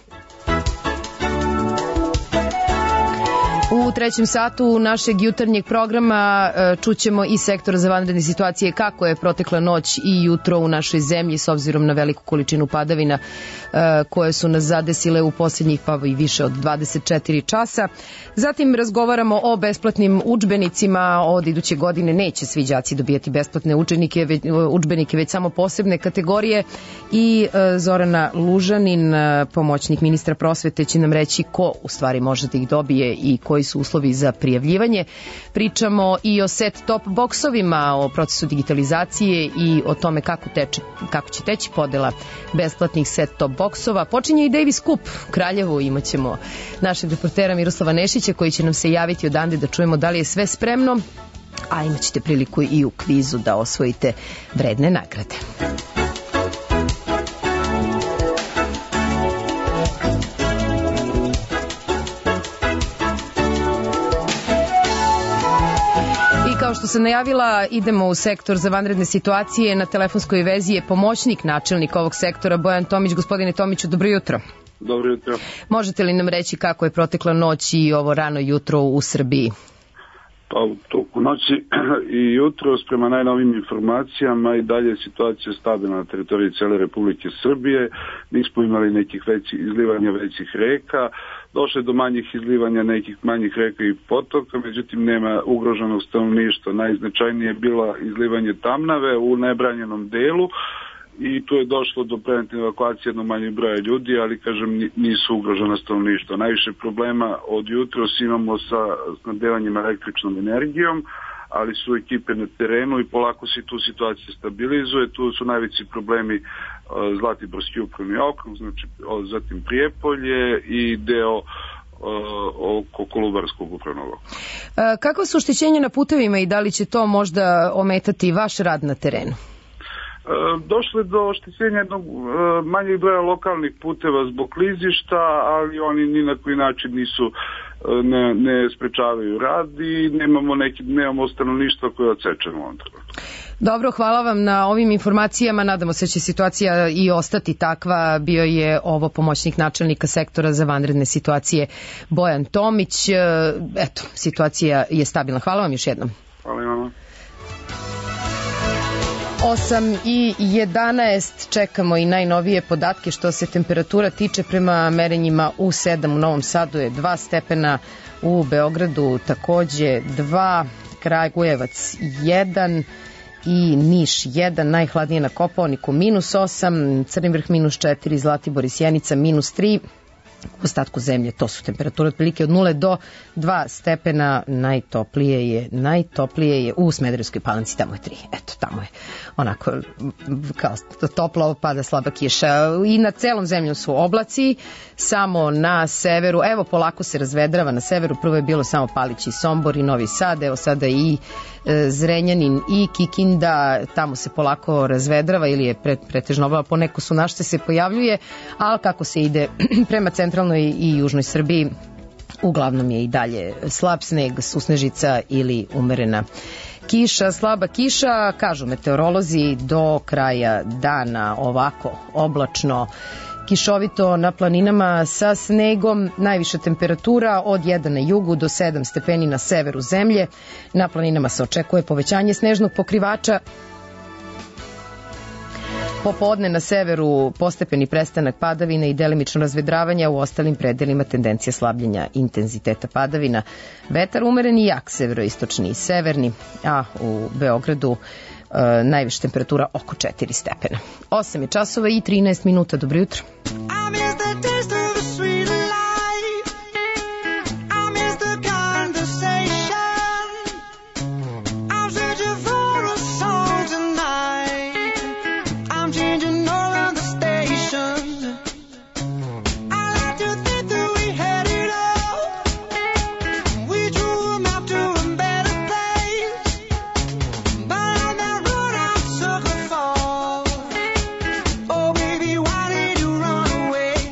Speaker 1: U trećem satu našeg jutarnjeg programa čućemo i sektora za vanredne situacije kako je protekla noć i jutro u našoj zemlji s obzirom na veliku količinu padavina koje su nas zadesile u posljednjih pa i više od 24 časa. Zatim razgovaramo o besplatnim udžbenicima. Od iduće godine neće svi đaci dobijati besplatne udžbenike, već samo posebne kategorije, i Zorana Lužanin, pomoćnik ministra prosvete, će nam reći ko u stvari može da ih dobije i koji su uslovi za prijavljivanje. Pričamo i o set-top boksovima, o procesu digitalizacije i o tome kako će teći podela besplatnih set-top boksova. Počinje i Davis Cup u Kraljevu. Imaćemo našeg reportera Miroslava Nešića koji će nam se javiti odande da čujemo da li je sve spremno, a imat ćete priliku i u kvizu da osvojite vredne nagrade. Kao što sam najavila, idemo u sektor za vanredne situacije. Na telefonskoj vezi je pomoćnik načelnika ovog sektora, Bojan Tomić. Gospodine Tomiću, dobro jutro.
Speaker 13: Dobro jutro.
Speaker 1: Možete li nam reći kako je protekla noć i ovo rano jutro u Srbiji?
Speaker 13: Pa u toku noći i jutro, prema najnovim informacijama, i dalje je situacija stabilna na teritoriji cele Republike Srbije. Nismo imali nekih izlivanja većih reka, došlo je do manjih izlivanja nekih manjih reka i potoka, međutim nema ugroženog stanovništva. Najznačajnije je bila izlivanje Tamnave u nebranjenom delu, i tu je došlo do preventivne evakuacije jednog manjeg broja ljudi, ali kažem nisu ugrožena stanovništva. Najviše problema od jutros imamo sa snabdevanjem električnom energijom, ali su ekipe na terenu i polako se tu situacija stabilizuje. Tu su najveći problemi Zlatiborski upravni okrug, znači zatim Prijepolje i deo oko Kolubarskog upravnog okruga.
Speaker 1: Kakva su oštećenja na putevima i da li će to možda ometati vaš rad na terenu?
Speaker 13: Došlo je do oštećenja jednog manjeg broja lokalnih puteva zbog klizišta, ali oni ni na koji način nisu ne sprečavaju rad i nemamo stanovništva koje odsečemo ovom trenutku.
Speaker 1: Dobro, hvala vam na ovim informacijama. Nadamo se da će situacija i ostati takva. Bio je ovo pomoćnik načelnika sektora za vanredne situacije Bojan Tomić. Eto, situacija je stabilna. Hvala vam još jednom.
Speaker 13: Hvala vam.
Speaker 1: 8:11, čekamo i najnovije podatke što se temperatura tiče. Prema merenjima u 7 u Novom Sadu je 2 stepena, u Beogradu takođe 2, Kragujevac 1 i Niš 1, najhladnije na Kopaoniku -8, Crni Vrh -4, Zlatibor i Sjenica -3. U ostatku zemlje to su temperature otprilike od 0 do 2 stepena, najtoplije je u Smederevskoj Palanci, tamo je 3. Eto, tamo je onako kao toplo, pada slaba kiša. I na celom zemljom su oblaci, samo na severu, evo polako se razvedrava na severu, prvo je bilo samo Palić i Sombor i Novi Sad, evo sada i Zrenjanin i Kikinda, tamo se polako razvedrava ili je pretežno oblačno, poneko su našte se pojavljuje, ali kako se ide prema centralnoj i južnoj Srbiji, uglavnom je i dalje slab sneg, susnežica ili umerena kiša, slaba kiša, kažu meteorolozi, do kraja dana ovako oblačno, kišovito na planinama sa snegom, najviša temperatura od 1 na jugu do 7 stepeni na severu zemlje. Na planinama se očekuje povećanje snežnog pokrivača. Popodne na severu postepeni prestanak padavina i delimično razvedravanja, u ostalim predelima tendencija slabljenja intenziteta padavina. Vetar umeren i jak, severoistočni i severni, a u Beogradu najviša temperatura oko 4 stepena. 8 je časova i 13 minuta. Dobro jutro.
Speaker 2: Away.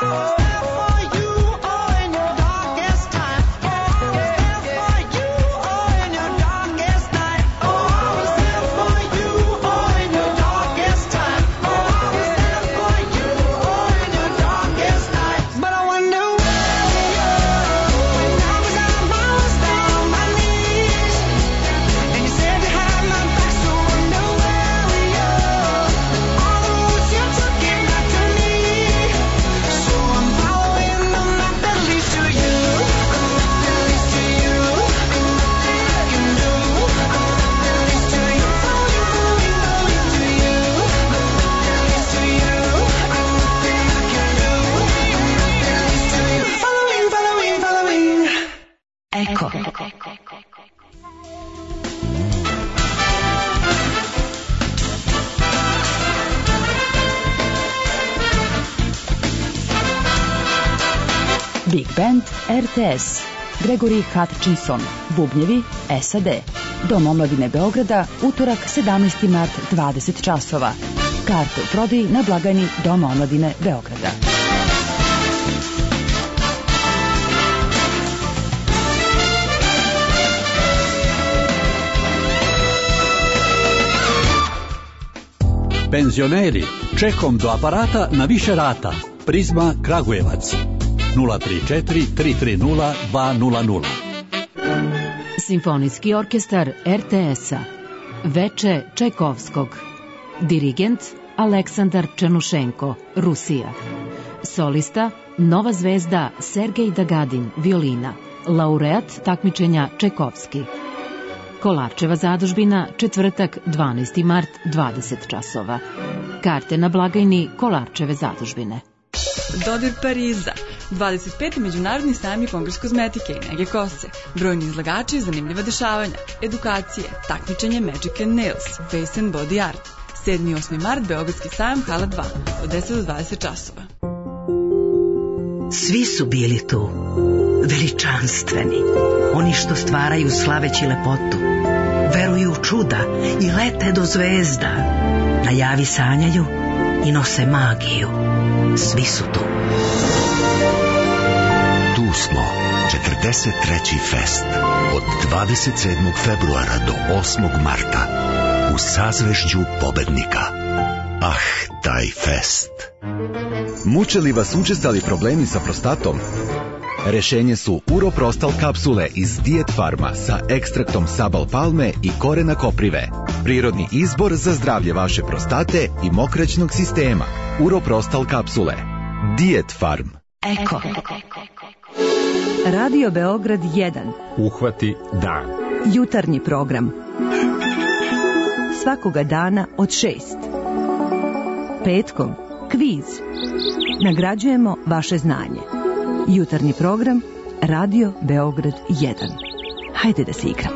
Speaker 14: Big Band RTS, Gregory Hutchinson, bubnjevi SAD. Dom omladine Beograda, utorak 17. mart 20 časova. Karte u prodaji na blagajni Doma omladine Beograda.
Speaker 15: Penzioneri, čekom do aparata na više rata. Prizma Kragujevac. 034 330 200.
Speaker 25: Simfonijski orkestar RTS-a. Veče Čajkovskog. Dirigent Aleksandar Černušenko, Rusija. Solista Nova zvezda Sergej Dagadin, violina. Laureat takmičenja Čajkovski. Kolarčeva zadužbina, četvrtak, 12. mart, 20 časova. Karte na blagajni Kolarčeve zadužbine.
Speaker 16: Dodir Pariza, 25. međunarodni sajam i kongres kozmetike i nege kose, brojni izlagači i zanimljiva dešavanja, edukacije, takmičenje Magic and Nails, Face and Body Art. 7. i 8. mart, Beogradski sajam, hala 2, od 10 do 20 časova.
Speaker 17: Svi su bili tu, veličanstveni, oni što stvaraju slaveći lepotu, veruju u čuda i lete do zvezda, najavi sanjaju i nose magiju. Svi su tu.
Speaker 18: Tu smo, 43. fest, od 27. februara do 8. marta, u sazvežđu pobednika. Ah, taj fest.
Speaker 26: Muče li vas učestali problemi sa prostatom? Rešenje su Uroprostal kapsule iz Diet Farma sa ekstraktom sabal palme i korena koprive. Prirodni izbor za zdravlje vaše prostate i mokraćnog sistema. Uroprostal kapsule. Diet Farm.
Speaker 14: Eko. Radio Beograd 1.
Speaker 27: Uhvati dan.
Speaker 14: Jutarnji program. Svakoga dana od 6. Petkom kviz. Nagrađujemo vaše znanje. Jutarnji program Radio Beograd 1. Hajde da se igramo.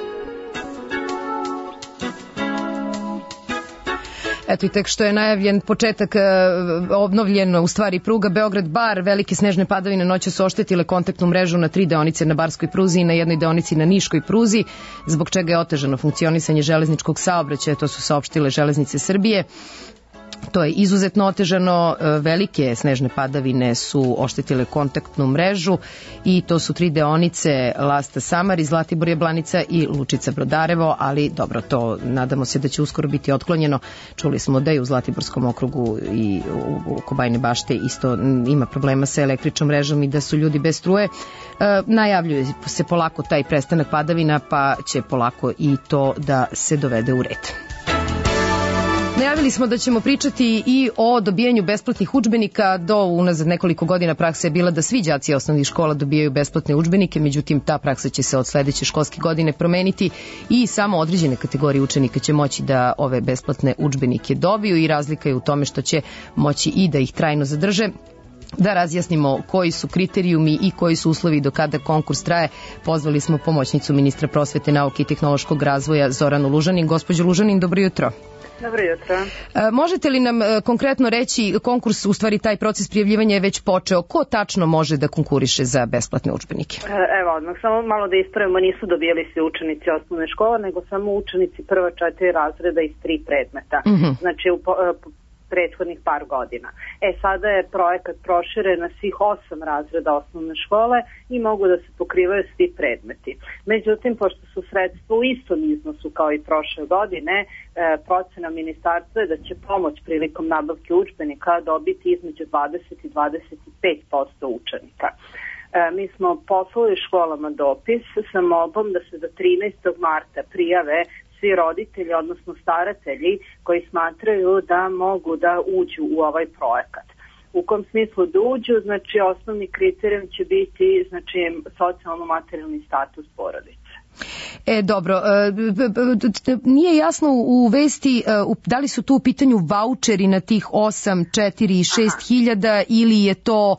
Speaker 1: Eto i tek što je najavljen početak obnovljeno u stvari pruga Beograd-Bar, velike snežne padavine noće su oštetile kontaktnu mrežu na 3 deonice na Barskoj pruzi i na jednoj deonici na Niškoj pruzi, zbog čega je otežano funkcionisanje železničkog saobraćaja, to su saopštile Železnice Srbije. To je izuzetno otežano, velike snežne padavine su oštetile kontaktnu mrežu i to su 3 deonice Lasta Samari, Zlatibor Jablanica i Lučica Brodarevo, ali dobro, to nadamo se da će uskoro biti otklonjeno. Čuli smo da je u Zlatiborskom okrugu i u Kobajne Bašte isto ima problema sa električnom mrežom i da su ljudi bez struje. Najavljuje se polako taj prestanak padavina, pa će polako i to da se dovede u red. Najavili smo da ćemo pričati i o dobijanju besplatnih udžbenika. Do unazad nekoliko godina praksa je bila da svi đaci osnovnih škola dobijaju besplatne udžbenike, međutim ta praksa će se od sledeće školske godine promeniti i samo određene kategorije učenika će moći da ove besplatne udžbenike dobiju i razlika je u tome što će moći i da ih trajno zadrže. Da razjasnimo koji su kriterijumi i koji su uslovi do kada konkurs traje, pozvali smo pomoćnicu ministra prosvete, nauke i tehnološkog razvoja Zoranu Lužanin. Gospođo Lužanin, dobro jutro.
Speaker 19: Dobro jutro.
Speaker 1: Možete li nam konkretno reći, konkurs, u stvari taj proces prijavljivanja je već počeo, ko tačno može da konkuriše za besplatne udžbenike?
Speaker 19: Evo, odmah samo malo da ispravimo, nisu dobijali svi učenici osnovne škole, nego samo učenici prva 4 razreda iz 3 predmeta. Znači, prethodnih par godina. Sada je projekat proširen na svih 8 razreda osnovne škole i mogu da se pokrivaju svi predmeti. Međutim, pošto su sredstva u istom iznosu kao i prošle godine, procena ministarstva je da će pomoć prilikom nabavke udžbenika dobiti između 20 i 25% učenika. Mi smo poslali školama dopis sa molbom da se do 13. marta prijave svi roditelji, odnosno staratelji koji smatraju da mogu da uđu u ovaj projekat. U kom smislu da uđu, znači osnovni kriterijum će biti socijalno-materijalni status porodice.
Speaker 1: Dobro, nije jasno u vesti da li su tu u pitanju vaučeri na tih 8, 4 i 6 hiljada ili je to,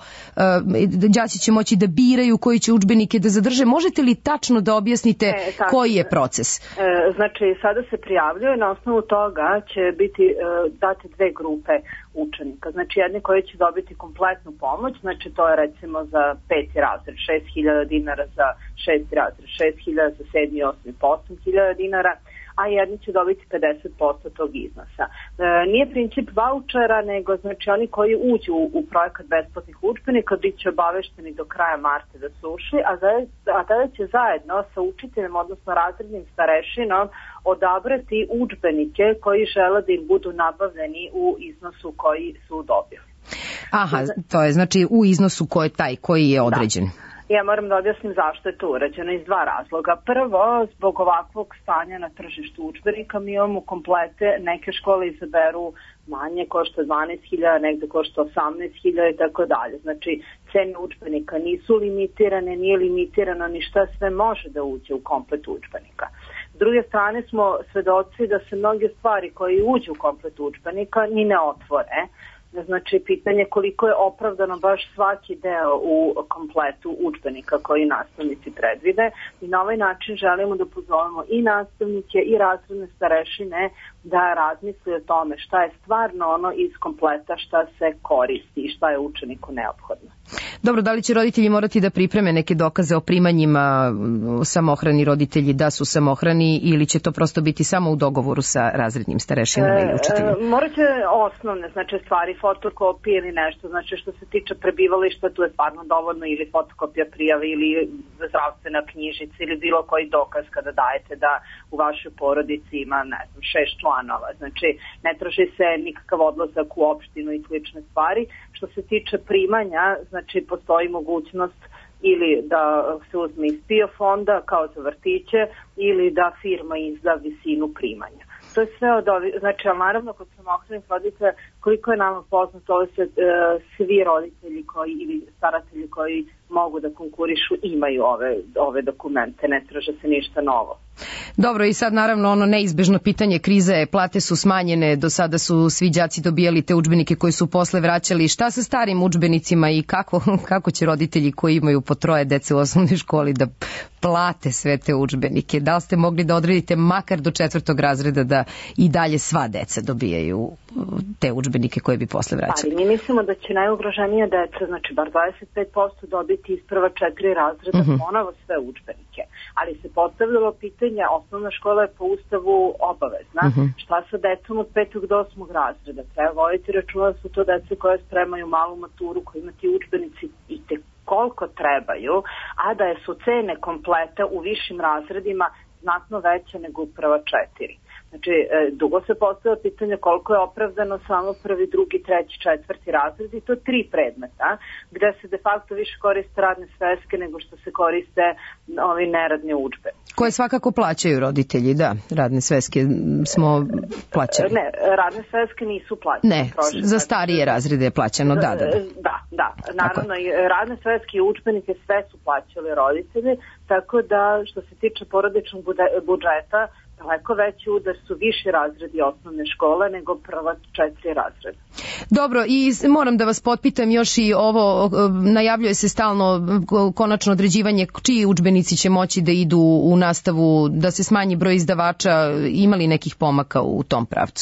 Speaker 1: đaci će moći da biraju koji će udžbenike da zadrže. Možete li tačno da objasnite koji je proces?
Speaker 19: Znači, sada se prijavljuje, na osnovu toga će biti date 2 grupe učenika. Znači, jedni koji će dobiti kompletnu pomoć, znači to je recimo za 5. razred 6.000 dinara, za 6. razred 6.000, za 7. i 8. po 8.000 dinara, a jedni će dobiti 50% tog iznosa. Nije princip vaučera, nego znači oni koji uđu u projekat besplatnih udžbenika bit će obavešteni do kraja marta da su ušli, a tada će zajedno sa učiteljem, odnosno razrednim starešinom, odabrati udžbenike koji žele da im budu nabavljeni u iznosu koji su dobili.
Speaker 1: Aha, to je znači u iznosu koji je određen.
Speaker 19: Da. Ja moram da objasnim zašto je to urađeno iz 2 razloga. Prvo, zbog ovakvog stanja na tržištu udžbenika mi imamo komplete, neke škole izaberu manje, košta 12.000, negde košta 18.000 i tako dalje. Znači, cene udžbenika nisu limitirane, nije limitirano ni šta sve može da uđe u komplet udžbenika. S druge strane smo svedoci da se mnoge stvari koje uđu u komplet udžbenika ni ne otvore. Znači, pitanje koliko je opravdano baš svaki deo u kompletu udžbenika koji nastavnici predvide i na ovaj način želimo da pozovemo i nastavnike i razredne starešine da razmisli o tome šta je stvarno ono iz kompleta, šta se koristi i šta je učeniku neophodno.
Speaker 1: Dobro, da li će roditelji morati da pripreme neke dokaze o primanjima, samohrani roditelji da su samohrani ili će to prosto biti samo u dogovoru sa razrednim starešinama ili učiteljima?
Speaker 19: Morat će osnovne stvari, fotokopije ili nešto, znači što se tiče prebivališta, tu je stvarno dovoljno ili fotokopija prijave ili zdravstvena knjižica ili bilo koji dokaz kada dajete da u vašoj porodici ima, 6 članova, znači ne traži se nikakav odlazak u opštinu i slične stvari. Što se tiče primanja, znači postoji mogućnost ili da se uzme iz PIO fonda kao za vrtiće ili da firma izda visinu primanja. To je sve od ovih, znači, ali naravno kod samohranih roditelja, koliko je nama poznato, ovo se svi roditelji koji ili staratelji koji mogu da konkurišu imaju ove dokumente, ne traže se ništa novo.
Speaker 1: Dobro, i sad naravno ono neizbežno pitanje krize je, plate su smanjene, do sada su svi đaci dobijali te udžbenike koji su posle vraćali. Šta sa starim udžbenicima i kako će roditelji koji imaju po 3 dece u osnovnoj školi da plate sve te udžbenike? Da li ste mogli da odredite makar do 4. razreda da i dalje sva deca dobijaju te udžbenike koje bi posle vraćali?
Speaker 19: Ali mi mislimo da će najugroženija deca, znači bar 25% dobiti iz prva 4 razreda ponovo sve udžbenike. Ali se postavljalo pitanje, osnovna škola je po ustavu obavezna. Šta sa decom od 5. do 8. razreda? Treba voditi računa da su to dece koje spremaju malu maturu, koji ima ti udžbenici i te koliko trebaju, a da su cene kompleta u višim razredima znatno veće nego u prva 4. Znači, dugo se postavlja pitanje koliko je opravdano samo 1., 2., 3., 4. razred i to 3 predmeta, gde se de facto više koriste radne sveske nego što se koriste ovi neradni udžbenici.
Speaker 1: Koje svakako plaćaju roditelji, da, radne sveske smo plaćali.
Speaker 19: Ne, radne sveske nisu plaćane.
Speaker 1: Ne, za starije razrede je plaćano, da.
Speaker 19: Da, naravno i radne sveske i udžbenike sve su plaćali roditelji, tako da što se tiče porodičnog budžeta, daleko veći udar su viši razredi osnovne škole nego prva 4 razreda.
Speaker 1: Dobro, i moram da vas potpitam još i ovo, najavljuje se stalno konačno određivanje čiji udžbenici će moći da idu u nastavu, da se smanji broj izdavača, imali nekih pomaka u tom pravcu?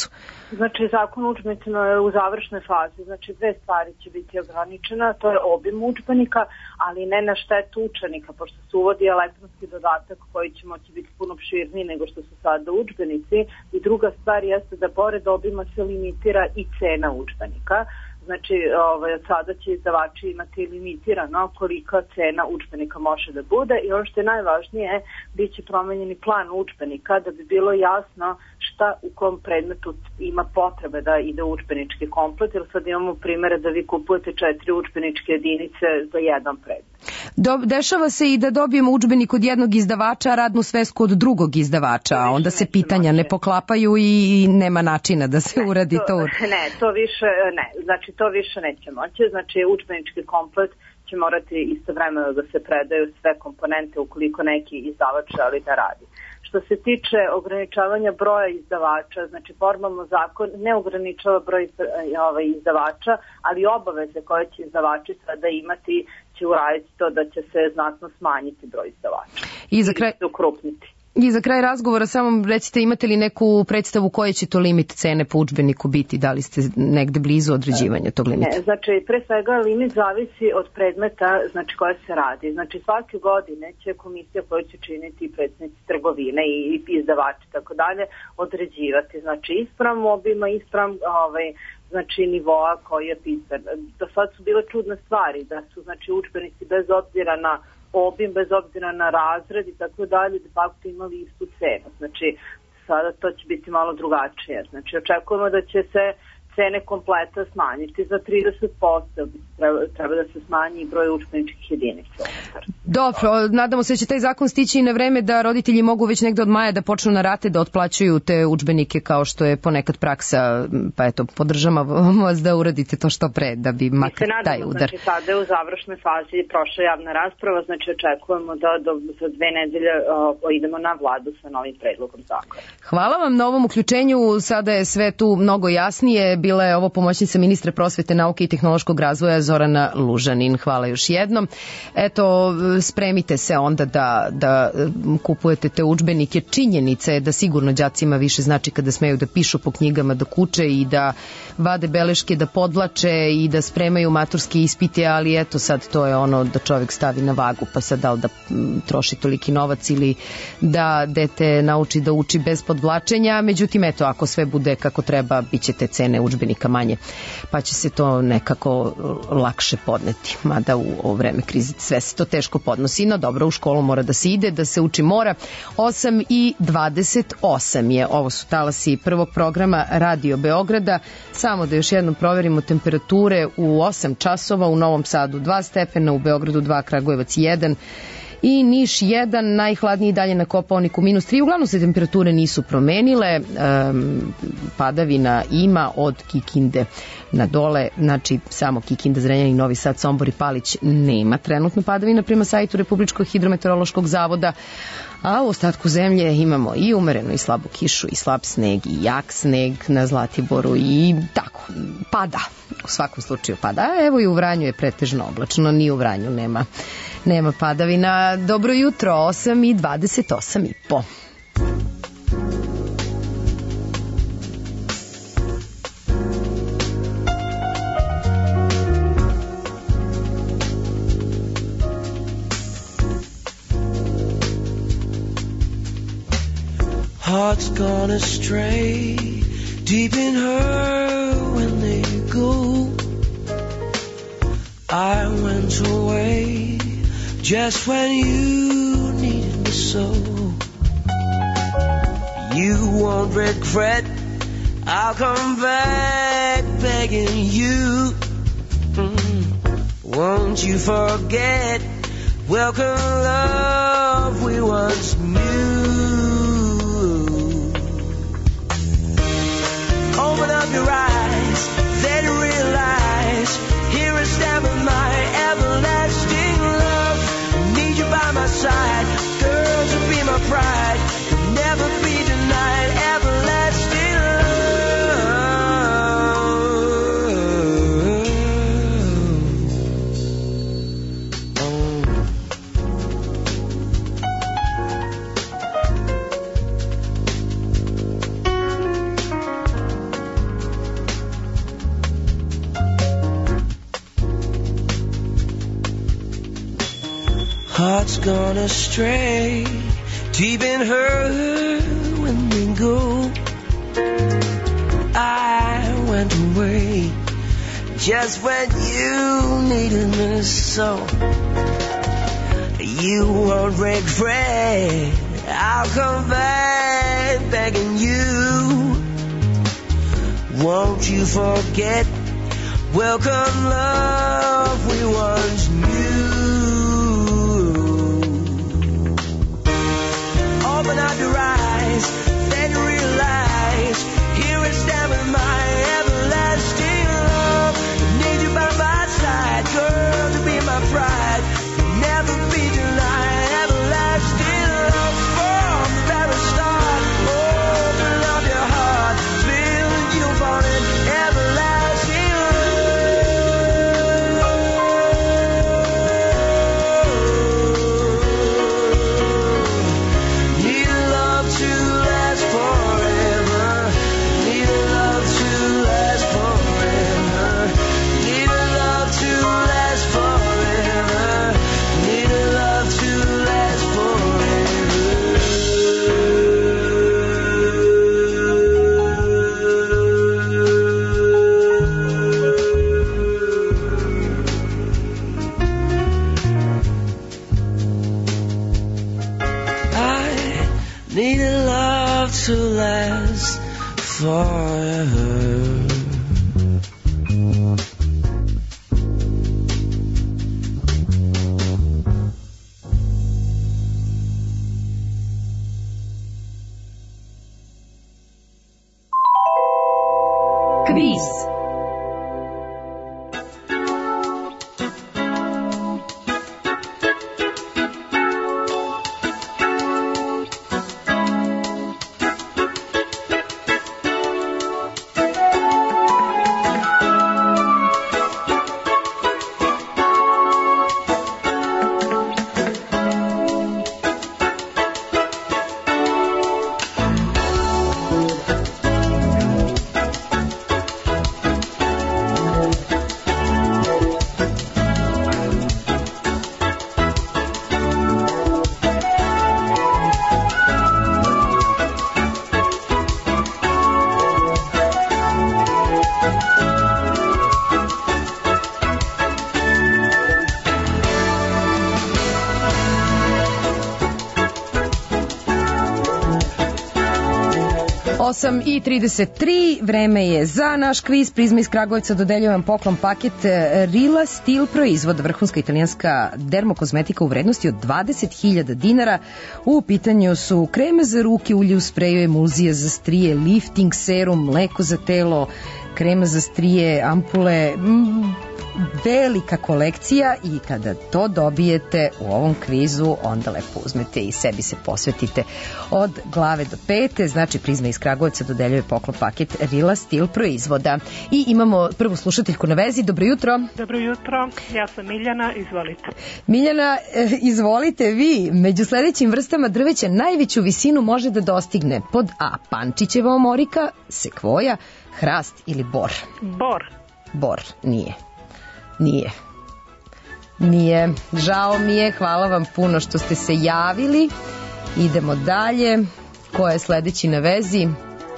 Speaker 19: Znači, zakon o udžbenicima je u završnoj fazi. Znači, dve stvari će biti ograničena, to je obim udžbenika, ali ne na štetu učenika, pošto se uvodi elektronski dodatak koji će moći biti puno opširniji nego što su sada udžbenici. I druga stvar jeste da pored obima se limitira i cena udžbenika. Znači, od sada će izdavači imati limitirano kolika cena udžbenika može da bude i ono što je najvažnije, bit će promenjeni plan udžbenika da bi bilo jasno šta u kom predmetu ima potrebe da ide udžbenički komplet, jer sad imamo primere da vi kupujete 4 udžbeničke jedinice za jedan predmet.
Speaker 1: Dešava se i da dobijemo udžbenik od jednog izdavača, a radnu svesku od drugog izdavača, a onda se pitanja ne poklapaju i nema načina da se uradi to.
Speaker 19: Ne, to više ne. Znači, to više neće moći. Znači, udžbenički komplet će morati istovremeno da se predaju sve komponente ukoliko neki izdavač želi da radi. Što se tiče ograničavanja broja izdavača, znači formalno zakon ne ograničava broj izdavača, ali obaveze koje će izdavači sada imati će uraditi to da će se znatno smanjiti broj izdavača.
Speaker 1: I za kraj razgovora samo recite, imate li neku predstavu koje će to limit cene po udžbeniku biti? Da li ste negde blizu određivanja tog limita?
Speaker 19: Ne, znači pre svega limit zavisi od predmeta znači koje se radi. Znači svake godine će komisija koja će činiti predstavnici trgovine i izdavači tako dalje određivati. Znači ispram obima, ispram znači nivoa koji je pisan. Do sad su bile čudne stvari da su znači udžbenici bez obzira na obim, bez obzira na razred i tako dalje, de facto imali istu cenu. Znači, sada to će biti malo drugačije. Znači, očekujemo da će se cene kompleta smanjiti za 30%. Treba da se smanji i broj udžbeničkih jedinica.
Speaker 1: Dobro, nadamo se da će taj zakon stići i na vreme da roditelji mogu već negde od maja da počnu na rate da otplaćuju te udžbenike kao što je ponekad praksa, pa eto, podržavam vas da uradite to što pre, da bi makar taj udar.
Speaker 19: Znači, sada je u završnoj fazi prošla javna rasprava, znači očekujemo da za 2 nedelje idemo na vladu sa novim predlogom zakona.
Speaker 1: Hvala vam na ovom uključenju, sada je sve tu mnogo jasnije. Bila je ovo pomoćnica ministra prosvete, nauke i tehnološkog razvoja Zorana Lužanin. Hvala još jednom. Eto, spremite se onda da kupujete te udžbenike. Činjenica je da sigurno đacima više znači kada smeju da pišu po knjigama, da kuče i da vade beleške, da podvlače i da spremaju maturske ispite, ali eto sad to je ono da čovjek stavi na vagu, pa sad da li da troši toliki novac ili da dete nauči da uči bez podvlačenja. Međutim, eto, ako sve bude kako treba, bit će te cene udžbenika manje, pa će se to nekako lakše podneti. Mada u ovo vreme krize sve se to teško podnosi. No dobro, u školu mora da se ide, da se uči mora. 8:28 je. Ovo su talasi prvog programa Radio Beograda. Samo da još jednom proverimo temperature u 8 časova, u Novom Sadu 2 stepena, u Beogradu 2, Kragujevac 1 i Niš 1, najhladniji dalje na Kopaoniku -3. Uglavnom se temperature nisu promenile, padavina ima od Kikinde na dole, znači samo Kikinda, Zrenjanin, Novi Sad, Sombor i Palić nema trenutno padavina prema sajtu Republičkog hidrometeorološkog zavoda, a u ostatku zemlje imamo i umerenu i slabu kišu i slab sneg i jak sneg na Zlatiboru i tako, pada, u svakom slučaju pada. Evo i u Vranju je pretežno oblačno, ni u Vranju nema padavina. Dobro jutro, 8:28.
Speaker 2: Hearts gone astray, deep in her when they go. I went away just when you needed me so. You won't regret, I'll come back begging you. Won't you forget, welcome love we once knew. Open up your eyes, then realize, here is stand with my everlasting love. Need you by my side, girl, to be my pride, you'll never be denied everlasting love. heart's gone astray, deep in her when we go. I went away just when you needed me so. You won't regret, I'll come back begging you. Won't you forget, welcome love we once knew. Open up your eyes, then realize, here I stand with my everlasting love. Need you by my side, girl, to be my pride. Never be denied, everlasting love from the very start. Open up your heart, feel you falling, everlasting love. Need love to last forever. Need love to last forever. Need love to last forever. Need love to last forever. I need love to last forever.
Speaker 14: Kviz. I 33, vreme je za naš kviz. Prizma iz Kragujevca dodeljuje vam poklon paket Rila Stil proizvod, vrhunska italijanska dermokozmetika u vrednosti od 20.000 dinara. U pitanju su kreme za ruke, ulje u spreju, emulzija za strije, lifting serum, mleko za telo, krema za strije, ampule, velika kolekcija i kada to dobijete u ovom kvizu, onda lepo uzmete i sebi se posvetite od glave do pete. Znači, Prizma iz Kragujevca dodeljuje poklon paket Rila Stil proizvoda. I imamo prvu slušateljku na vezi. Dobro jutro.
Speaker 3: Dobro jutro, ja sam Miljana, izvolite.
Speaker 1: Miljana, izvolite vi. Među sledećim vrstama drveća najveću visinu može da dostigne pod A. Pančićeva omorika, sekvoja, hrast ili bor.
Speaker 3: Bor.
Speaker 1: Bor, nije. Nije. Žao mi je, hvala vam puno što ste se javili. Idemo dalje. Ko je sledeći na vezi?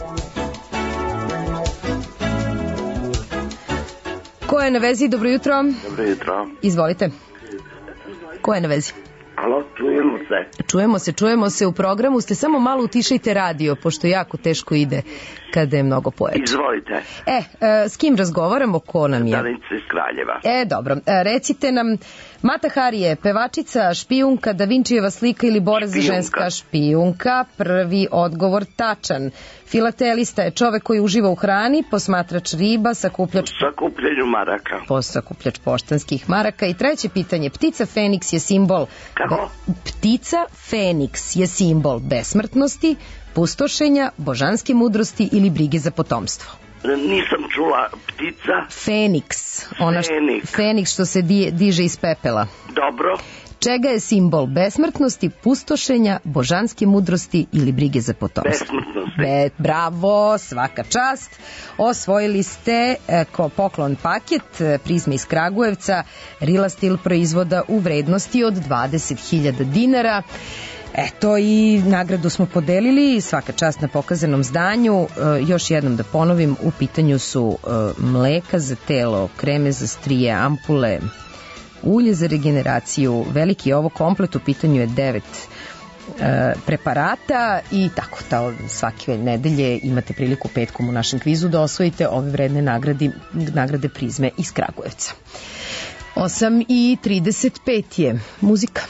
Speaker 1: Ko je na vezi? Dobro jutro.
Speaker 6: Dobro jutro.
Speaker 1: Izvolite. Ko je na vezi?
Speaker 6: Alo,
Speaker 1: Čujemo se u programu. Ste samo malo utišajte radio, pošto jako teško ide kada je mnogo pojača.
Speaker 6: Izvolite.
Speaker 1: S kim razgovaramo, ko nam je?
Speaker 6: Danica iz Kraljeva.
Speaker 1: Dobro. Recite nam, Mata Hari je pevačica, špijunka, Da Vinčijeva slika ili borac za ženska? Špijunka. Prvi odgovor tačan. Filatelista je čovek koji uživa u hrani, posmatrač riba,
Speaker 6: sakupljanju maraka.
Speaker 1: Sakupljač poštanskih maraka. I treće pitanje, ptica Feniks je simbol...
Speaker 6: Kako?
Speaker 1: Ptica Feniks je simbol besmrtnosti, pustošenja, božanske mudrosti ili brige za potomstvo.
Speaker 6: Nisam čula. Ptica?
Speaker 1: Feniks. Feniks što se diže iz pepela.
Speaker 6: Dobro.
Speaker 1: Čega je simbol besmrtnosti, pustošenja, božanske mudrosti ili brige za potomstvo?
Speaker 6: Besmrtnosti.
Speaker 1: Bravo, svaka čast. Osvojili ste poklon paket prizme iz Kragujevca, Rila Stil proizvoda u vrednosti od 20.000 dinara. Eto, i nagradu smo podelili, svaka čast na pokazanom zdanju. Još jednom da ponovim, u pitanju su mleka za telo, kreme za strije, ampule, ulje za regeneraciju, veliki ovo komplet, u pitanju je 9 preparata i tako svake nedelje imate priliku petkom u našem kvizu da osvojite ove vredne nagrade prizme iz Kragujevca. 8:35 je muzika.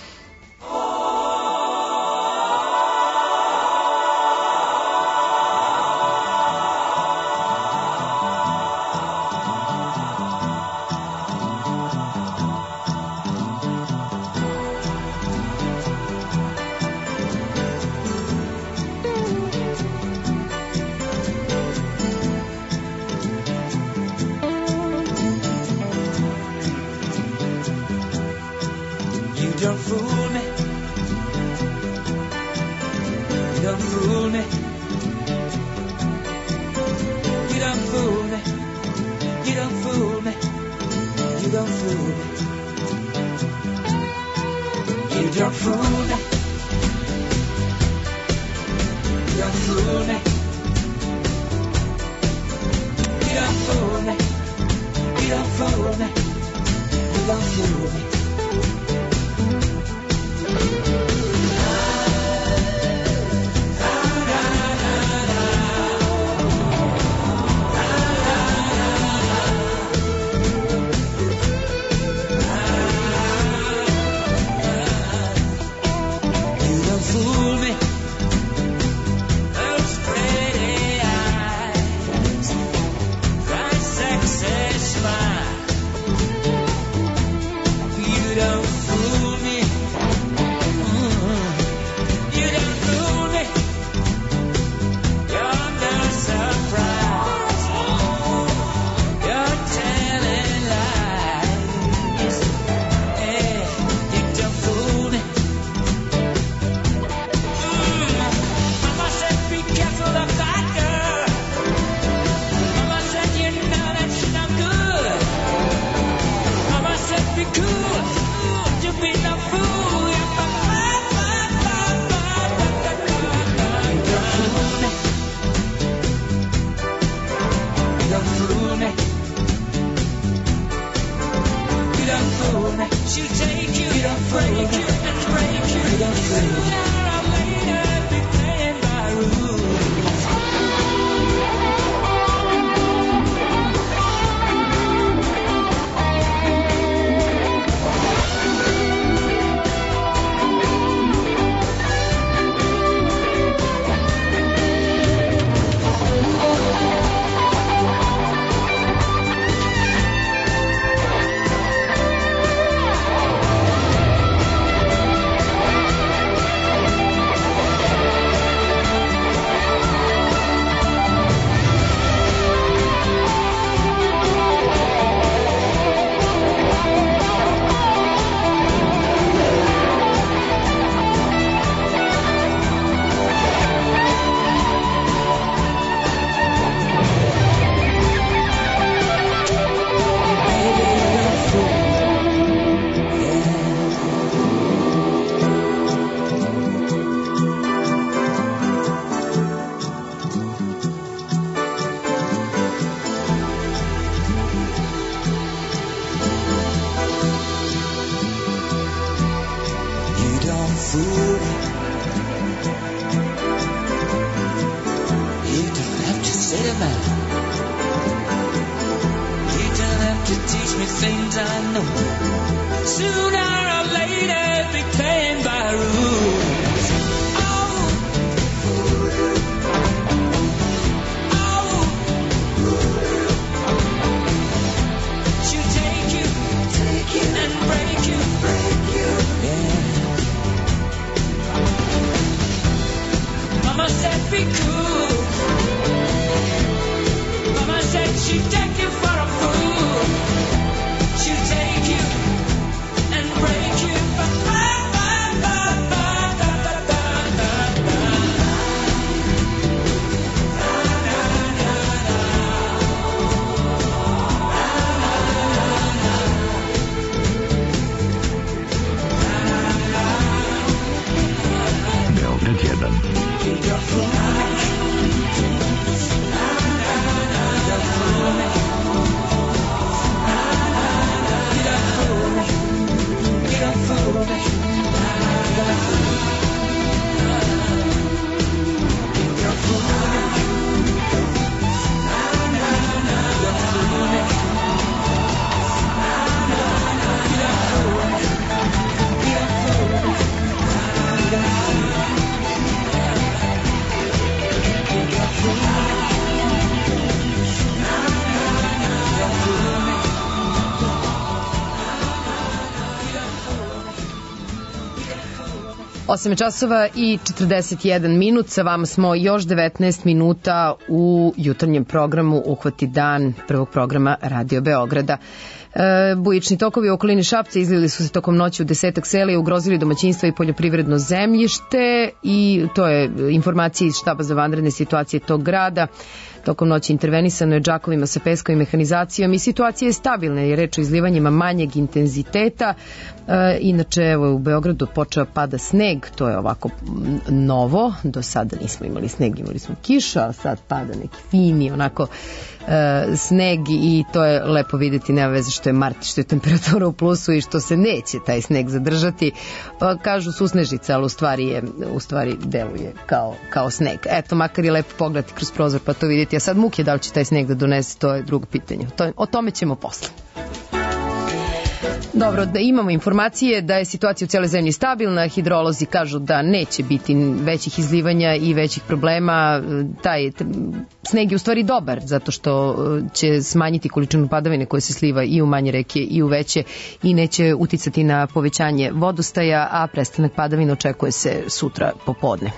Speaker 2: She'll take you and break you.
Speaker 1: 8 časova i 41 minut, sa vama smo još 19 minuta u jutarnjem programu Uhvati dan, prvog programa Radio Beograda. Bujični tokovi u okolini Šapca izlili su se tokom noći u 10 sela i ugrozili domaćinstva i poljoprivredno zemljište, i to je informacija iz štaba za vanredne situacije tog grada. Tokom noći intervenisano je džakovima sa peskom i mehanizacijom i situacija je stabilna, je reč o izlivanjima manjeg intenziteta. Inače, evo, u Beogradu počeo pada sneg, to je ovako novo, do sada nismo imali sneg, imali smo kišu, a sad pada neki fini onako sneg, i to je lepo videti, nema veze što je mart, što je temperatura u plusu i što se neće taj sneg zadržati. Kažu susnežica, ali u stvari deluje kao sneg. Eto, makar je lepo pogledati kroz prozor pa to vidjeti, a sad muke da li će taj sneg da donese, to je drugo pitanje. O tome ćemo posle. Dobro, da imamo informacije da je situacija u cijeloj zemlji stabilna, hidrolozi kažu da neće biti većih izlivanja i većih problema. Taj sneg je u stvari dobar, zato što će smanjiti količinu padavine koje se sliva i u manje reke i u veće i neće uticati na povećanje vodostaja, a prestanak padavina očekuje se sutra popodne.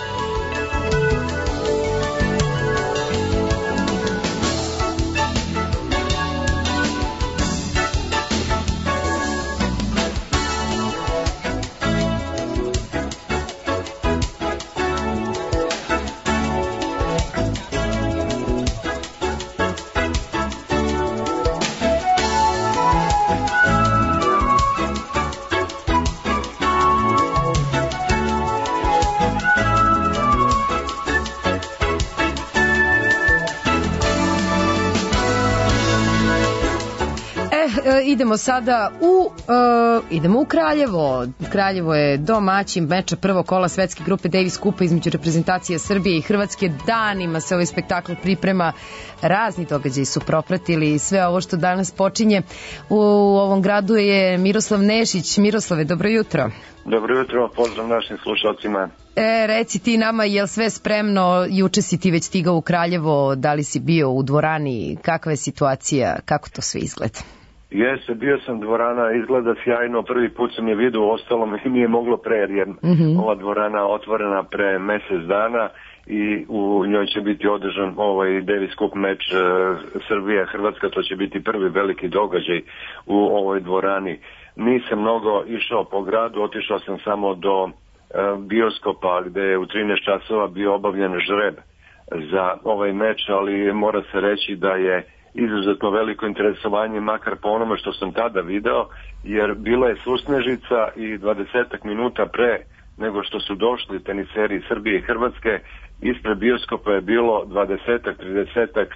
Speaker 1: Idemo sada idemo u Kraljevo. Kraljevo je domaćin meča prvog kola svetske grupe Davis Kupa između reprezentacija Srbije i Hrvatske. Danima se ovaj spektakl priprema, razni događaji su propratili sve ovo što danas počinje. U ovom gradu je Miroslav Nešić. Miroslave, dobro jutro.
Speaker 7: Dobro jutro, pozdrav našim slušalcima.
Speaker 1: Reci ti nama, je li sve spremno? Juče si ti već stigao u Kraljevo, da li si bio u dvorani, kakva je situacija, kako to sve izgleda?
Speaker 7: Jeste, bio sam, dvorana izgleda sjajno, prvi put sam je vidio, ostalo mi nije moglo pre, jer ova dvorana otvorena pre mjesec dana i u njoj će biti održan ovaj Davis Cup meč Srbija-Hrvatska, to će biti prvi veliki događaj u ovoj dvorani. Nisam mnogo išao po gradu, otišao sam samo do bioskopa gdje je u 13 časova bio obavljen žreb za ovaj meč, ali mora se reći da je izuzetno veliko interesovanje, makar po onome što sam tada video, jer bila je susnežica i 20 minuta pre nego što su došli teniseri Srbije i Hrvatske, ispred bioskopa je bilo 20-30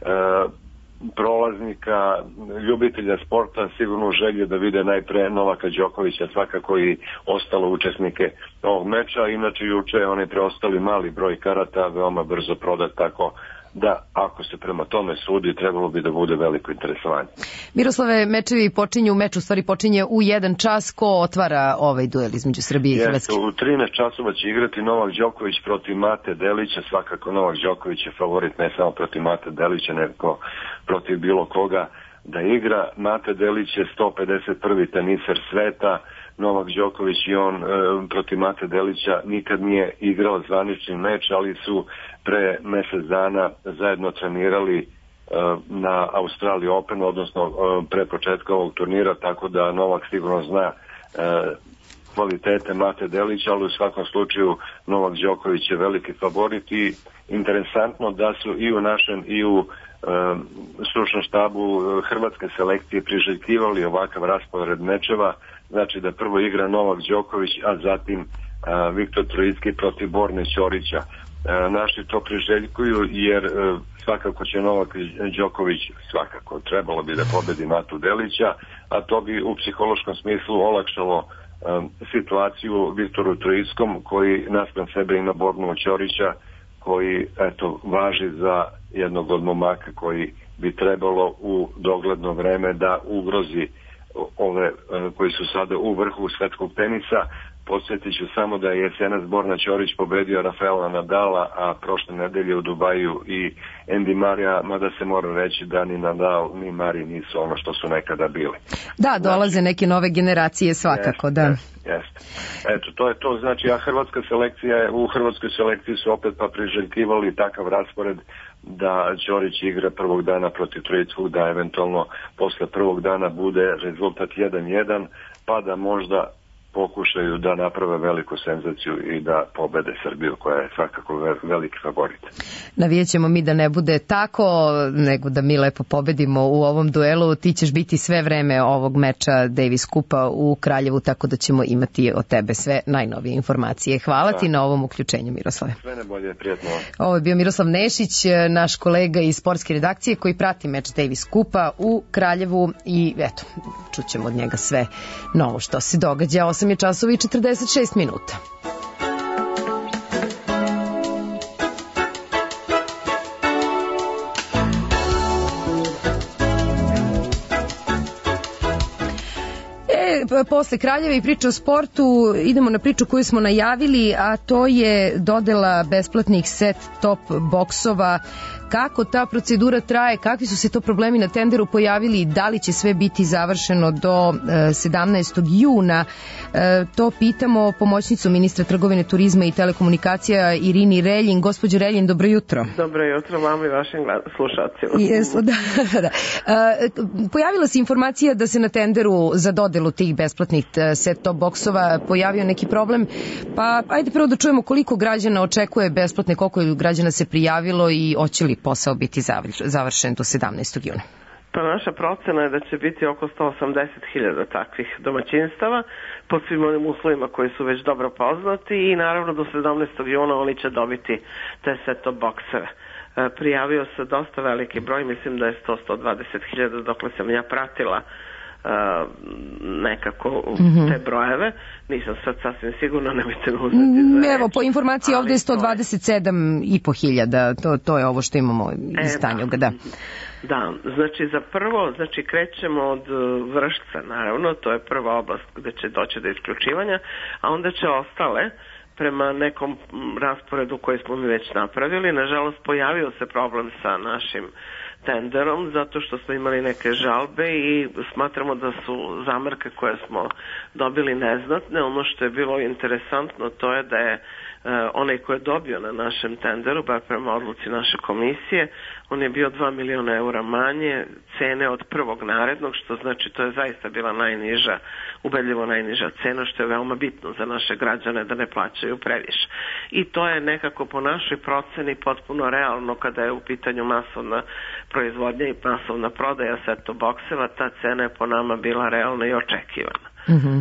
Speaker 7: prolaznika, ljubitelja sporta, sigurno u želji da vide najpre Novaka Đokovića, svakako i ostale učesnike ovog meča. Inače, juče je onaj preostali mali broj karata veoma brzo prodat, tako da ako se prema tome sudi, trebalo bi da bude veliko interesovanje.
Speaker 1: Miroslave, meč u stvari počinje u 1 čas. Ko otvara ovaj duel između Srbije i Hrvatske?
Speaker 7: U 13 časova će igrati Novak Đoković protiv Mate Delića. Svakako Novak Đoković je favorit ne samo protiv Mate Delića, nego protiv bilo koga da igra. Mate Delić je 151. teniser sveta. Novak Đoković i on protiv Mate Delića nikad nije igrao zvanični meč, ali su pre mjesec dana zajedno trenirali na Australiji Open, odnosno pre početka ovog turnira, tako da Novak sigurno zna kvalitete Mate Delića, ali u svakom slučaju Novak Đoković je veliki favorit i interesantno da su i u našem i u stručnom štabu hrvatske selekcije priželjkivali ovakav raspored mečeva, znači da prvo igra Novak Đoković, a zatim Viktor Trojicki protiv Borne Ćorića. Naši to priželjkuju jer svakako će Novak Đoković, svakako trebalo bi da pobedi Matu Delića, a to bi u psihološkom smislu olakšalo situaciju Viktoru Trojickom, koji naspram sebe ima Bornu Ćorića, koji važi za jednog od momaka koji bi trebalo u dogledno vreme da ugrozi ove koji su sada u vrhu svetskog tenisa. Podsjetit ću samo da je jesenas Borna Ćorić pobedio Rafaela Nadala, a prošle nedelje u Dubaju i Andy Marija, mada se mora reći da ni Nadal ni Mari nisu ono što su nekada bili.
Speaker 1: Da, dolaze neke nove generacije svakako, da.
Speaker 7: Jeste. Eto, to je to. Znači, u hrvatskoj selekciji su opet pa priželjkivali takav raspored da Ćorić igra prvog dana protiv Trojicu, da eventualno posle prvog dana bude rezultat 1-1, pa da možda pokušaju da naprave veliku senzaciju i da pobede Srbiju, koja je svakako veliki favorit.
Speaker 1: Navijećemo mi da ne bude tako, nego da mi lepo pobedimo u ovom duelu. Ti ćeš biti sve vreme ovog meča Davis Kupa u Kraljevu, tako da ćemo imati od tebe sve najnovije informacije. Hvala ti na ovom uključenju, Miroslave.
Speaker 7: Sve najbolje, prijatno.
Speaker 1: Ovo je bio Miroslav Nešić, naš kolega iz sportske redakcije koji prati meč Davis Kupa u Kraljevu i eto, čućemo od njega sve novo što se događa. 8 je časovi i 46 minuta. Posle Kraljeva i priče o sportu idemo na priču koju smo najavili, a to je dodela besplatnih set-top boksova. Kako ta procedura traje, kakvi su se to problemi na tenderu pojavili, da li će sve biti završeno do 17. juna, to pitamo pomoćnicu ministra trgovine, turizma i telekomunikacija Irini Reljin. Gospođo Reljin, dobro jutro.
Speaker 8: Dobro jutro vama i vašim slušalcima.
Speaker 1: Da. Pojavila se informacija da se na tenderu za dodelu tih besplatnih set-top boksova pojavio neki problem, pa ajde prvo da čujemo koliko građana očekuje besplatne, koliko građana se prijavilo i hoće li posao biti završen do 17. juna?
Speaker 8: Pa naša procena je da će biti oko 180.000 takvih domaćinstava pod svim onim uslovima koji su već dobro poznati i naravno do 17. juna oni će dobiti te set-top bokseve. Prijavio se dosta veliki broj, mislim da je 120.000 dokle sam ja pratila nekako te brojeve, nisam sad sasvim sigurno, nemojte me uzeti za
Speaker 1: evo, po informaciji ovde je 127.500, to je ovo što imamo iz Tanjuga, da.
Speaker 8: Da, znači za prvo, krećemo od Vršca, naravno, to je prva oblast gde će doći do isključivanja, a onda će ostale prema nekom rasporedu koji smo mi već napravili. Nažalost, pojavio se problem sa našim tenderom, zato što smo imali neke žalbe i smatramo da su zamerke koje smo dobili neznatne. Ono što je bilo interesantno, to je da je onaj ko je dobio na našem tenderu, bar prema odluci naše komisije, on je bio 2 miliona eura manje cene od prvog narednog, što znači to je zaista bila najniža, ubedljivo najniža cena, što je veoma bitno za naše građane da ne plaćaju previše. I to je nekako po našoj proceni potpuno realno kada je u pitanju masovna proizvodnja i masovna prodaja set-top bokseva, ta cena je po nama bila realna i očekivana.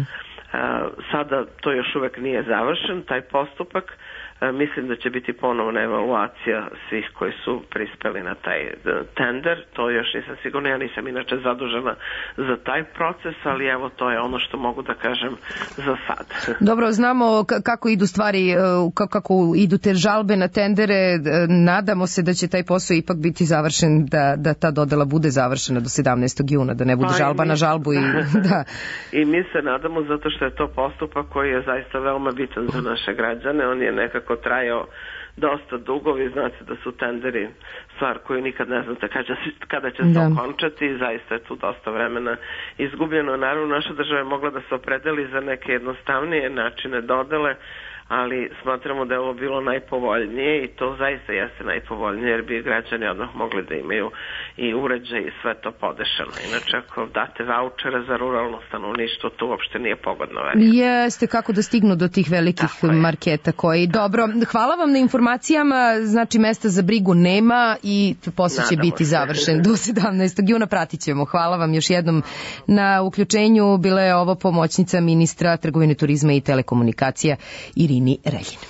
Speaker 8: Sada to još uvek nije završen, taj postupak. Mislim da će biti ponovna evaluacija svih koji su prispeli na taj tender. To još nisam sigurna, ja nisam inače zadužena za taj proces, ali evo to je ono što mogu da kažem za sad.
Speaker 1: Dobro, znamo kako idu stvari, kako idu te žalbe na tendere. Nadamo se da će taj posao ipak biti završen, da ta dodela bude završena do 17. juna, da ne bude žalba na žalbu. Da.
Speaker 8: I mi se nadamo zato što je to postupak koji je zaista veoma bitan za naše građane. On je nekako trajao dosta dugo, vi znate da su tenderi stvar koju nikad ne znate kada će se okončati i zaista je tu dosta vremena izgubljeno. Naravno, naša država je mogla da se opredeli za neke jednostavnije načine dodele, ali smatramo da je ovo bilo najpovoljnije i to zaista jeste najpovoljnije jer bi građani odmah mogli da imaju i uređaj i sve to podešano. Inače, ako date vaučere za ruralno stanovništvo, to uopšte nije pogodno vreme.
Speaker 1: Jeste, kako da stignu do tih velikih marketa koji... Dobro, hvala vam na informacijama, znači mesta za brigu nema i posao će biti završen do 17. juna, pratit ćemo. Hvala vam još jednom na uključenju, bila je ovo pomoćnica ministra trgovine, turizma i telekomunikacija Irini Reljin.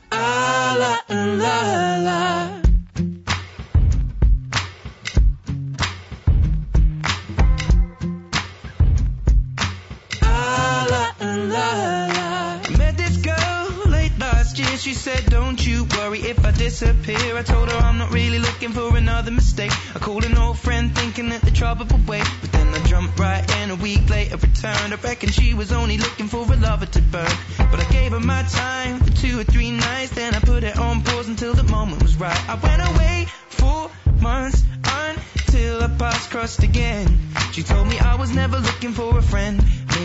Speaker 9: She said, don't you worry if I disappear. I told her I'm not really looking for another mistake. I called an old friend thinking that the trouble would wait, but then I jumped right in, a week later returned. I reckon she was only looking for a lover to burn, but I gave her my time for 2 or 3 nights. Then I put it on pause until the moment was right. I went away 4 months until our paths crossed again. She told me I was never looking for a friend.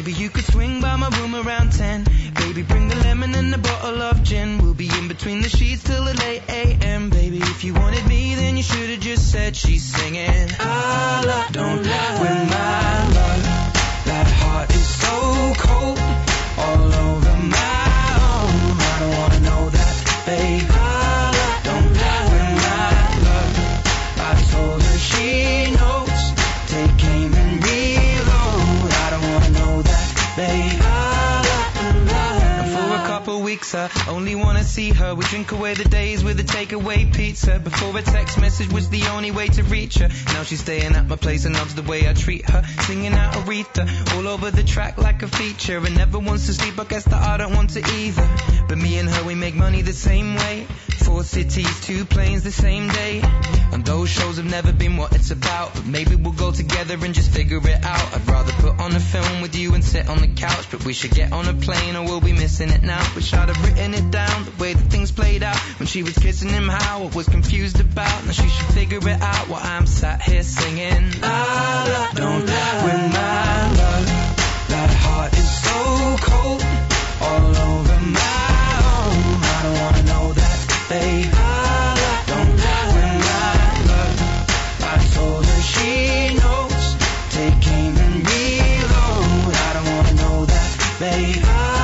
Speaker 9: Maybe you could swing by my room around 10. Baby, bring the lemon and a bottle of gin. We'll be in between the sheets till the late a.m. Baby, if you wanted me, then you should have just said she's singing. I don't with my love. That heart is so cold, all over my own. I don't wanna know that, babe. I don't with my love. I told her she knows. Take aim and reload. I don't wanna know that, babe. And for a couple weeks I only wanna see her. We drink away the days with a takeaway pizza. Before a text message was the only way to reach her. Now she's staying at my place and loves the way I treat her. Singing out Aretha all over the track like a feature. And never wants to sleep, I guess that I don't want to either. But me and her, we make money the same way. 4 cities, 2 planes the same day. And those shows have never been what it's about. But maybe we'll go together and just figure it out. I'd rather put on a film with you and sit on the couch. But we should get on a plane or we'll be missing it now. Wish I'd have written it down, the way that things played out. When she was kissing him, how I was confused about. Now she should figure it out while I'm sat here singing. I don't with my love. That heart is so cold, all over my own. I don't wanna know that, babe. I don't with my love. I told her she knows. Take aim and reload. I don't wanna know that, babe.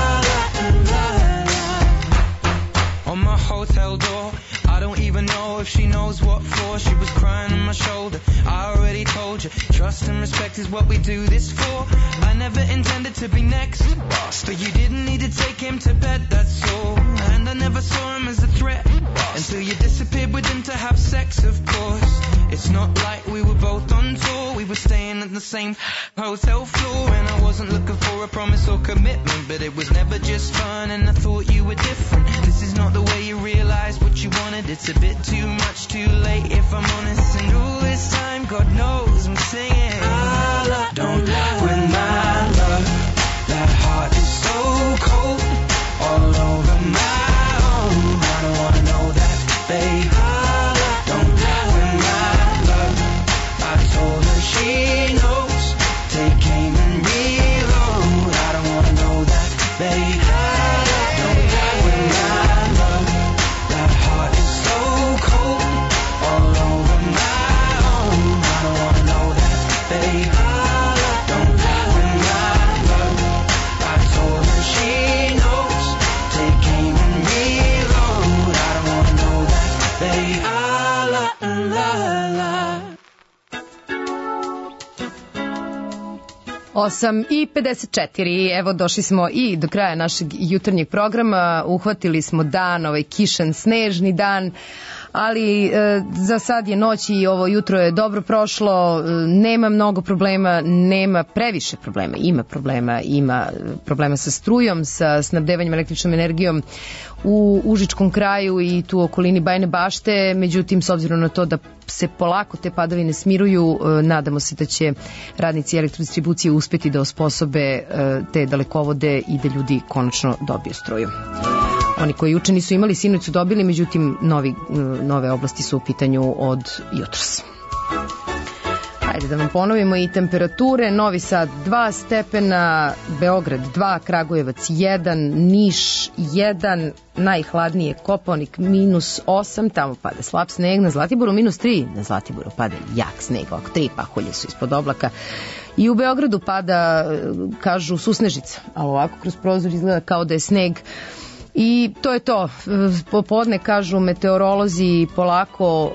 Speaker 9: On my hotel door, I don't even know if she knows what for. She was crying on my shoulder. I already told you, trust and respect is what we do this for. I never intended to be next, but you didn't need to take him to bed, that's all. And I never saw him as a threat until you disappeared with him to have sex, of course. It's not like we were both on tour. We were staying at the same hotel floor. And I wasn't looking for a promise or commitment, but it was never just fun and I thought you were different. This is not the way you realize what you wanted. It's a bit too much, too late if I'm honest. And all this time, God knows I'm singing. I don't with my love. That heart is so cold, all over my own. I don't wanna know that, babe. I don't with my love. I told her she knows. Take aim and reload. I don't wanna know that, babe. I don't with my love. That heart is so cold, all over my own. I don't wanna know that, babe. I don't with my love. I told her she knows. Take aim and reload. I don't wanna know that, babe. La la.
Speaker 1: 8:54, evo došli smo i do kraja našeg jutarnjeg programa, uhvatili smo dan, ovaj kišan, snežni dan, ali za sad je noć i ovo jutro je dobro prošlo, nema mnogo problema, nema previše problema, ima problema sa strujom, sa snabdevanjem električnom energijom u Užičkom kraju i tu okolini Bajine Bašte, međutim s obzirom na to da se polako te padavine smiruju, nadamo se da će radnici elektrodistribucije uspeti da osposobe te dalekovode i da ljudi konačno dobiju struju. Oni koji juče nisu imali, sinoć su dobili, međutim nove oblasti su u pitanju od jutros. Hajde da vam ponovimo i temperature. Novi Sad 2 stepena, Beograd 2, Kragujevac 1, Niš 1, najhladnije Kopaonik -8, tamo pada slab sneg, na Zlatiboru -3, na Zlatiboru pada jak sneg, ovako 3 pahulje su ispod oblaka. I u Beogradu pada, kažu, susnežica, ali ovako kroz prozor izgleda kao da je sneg. I to je to. Popodne, kažu meteorolozi, polako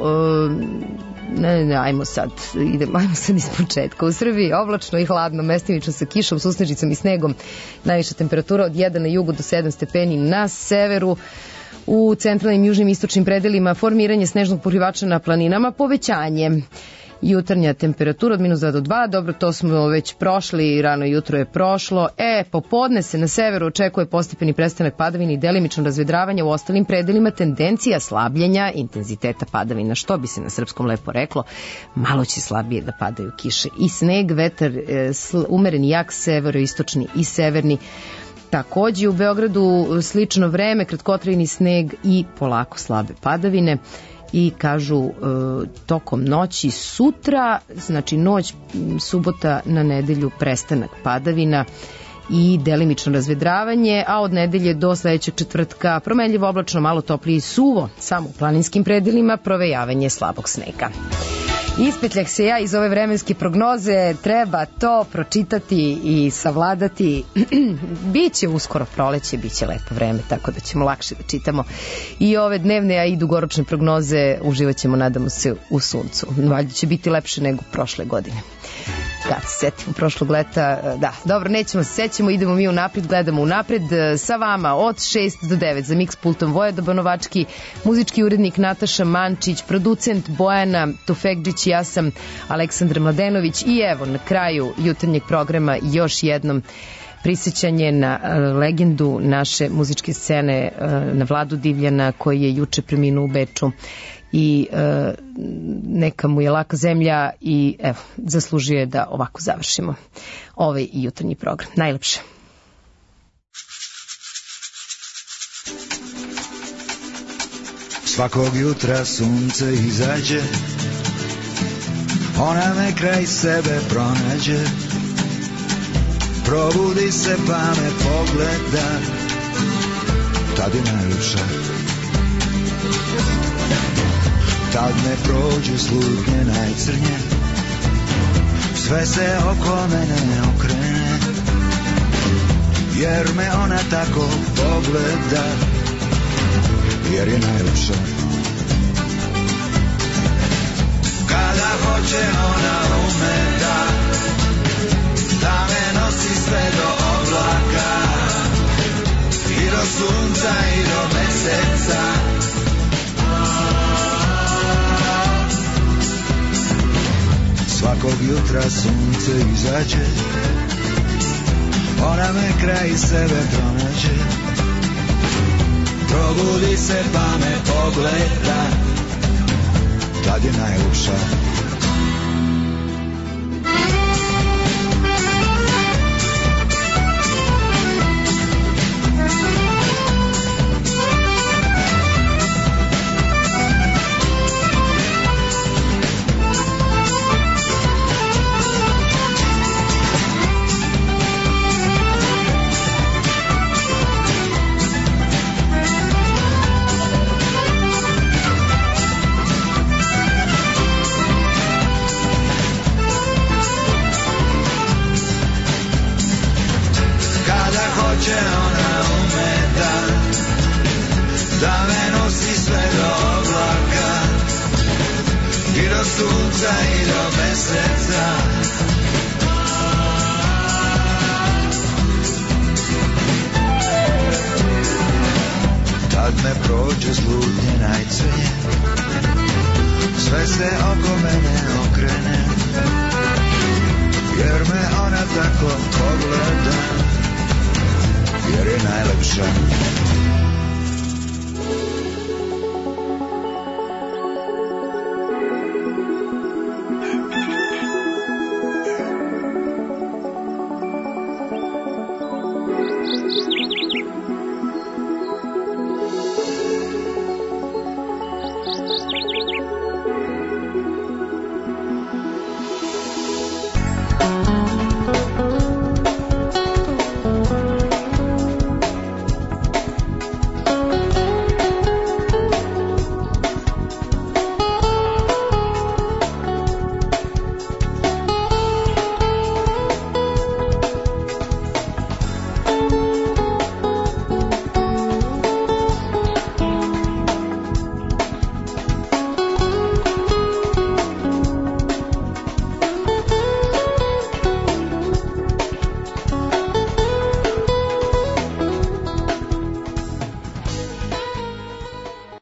Speaker 1: ajmo sad iz početka. U Srbiji oblačno i hladno, mestimično sa kišom, susnežicom i snegom. Najviša temperatura od 1 na jugu do 7 stepeni na severu. U centralnim, južnim, istočnim predelima formiranje snežnog pokrivača na planinama, povećanje. Jutarnja temperatura od -2 do 2, dobro, to smo već prošli, rano jutro je prošlo. Popodne se na severu očekuje postepeni prestanak padavina i delimično razvedravanje, u ostalim predelima tendencija slabljenja intenziteta padavina, što bi se na srpskom lepo reklo, malo će slabije da padaju kiše i sneg, vetar umeren jak severoistočni i severni. Takođe u Beogradu slično vreme, kratkotrajni sneg i polako slabe padavine. I kažu tokom noći sutra, znači noć subota na nedelju, prestanak padavina i delimično razvedravanje, a od nedelje do sledećeg četvrtka promenljivo oblačno, malo toplije i suvo, samo u planinskim predelima provejavanje slabog snega. Ispetljah se ja iz ove vremenske prognoze, treba to pročitati i savladati. Biće uskoro proleće, biće lepo vreme, tako da ćemo lakše da čitamo i ove dnevne, a i dugoročne prognoze. Uživat ćemo, nadamo se, u suncu. Valjda će biti lepše nego prošle godine. Kad se setimo prošlog leta, da, dobro, nećemo se sećamo, idemo mi unapred, gledamo unapred sa vama od 6 do 9 za Mix pultom Vojada Banovački, muzički urednik Nataša Mančić, producent Bojana Tufekđić, ja sam Aleksandra Mladenović i evo na kraju jutarnjeg programa još jednom prisjećanje na legendu naše muzičke scene, na Vladu Divljana koji je juče preminuo u Beču i neka mu je laka zemlja i evo, zaslužuje da ovako završimo ovaj jutarnji program. Najlepše.
Speaker 5: Svakog jutra sunce izađe, ona me kraj sebe pronađe, probudi se pa me pogleda, tad je najljepša. Tad me prođu slutnje najcrnje, sve se oko mene okrene, jer me ona tako pogleda, jer je najljepša. Kada hoće ona ume da me nosi sve do oblaka, i do sunca i do meseca. Svakog jutra sunce izađe, ona me kraj sebe pronađe, probudi se pa me pogleda, tad je najljepša. I do meseca. Tad me prođe slutnje najcrnje, sve se oko mene okrene, jer me ona tako pogleda, jer je najlepša.